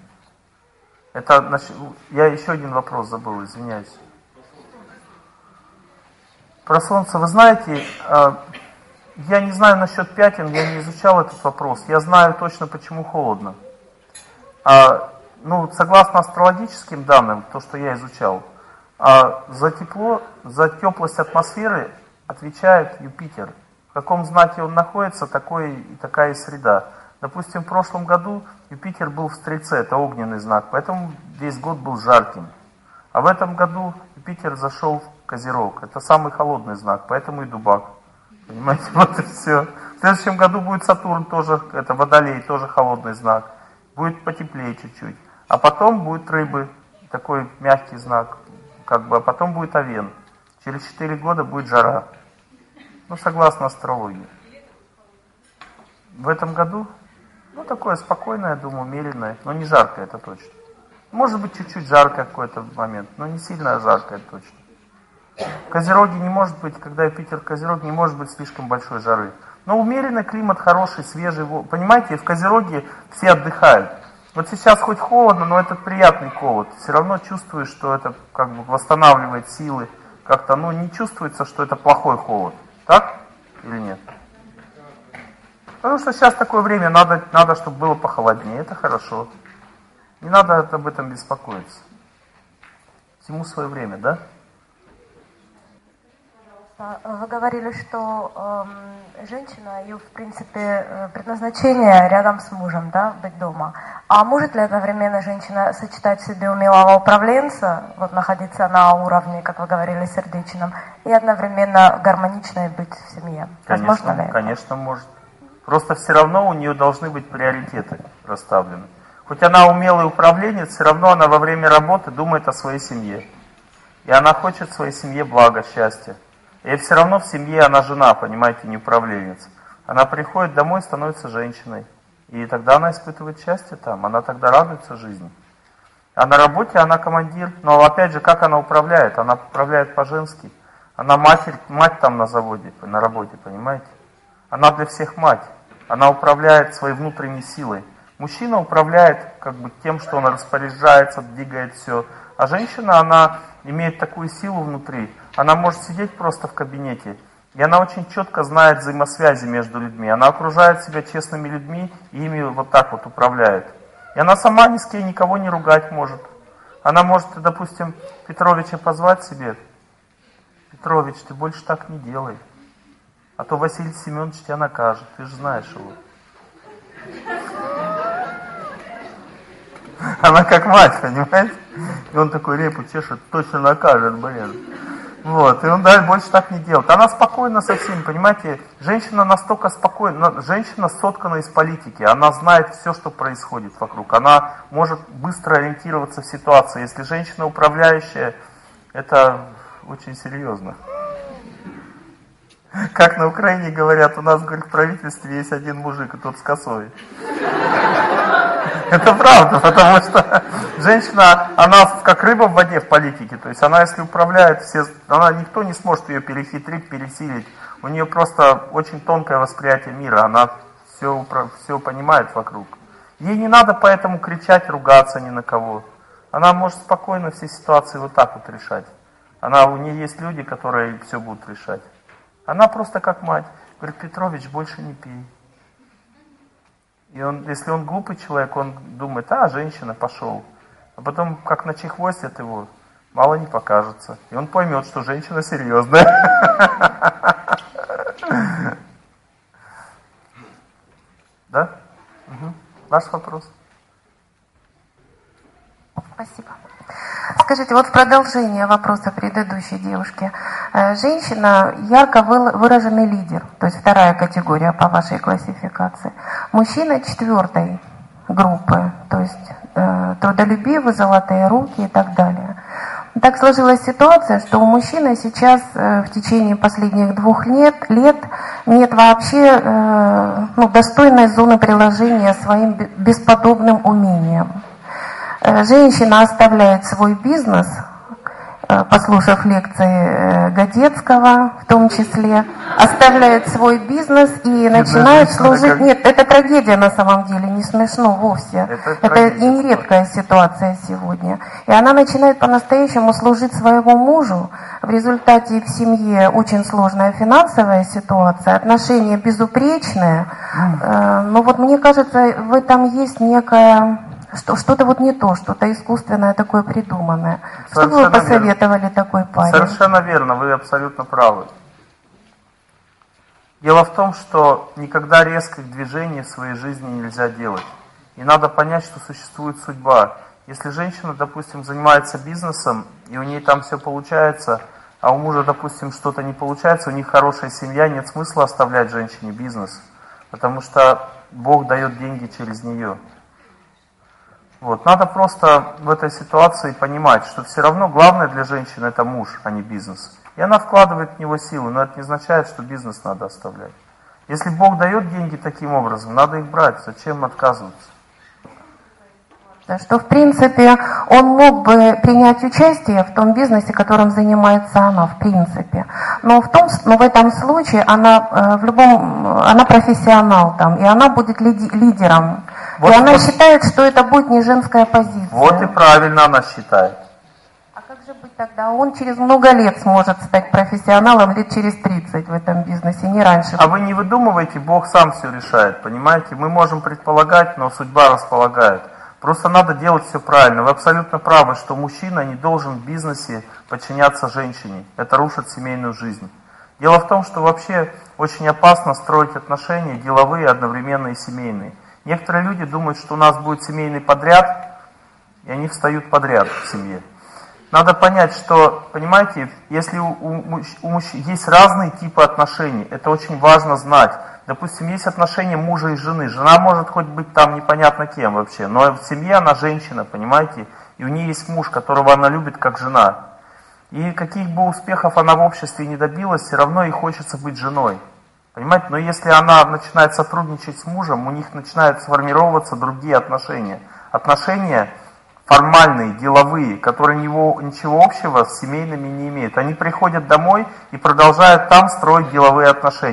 S2: Я еще один вопрос забыл, извиняюсь. Про солнце, вы знаете, я не знаю насчет пятен, я не изучал этот вопрос. Я знаю точно, почему холодно. Согласно астрологическим данным, то, что я изучал, за тепло, за теплость атмосферы отвечает Юпитер. В каком знаке он находится, такая и среда. Допустим, в прошлом году Юпитер был в Стрельце, это огненный знак, поэтому весь год был жарким. А в этом году Юпитер зашел в Козерог, это самый холодный знак, поэтому и Дубак. Понимаете, вот и все. В следующем году будет Сатурн, тоже, это Водолей, тоже холодный знак. Будет потеплее чуть-чуть. А потом будет Рыбы, такой мягкий знак. А потом будет Овен. Через 4 года будет жара. Согласно астрологии. В этом году, такое спокойное, я думаю, умеренное, но не жаркое, это точно. Может быть, чуть-чуть жаркое какой-то момент, но не сильно жаркое, точно. В Козероге не может быть, когда Юпитер в Козероге, не может быть слишком большой жары. Но умеренный климат, хороший, свежий. Понимаете, в Козероге все отдыхают. Вот сейчас хоть холодно, но это приятный холод. Все равно чувствуешь, что это восстанавливает силы. Как-то, не чувствуется, что это плохой холод. Так или нет? Потому что сейчас такое время, надо, чтобы было похолоднее. Это хорошо. Не надо об этом беспокоиться. Всему свое время, да?
S6: Вы говорили, что женщина, ее, в принципе, предназначение рядом с мужем, да, быть дома. А может ли одновременно женщина сочетать в себе умелого управленца, находиться на уровне, как вы говорили, сердечном, и одновременно гармоничной быть в семье? Возможно ли это?
S2: Конечно, может. Просто все равно у нее должны быть приоритеты расставлены. Хоть она умелый управленец, все равно она во время работы думает о своей семье. И она хочет своей семье блага, счастья. И все равно в семье она жена, понимаете, не управленец. Она приходит домой, становится женщиной. И тогда она испытывает счастье там, она тогда радуется жизни. А на работе она командир. Но опять же, как она управляет? Она управляет по-женски. Она мать там на заводе, на работе, понимаете? Она для всех мать. Она управляет своей внутренней силой. Мужчина управляет как бы тем, что он распоряжается, двигает все. А женщина, она имеет такую силу внутри. Она может сидеть просто в кабинете. И она очень четко знает взаимосвязи между людьми. Она окружает себя честными людьми и ими вот так вот управляет. И она сама ни с кем никого не ругать может. Она может, допустим, Петровича позвать себе. Петрович, ты больше так не делай. А то Василий Семенович тебя накажет. Ты же знаешь его. Она как мать, понимаете? И он такой репу чешет, точно накажет, блин. Вот, и он дальше больше так не делает. Она спокойна со всеми, понимаете? Женщина настолько спокойна, женщина соткана из политики, она знает все, что происходит вокруг. Она может быстро ориентироваться в ситуации. Если женщина управляющая, это очень серьезно. Как на Украине говорят, у нас, говорит, в правительстве есть один мужик, и тот с косой. Это правда, потому что женщина, она как рыба в воде в политике. То есть она, если управляет, никто не сможет ее перехитрить, пересилить. У нее просто очень тонкое восприятие мира, она все понимает вокруг. Ей не надо поэтому кричать, ругаться ни на кого. Она может спокойно все ситуации вот так вот решать. У нее есть люди, которые все будут решать. Она просто как мать. Говорит, Петрович, больше не пей. И если он глупый человек, он думает, женщина, пошел. А потом, как начехвостят его, мало не покажется. И он поймет, что женщина серьезная. Да? Ваш вопрос.
S6: Спасибо. Скажите, вот в продолжение вопроса предыдущей девушки. Женщина ярко выраженный лидер, то есть вторая категория по вашей классификации. Мужчина четвертой группы, то есть трудолюбивый, золотые руки и так далее. Так сложилась ситуация, что у мужчины сейчас в течение последних 2 лет нет вообще достойной зоны приложения своим бесподобным умениям. Женщина оставляет свой бизнес, послушав лекции Годецкого в том числе, оставляет свой бизнес и начинает служить... Нет, это трагедия на самом деле, не смешно вовсе. Это и нередкая ситуация сегодня. И она начинает по-настоящему служить своему мужу. В результате в семье очень сложная финансовая ситуация, отношения безупречные. Но вот мне кажется, в этом есть некая... Что-то вот не то, что-то искусственное такое придуманное. Что бы вы посоветовали такой паре?
S2: Совершенно верно, вы абсолютно правы. Дело в том, что никогда резких движений в своей жизни нельзя делать. И надо понять, что существует судьба. Если женщина, допустим, занимается бизнесом, и у нее там все получается, а у мужа, допустим, что-то не получается, у них хорошая семья, нет смысла оставлять женщине бизнес. Потому что Бог дает деньги через нее. Вот. Надо просто в этой ситуации понимать, что все равно главное для женщины это муж, а не бизнес. И она вкладывает в него силы, но это не означает, что бизнес надо оставлять. Если Бог дает деньги таким образом, надо их брать, зачем отказываться?
S6: Что в принципе он мог бы принять участие в том бизнесе, которым занимается она, в принципе. Но в этом случае она она профессионал там, и она будет лидером. Вот и она считает, что это будет не женская позиция.
S2: Вот и правильно она считает.
S6: А как же быть тогда? Он через много лет сможет стать профессионалом, лет через 30 в этом бизнесе, не раньше.
S2: А вы не выдумывайте, Бог сам все решает, понимаете? Мы можем предполагать, но судьба располагает. Просто надо делать все правильно. Вы абсолютно правы, что мужчина не должен в бизнесе подчиняться женщине. Это рушит семейную жизнь. Дело в том, что вообще очень опасно строить отношения деловые, одновременно и семейные. Некоторые люди думают, что у нас будет семейный подряд, и они встают подряд в семье. Надо понять, что, понимаете, если у мужчин есть разные типы отношений, это очень важно знать. Допустим, есть отношения мужа и жены. Жена может хоть быть там непонятно кем вообще, но в семье она женщина, понимаете, и у нее есть муж, которого она любит как жена. И каких бы успехов она в обществе не добилась, все равно ей хочется быть женой. Понимаете, но если она начинает сотрудничать с мужем, у них начинают сформироваться другие отношения. Отношения формальные, деловые, которые ничего общего с семейными не имеют. Они приходят домой и продолжают там строить деловые отношения.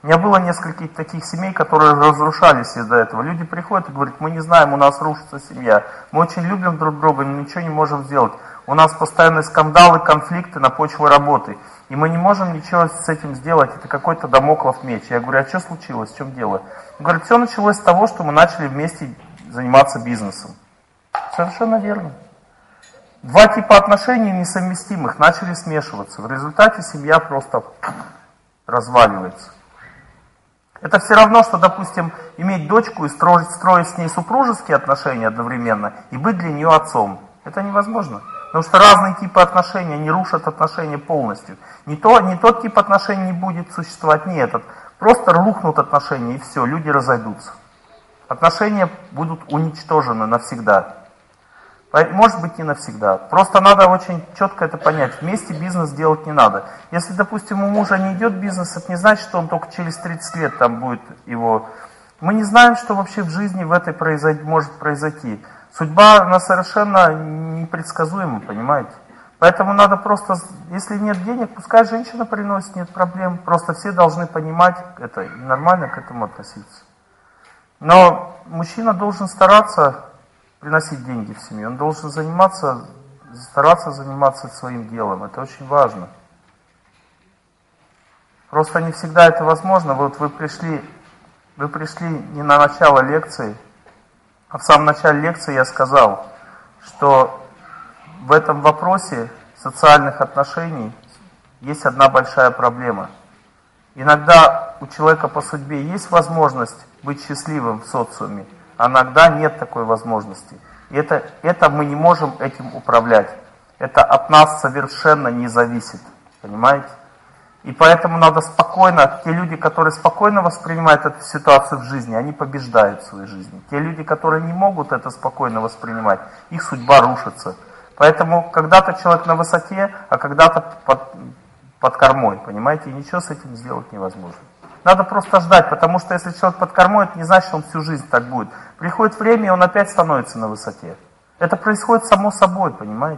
S2: У меня было несколько таких семей, которые разрушались из-за этого. Люди приходят и говорят, мы не знаем, у нас рушится семья. Мы очень любим друг друга, но ничего не можем сделать. У нас постоянные скандалы, конфликты на почве работы. И мы не можем ничего с этим сделать. Это какой-то дамоклов меч. Я говорю, а что случилось, в чем дело? Он говорит, все началось с того, что мы начали вместе заниматься бизнесом. Совершенно верно. Два типа отношений несовместимых начали смешиваться. В результате семья просто разваливается. Это все равно, что, допустим, иметь дочку и строить с ней супружеские отношения одновременно и быть для нее отцом. Это невозможно. Потому что разные типы отношений, они рушат отношения полностью. Не тот тип отношений не будет существовать, не этот. Просто рухнут отношения и все, люди разойдутся. Отношения будут уничтожены навсегда. Может быть, не навсегда. Просто надо очень четко это понять. Вместе бизнес делать не надо. Если, допустим, у мужа не идет бизнес, это не значит, что он только через 30 лет там будет его... Мы не знаем, что вообще в жизни в этой может произойти. Судьба, она совершенно непредсказуема, понимаете? Поэтому надо просто, если нет денег, пускай женщина приносит, нет проблем. Просто все должны понимать это и нормально к этому относиться. Но мужчина должен стараться приносить деньги в семью. Он должен стараться заниматься своим делом. Это очень важно. Просто не всегда это возможно. Вот вы пришли не на начало лекции, а в самом начале лекции я сказал, что в этом вопросе социальных отношений есть одна большая проблема. Иногда у человека по судьбе есть возможность быть счастливым в социуме, а иногда нет такой возможности. И это мы не можем этим управлять. Это от нас совершенно не зависит. Понимаете? И поэтому надо спокойно, те люди, которые спокойно воспринимают эту ситуацию в жизни, они побеждают в своей жизни. Те люди, которые не могут это спокойно воспринимать, их судьба рушится. Поэтому когда-то человек на высоте, а когда-то под кормой, понимаете, и ничего с этим сделать невозможно. Надо просто ждать, потому что если человек под кормой, это не значит, что он всю жизнь так будет. Приходит время, и он опять становится на высоте. Это происходит само собой, понимаете?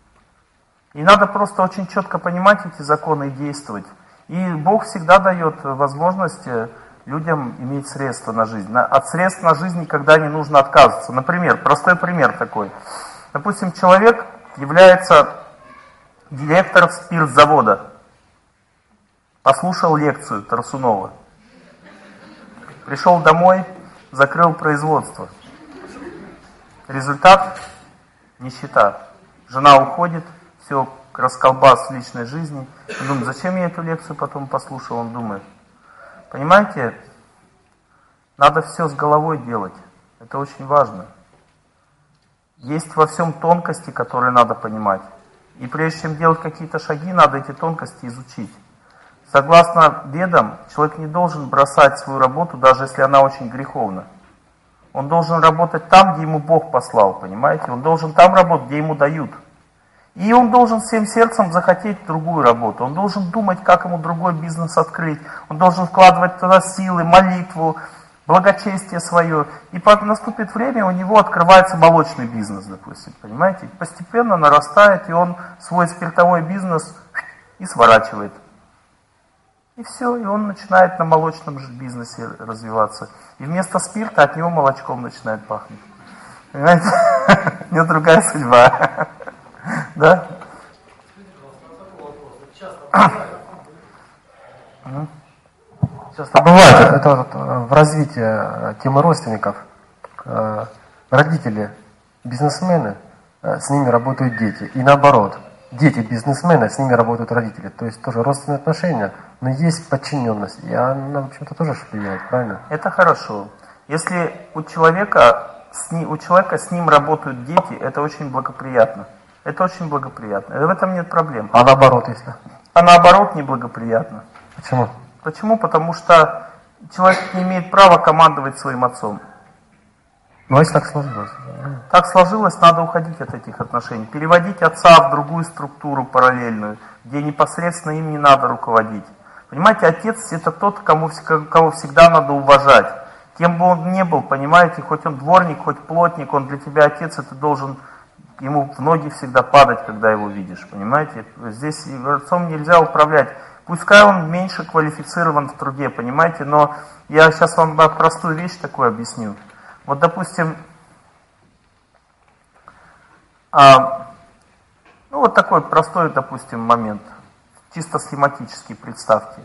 S2: И надо просто очень четко понимать эти законы и действовать. И Бог всегда дает возможность людям иметь средства на жизнь. От средств на жизнь никогда не нужно отказываться. Например, простой пример такой. Допустим, человек является директором спиртзавода. Послушал лекцию Тарасунова. Пришел домой, закрыл производство. Результат – нищета. Жена уходит, все, расколбас в личной жизни. Он думает, зачем я эту лекцию потом послушал? Он думает. Понимаете, надо все с головой делать. Это очень важно. Есть во всем тонкости, которые надо понимать. И прежде чем делать какие-то шаги, надо эти тонкости изучить. Согласно ведам, человек не должен бросать свою работу, даже если она очень греховна. Он должен работать там, где ему Бог послал, понимаете? Он должен там работать, где ему дают. И он должен всем сердцем захотеть другую работу. Он должен думать, как ему другой бизнес открыть. Он должен вкладывать туда силы, молитву, благочестие свое. И наступит время, у него открывается молочный бизнес, допустим, понимаете? Постепенно нарастает, и он свой спиртовой бизнес и сворачивает. И все, и он начинает на молочном же бизнесе развиваться. И вместо спирта от него молочком начинает пахнуть. Понимаете? У него другая судьба. Да?
S5: Часто бывает, это вот в развитии темы родственников. Родители бизнесмены, с ними работают дети. И наоборот, дети бизнесмены, с ними работают родители. То есть тоже родственные отношения, но есть подчиненность. И она, в общем-то, тоже влияет, правильно?
S2: Это хорошо. Если у человека с ним работают дети, это очень благоприятно. Это очень благоприятно. В этом нет проблем.
S5: А наоборот, если?
S2: А наоборот, неблагоприятно.
S5: Почему?
S2: Почему? Потому что человек не имеет права командовать своим отцом.
S5: Ну, а если так сложилось?
S2: Так сложилось, надо уходить от этих отношений. Переводить отца в другую структуру параллельную, где непосредственно им не надо руководить. Понимаете, отец это тот, кого всегда надо уважать. Кем бы он ни был, понимаете, хоть он дворник, хоть плотник, он для тебя отец, и ты должен ему в ноги всегда падать, когда его видишь, понимаете. Здесь отцом нельзя управлять. Пускай он меньше квалифицирован в труде, понимаете, но я сейчас вам простую вещь такую объясню. Вот, допустим, ну вот такой простой, допустим, момент, чисто схематически представьте.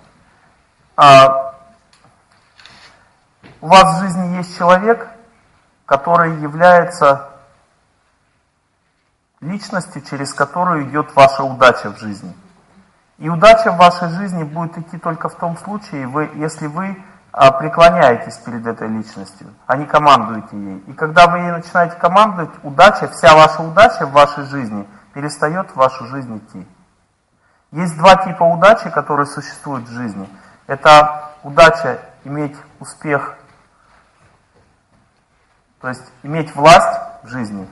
S2: У вас в жизни есть человек, который является личностью, через которую идет ваша удача в жизни. И удача в вашей жизни будет идти только в том случае, если вы преклоняетесь перед этой личностью, а не командуете ей. И когда вы ей начинаете командовать, удача, вся ваша удача в вашей жизни перестает в вашу жизнь идти. Есть два типа удачи, которые существуют в жизни. Это удача иметь успех, то есть иметь власть в жизни.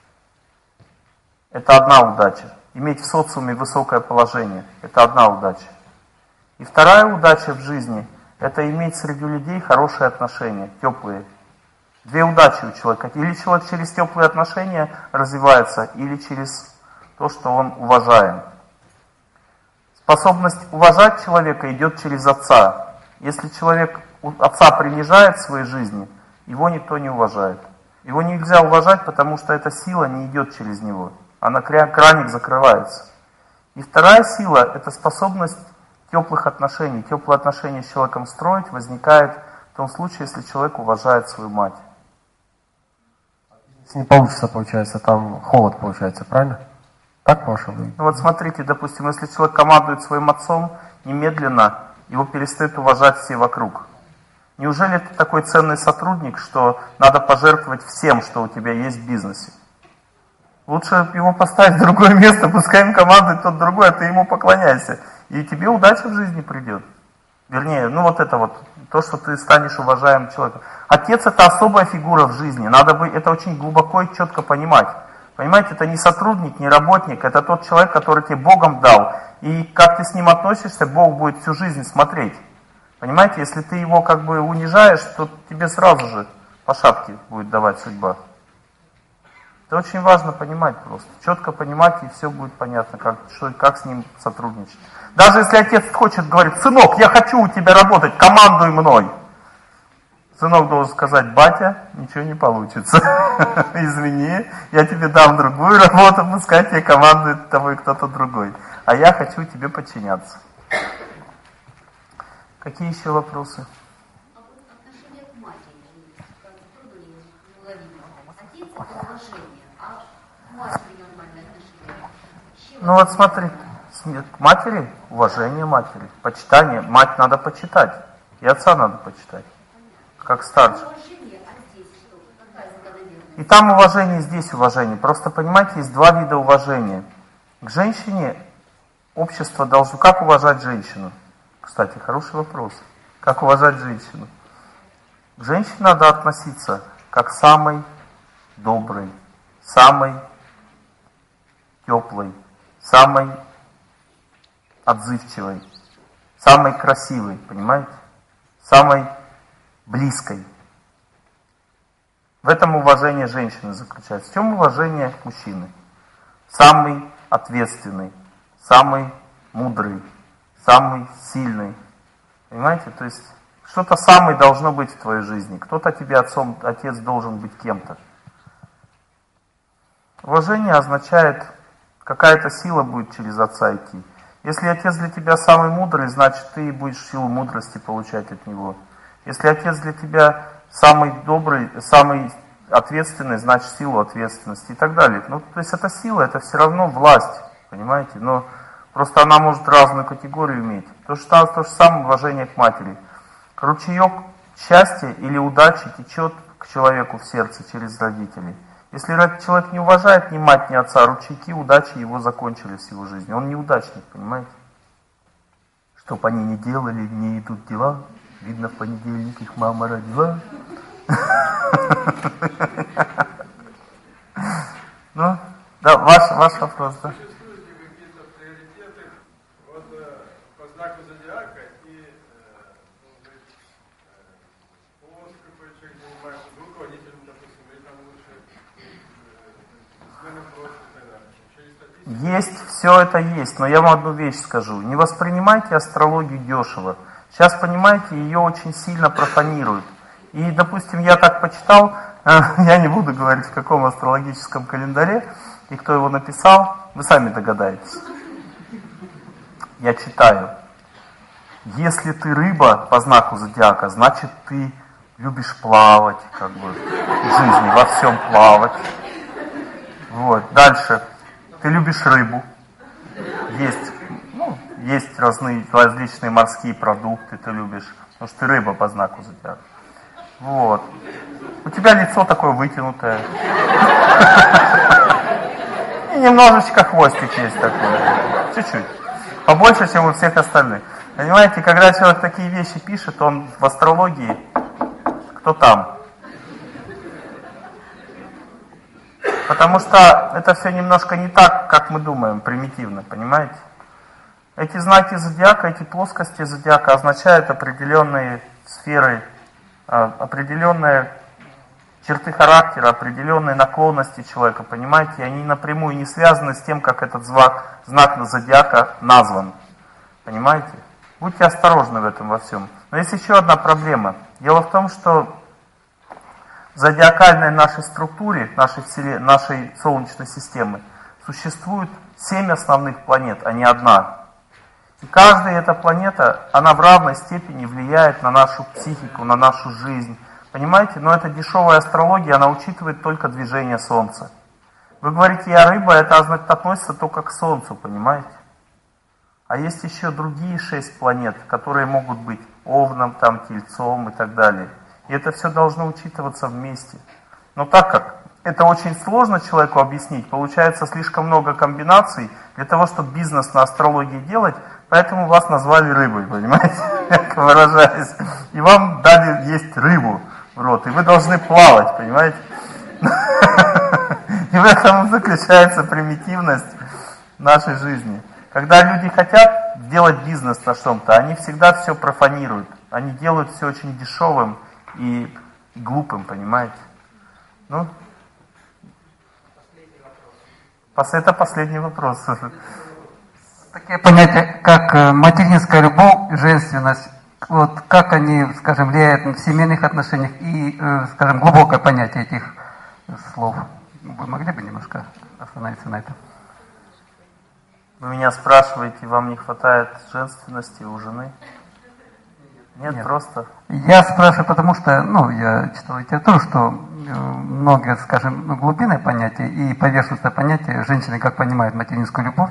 S2: Это одна удача. Иметь в социуме высокое положение – это одна удача. И вторая удача в жизни – это иметь среди людей хорошие отношения, теплые. Две удачи у человека. Или человек через теплые отношения развивается, или через то, что он уважаем. Способность уважать человека идет через отца. Если человек отца принижает в своей жизни, его никто не уважает. Его нельзя уважать, потому что эта сила не идет через него. Краник закрывается. И вторая сила – это способность теплых отношений. Теплые отношения с человеком строить возникает в том случае, если человек уважает свою мать.
S5: Если не получится, получается, там холод получается, правильно? Так, по-вашему?
S2: Ну вот смотрите, допустим, если человек командует своим отцом, немедленно его перестают уважать все вокруг. Неужели ты такой ценный сотрудник, что надо пожертвовать всем, что у тебя есть в бизнесе? Лучше его поставить в другое место, пускай им командует тот другой, а ты ему поклоняйся. И тебе удача в жизни придет. Вернее, ну вот это вот, то, что ты станешь уважаемым человеком. Отец — это особая фигура в жизни, надо бы это очень глубоко и четко понимать. Понимаете, это не сотрудник, не работник, это тот человек, который тебе Богом дал. И как ты с ним относишься, Бог будет всю жизнь смотреть. Понимаете, если ты его как бы унижаешь, то тебе сразу же по шапке будет давать судьба. Это очень важно понимать просто. Четко понимать, и все будет понятно, как с ним сотрудничать. Даже если отец хочет, говорит: сынок, я хочу у тебя работать, командуй мной. Сынок должен сказать: батя, ничего не получится. Извини, я тебе дам другую работу, пускай тебе командует тобой кто-то другой. А я хочу тебе подчиняться. Какие еще вопросы?
S4: Отношение к матери. Отец — это уважение, а к матери нормальное отношение.
S2: Ну вот смотри, к матери уважение матери, почитание. Мать надо почитать, и отца надо почитать, как старше. И там уважение, и здесь уважение. Просто понимаете, есть два вида уважения. К женщине общество должно... Как уважать женщину? Кстати, хороший вопрос. Как уважать женщину? К женщине надо относиться как к самой доброй, самой теплой, самой отзывчивой, самой красивой, понимаете? Самой близкой. В этом уважение женщины заключается. В чем уважение мужчины? Самый ответственный, самый мудрый, самый сильный. Понимаете? То есть что-то самое должно быть в твоей жизни. Кто-то тебе отец должен быть кем-то. Уважение означает, какая-то сила будет через отца идти. Если отец для тебя самый мудрый, значит ты будешь силу мудрости получать от него. Если отец для тебя самый добрый, самый ответственный, значит силу ответственности и так далее. Ну, то есть эта сила, это все равно власть, понимаете? Но просто она может разную категорию иметь. То же самое уважение к матери. Ручеек счастья или удачи течет к человеку в сердце через родителей. Если человек не уважает ни мать, ни отца, ручейки удачи его закончились в его жизни. Он неудачник, понимаете? Чтоб они не делали, не идут дела. Видно, в понедельник их мама родила. Ну, да, ваш вопрос, да.
S3: Существуют ли какие-то приоритеты вот, по знаку зодиака и пост, какой человек занимается, руководителем, допустим, или там лучше смена прошлого и так далее? Через статистику
S2: Есть, все это есть, но я вам одну вещь скажу. Не воспринимайте астрологию дешево. Сейчас, понимаете, ее очень сильно профанируют. И, допустим, я так почитал, я не буду говорить, в каком астрологическом календаре, и кто его написал, вы сами догадаетесь. Я читаю. Если ты рыба по знаку зодиака, значит ты любишь плавать, как бы, в жизни, во всем плавать. Вот. Дальше. Ты любишь рыбу. Есть различные морские продукты, ты любишь, потому что ты рыба по знаку зодиака. Вот. У тебя лицо такое вытянутое. И немножечко хвостик есть такой. Чуть-чуть. Побольше, чем у всех остальных. Понимаете, когда человек такие вещи пишет, он в астрологии, кто там? Потому что это все немножко не так, как мы думаем, примитивно, понимаете? Эти знаки зодиака, эти плоскости зодиака означают определенные сферы, определенные черты характера, определенные наклонности человека, понимаете? И они напрямую не связаны с тем, как этот знак зодиака назван. Понимаете? Будьте осторожны в этом во всем. Но есть еще одна проблема. Дело в том, что в зодиакальной нашей структуре, нашей Солнечной системы, существует 7 основных планет, а не одна. И каждая эта планета, она в равной степени влияет на нашу психику, на нашу жизнь. Понимаете? Но эта дешевая астрология, она учитывает только движение Солнца. Вы говорите, я рыба, это относится только к Солнцу, понимаете? А есть еще другие 6 планет, которые могут быть Овном, там, Тельцом и так далее. И это все должно учитываться вместе. Но так как это очень сложно человеку объяснить, получается слишком много комбинаций для того, чтобы бизнес на астрологии делать, поэтому вас назвали рыбой, понимаете, как выражаясь. И вам дали есть рыбу в рот, и вы должны плавать, понимаете. И в этом заключается примитивность нашей жизни. Когда люди хотят сделать бизнес на чем-то, они всегда все профанируют. Они делают все очень дешевым и глупым, понимаете? Ну, это последний вопрос.
S7: Такие понятия, как материнская любовь, женственность, вот как они, скажем, влияют в семейных отношениях и, скажем, глубокое понятие этих слов. Вы могли бы немножко остановиться на этом?
S2: Вы меня спрашиваете, вам не хватает женственности у жены? Нет, просто.
S7: Я спрашиваю, потому что, я читал литературу, что много, скажем, глубинное понятие и поверхностное понятие женщины, как понимают материнскую любовь,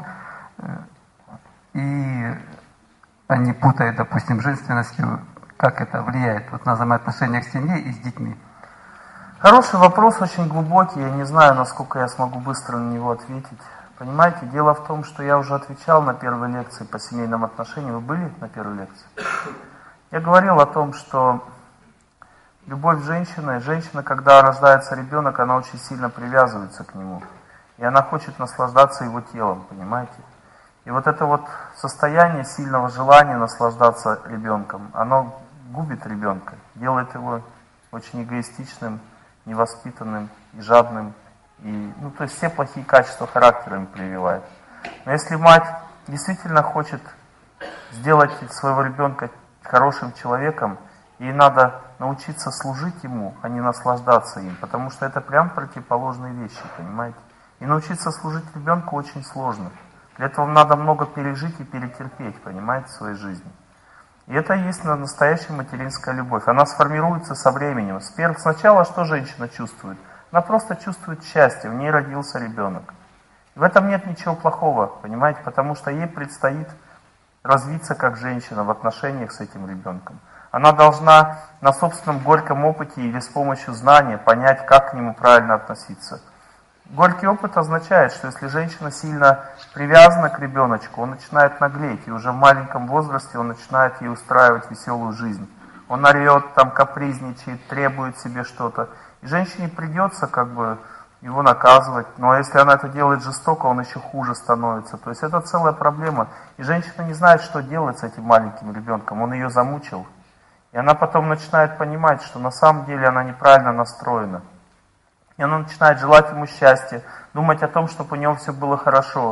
S7: и они путают, допустим, женственностью, как это влияет вот на взаимоотношения к семье и с детьми.
S2: Хороший вопрос, очень глубокий, я не знаю, насколько я смогу быстро на него ответить. Понимаете, дело в том, что я уже отвечал на первой лекции по семейным отношениям. Вы были на первой лекции? Я говорил о том, что любовь женщины, когда рождается ребенок, она очень сильно привязывается к нему. И она хочет наслаждаться его телом, понимаете? И вот это вот состояние сильного желания наслаждаться ребенком, оно губит ребенка, делает его очень эгоистичным, невоспитанным и жадным. И, то есть все плохие качества характера им прививает. Но если мать действительно хочет сделать своего ребенка хорошим человеком, ей надо научиться служить ему, а не наслаждаться им, потому что это прям противоположные вещи, понимаете? И научиться служить ребенку очень сложно. Для этого надо много пережить и перетерпеть, понимаете, в своей жизни. И это и есть настоящая материнская любовь. Она сформируется со временем. Сначала что женщина чувствует? Она просто чувствует счастье, в ней родился ребенок. В этом нет ничего плохого, понимаете, потому что ей предстоит развиться как женщина в отношениях с этим ребенком. Она должна на собственном горьком опыте или с помощью знания понять, как к нему правильно относиться. Горький опыт означает, что если женщина сильно привязана к ребеночку, он начинает наглеть, и уже в маленьком возрасте он начинает ей устраивать веселую жизнь. Он орет, капризничает, требует себе что-то. И женщине придется его наказывать, но если она это делает жестоко, он еще хуже становится. То есть это целая проблема. И женщина не знает, что делать с этим маленьким ребенком. Он ее замучил. И она потом начинает понимать, что на самом деле она неправильно настроена. И она начинает желать ему счастья, думать о том, чтобы у него все было хорошо.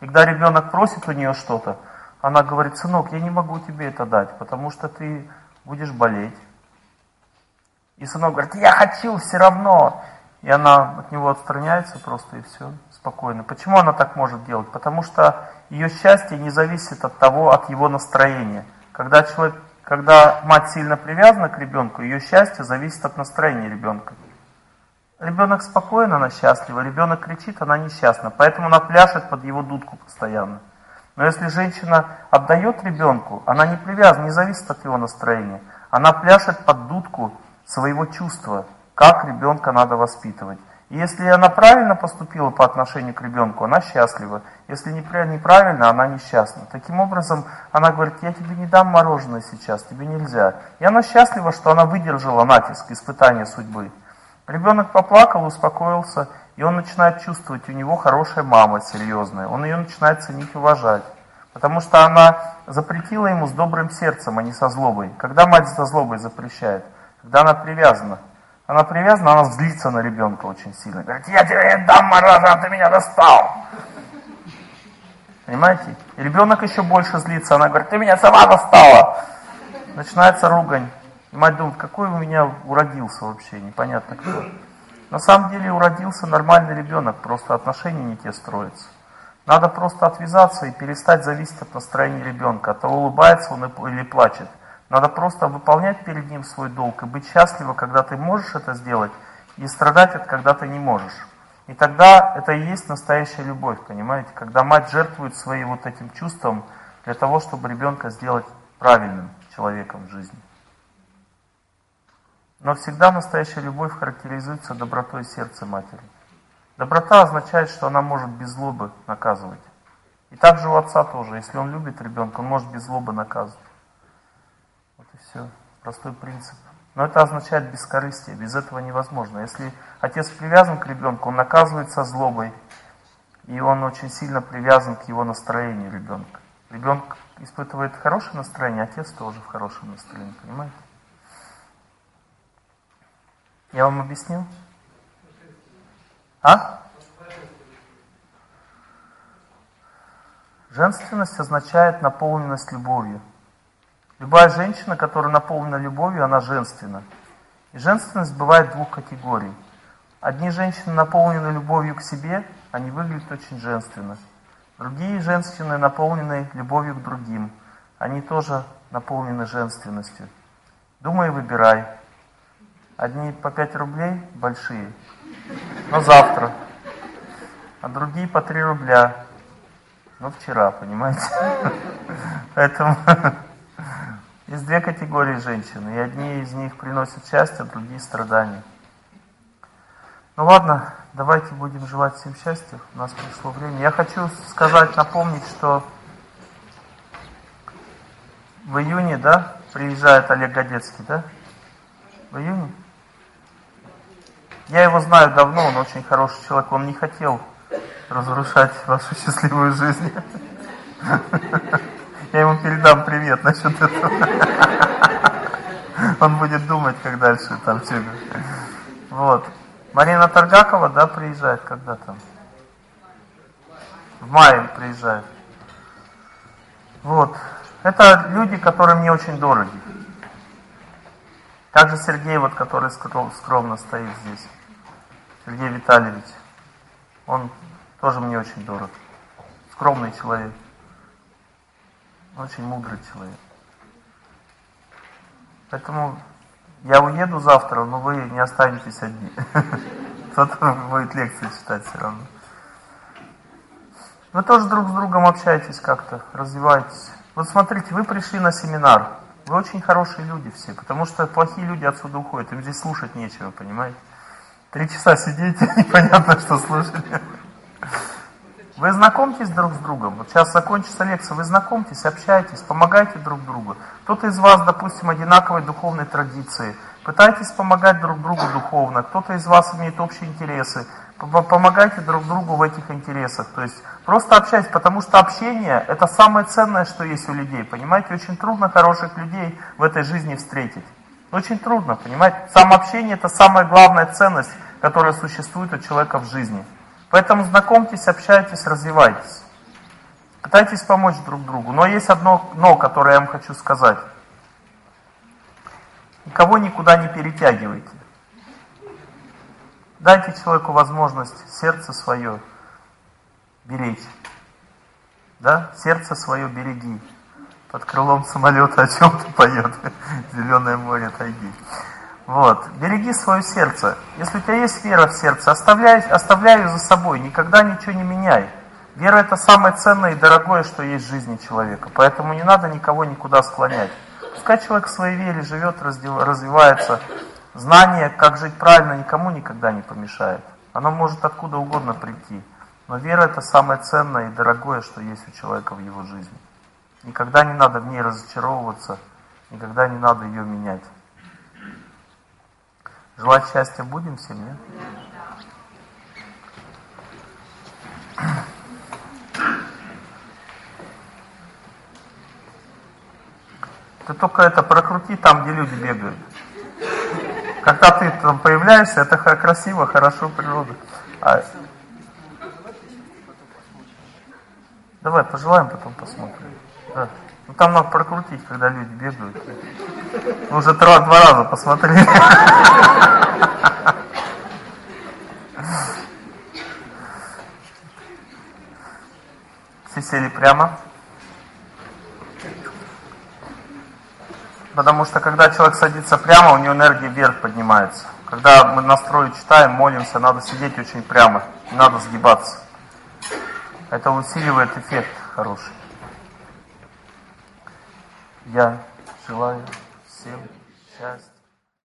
S2: Когда ребенок просит у нее что-то, она говорит: сынок, я не могу тебе это дать, потому что ты будешь болеть. И сынок говорит: я хочу все равно. И она от него отстраняется просто, и все, спокойно. Почему она так может делать? Потому что ее счастье не зависит от того, от его настроения. Когда мать сильно привязана к ребенку, ее счастье зависит от настроения ребенка. Ребенок спокоен, она счастлива. Ребенок кричит, она несчастна. Поэтому она пляшет под его дудку постоянно. Но если женщина отдает ребенку, она не привязана, не зависит от его настроения. Она пляшет под дудку своего чувства, как ребенка надо воспитывать. И если она правильно поступила по отношению к ребенку, она счастлива. Если неправильно, она несчастна. Таким образом, она говорит: я тебе не дам мороженое сейчас, тебе нельзя. И она счастлива, что она выдержала натиск, испытание судьбы. Ребенок поплакал, успокоился, и он начинает чувствовать, у него хорошая мама, серьезная. Он ее начинает ценить и уважать. Потому что она запретила ему с добрым сердцем, а не со злобой. Когда мать со злобой запрещает? Когда она привязана. Она злится на ребенка очень сильно. Говорит: я тебе не дам мороженое, ты меня достал. Понимаете? И ребенок еще больше злится. Она говорит: ты меня сама достала. Начинается ругань. И мать думает: какой у меня уродился вообще, непонятно кто. На самом деле уродился нормальный ребенок, просто отношения не те строятся. Надо просто отвязаться и перестать зависеть от настроения ребенка, от того, улыбается он или плачет. Надо просто выполнять перед ним свой долг и быть счастливым, когда ты можешь это сделать, и страдать, когда ты не можешь. И тогда это и есть настоящая любовь, понимаете? Когда мать жертвует своим вот этим чувством для того, чтобы ребенка сделать правильным человеком в жизни. Но всегда настоящая любовь характеризуется добротой сердца матери. Доброта означает, что она может без злобы наказывать. И также у отца тоже. Если он любит ребенка, он может без злобы наказывать. Вот и все. Простой принцип. Но это означает бескорыстие. Без этого невозможно. Если отец привязан к ребенку, он наказывает со злобой. И он очень сильно привязан к его настроению ребенка. Ребенок испытывает хорошее настроение, отец тоже в хорошем настроении. Понимаете? Я вам объяснил? А? Женственность означает наполненность любовью. Любая женщина, которая наполнена любовью, она женственна. И женственность бывает двух категорий. Одни женщины наполнены любовью к себе, они выглядят очень женственно. Другие женщины наполнены любовью к другим. Они тоже наполнены женственностью. Думай и выбирай. Одни по 5 рублей большие, но завтра. А другие по 3 рубля, но вчера, понимаете? Поэтому есть две категории женщин. И одни из них приносят счастье, а другие страдания. Ну ладно, давайте будем желать всем счастья. У нас пришло время. Я хочу сказать, напомнить, что в июне, да, приезжает Олег Годецкий, да? В июне? Я его знаю давно, он очень хороший человек. Он не хотел разрушать вашу счастливую жизнь. Я ему передам привет насчет этого. Он будет думать, как дальше там все. Вот. Марина Таргакова, да, приезжает когда там? В мае приезжает. Вот. Это люди, которые мне очень дороги. Также Сергей, вот, который скромно стоит здесь. Сергей Витальевич. Он тоже мне очень дорог. Скромный человек. Очень мудрый человек. Поэтому я уеду завтра, но вы не останетесь одни. Кто-то будет лекции читать все равно. Вы тоже друг с другом общаетесь как-то, развиваетесь. Вот смотрите, вы пришли на семинар. Вы очень хорошие люди все, потому что плохие люди отсюда уходят. Им здесь слушать нечего, понимаете? 3 часа сидите, непонятно, что слушать. Вы знакомьтесь друг с другом. Вот сейчас закончится лекция, вы знакомьтесь, общайтесь, помогайте друг другу. Кто-то из вас, допустим, одинаковой духовной традиции. Пытайтесь помогать друг другу духовно. Кто-то из вас имеет общие интересы. Помогайте друг другу в этих интересах. То есть просто общайтесь, потому что общение – это самое ценное, что есть у людей. Понимаете, очень трудно хороших людей в этой жизни встретить. Очень трудно, понимаете. Самообщение – это самая главная ценность, которая существует у человека в жизни. Поэтому знакомьтесь, общайтесь, развивайтесь. Пытайтесь помочь друг другу. Но есть одно «но», которое я вам хочу сказать. Никого никуда не перетягивайте. Дайте человеку возможность сердце свое беречь. Да? Сердце свое береги. Под крылом самолета о чем-то поет. Зеленое море тайги. Вот. Береги свое сердце. Если у тебя есть вера в сердце, оставляй ее за собой. Никогда ничего не меняй. Вера — это самое ценное и дорогое, что есть в жизни человека. Поэтому не надо никого никуда склонять. Пускай человек в своей вере живет, развивается. Знание, как жить правильно, никому никогда не помешает. Оно может откуда угодно прийти. Но вера — это самое ценное и дорогое, что есть у человека в его жизни. Никогда не надо в ней разочаровываться, никогда не надо ее менять. Желать счастья будем всем, нет? Ты только это прокрути там, где люди бегают. Когда ты там появляешься, это красиво, хорошо, природа. Давай пожелаем, потом посмотрим. Да. Ну там надо прокрутить, когда люди бегают. Мы уже два раза посмотрели. Все сели прямо. Потому что когда человек садится прямо, у него энергия вверх поднимается. Когда мы настрой читаем, молимся, надо сидеть очень прямо, не надо сгибаться. Это усиливает эффект хороший. Я желаю всем счастья.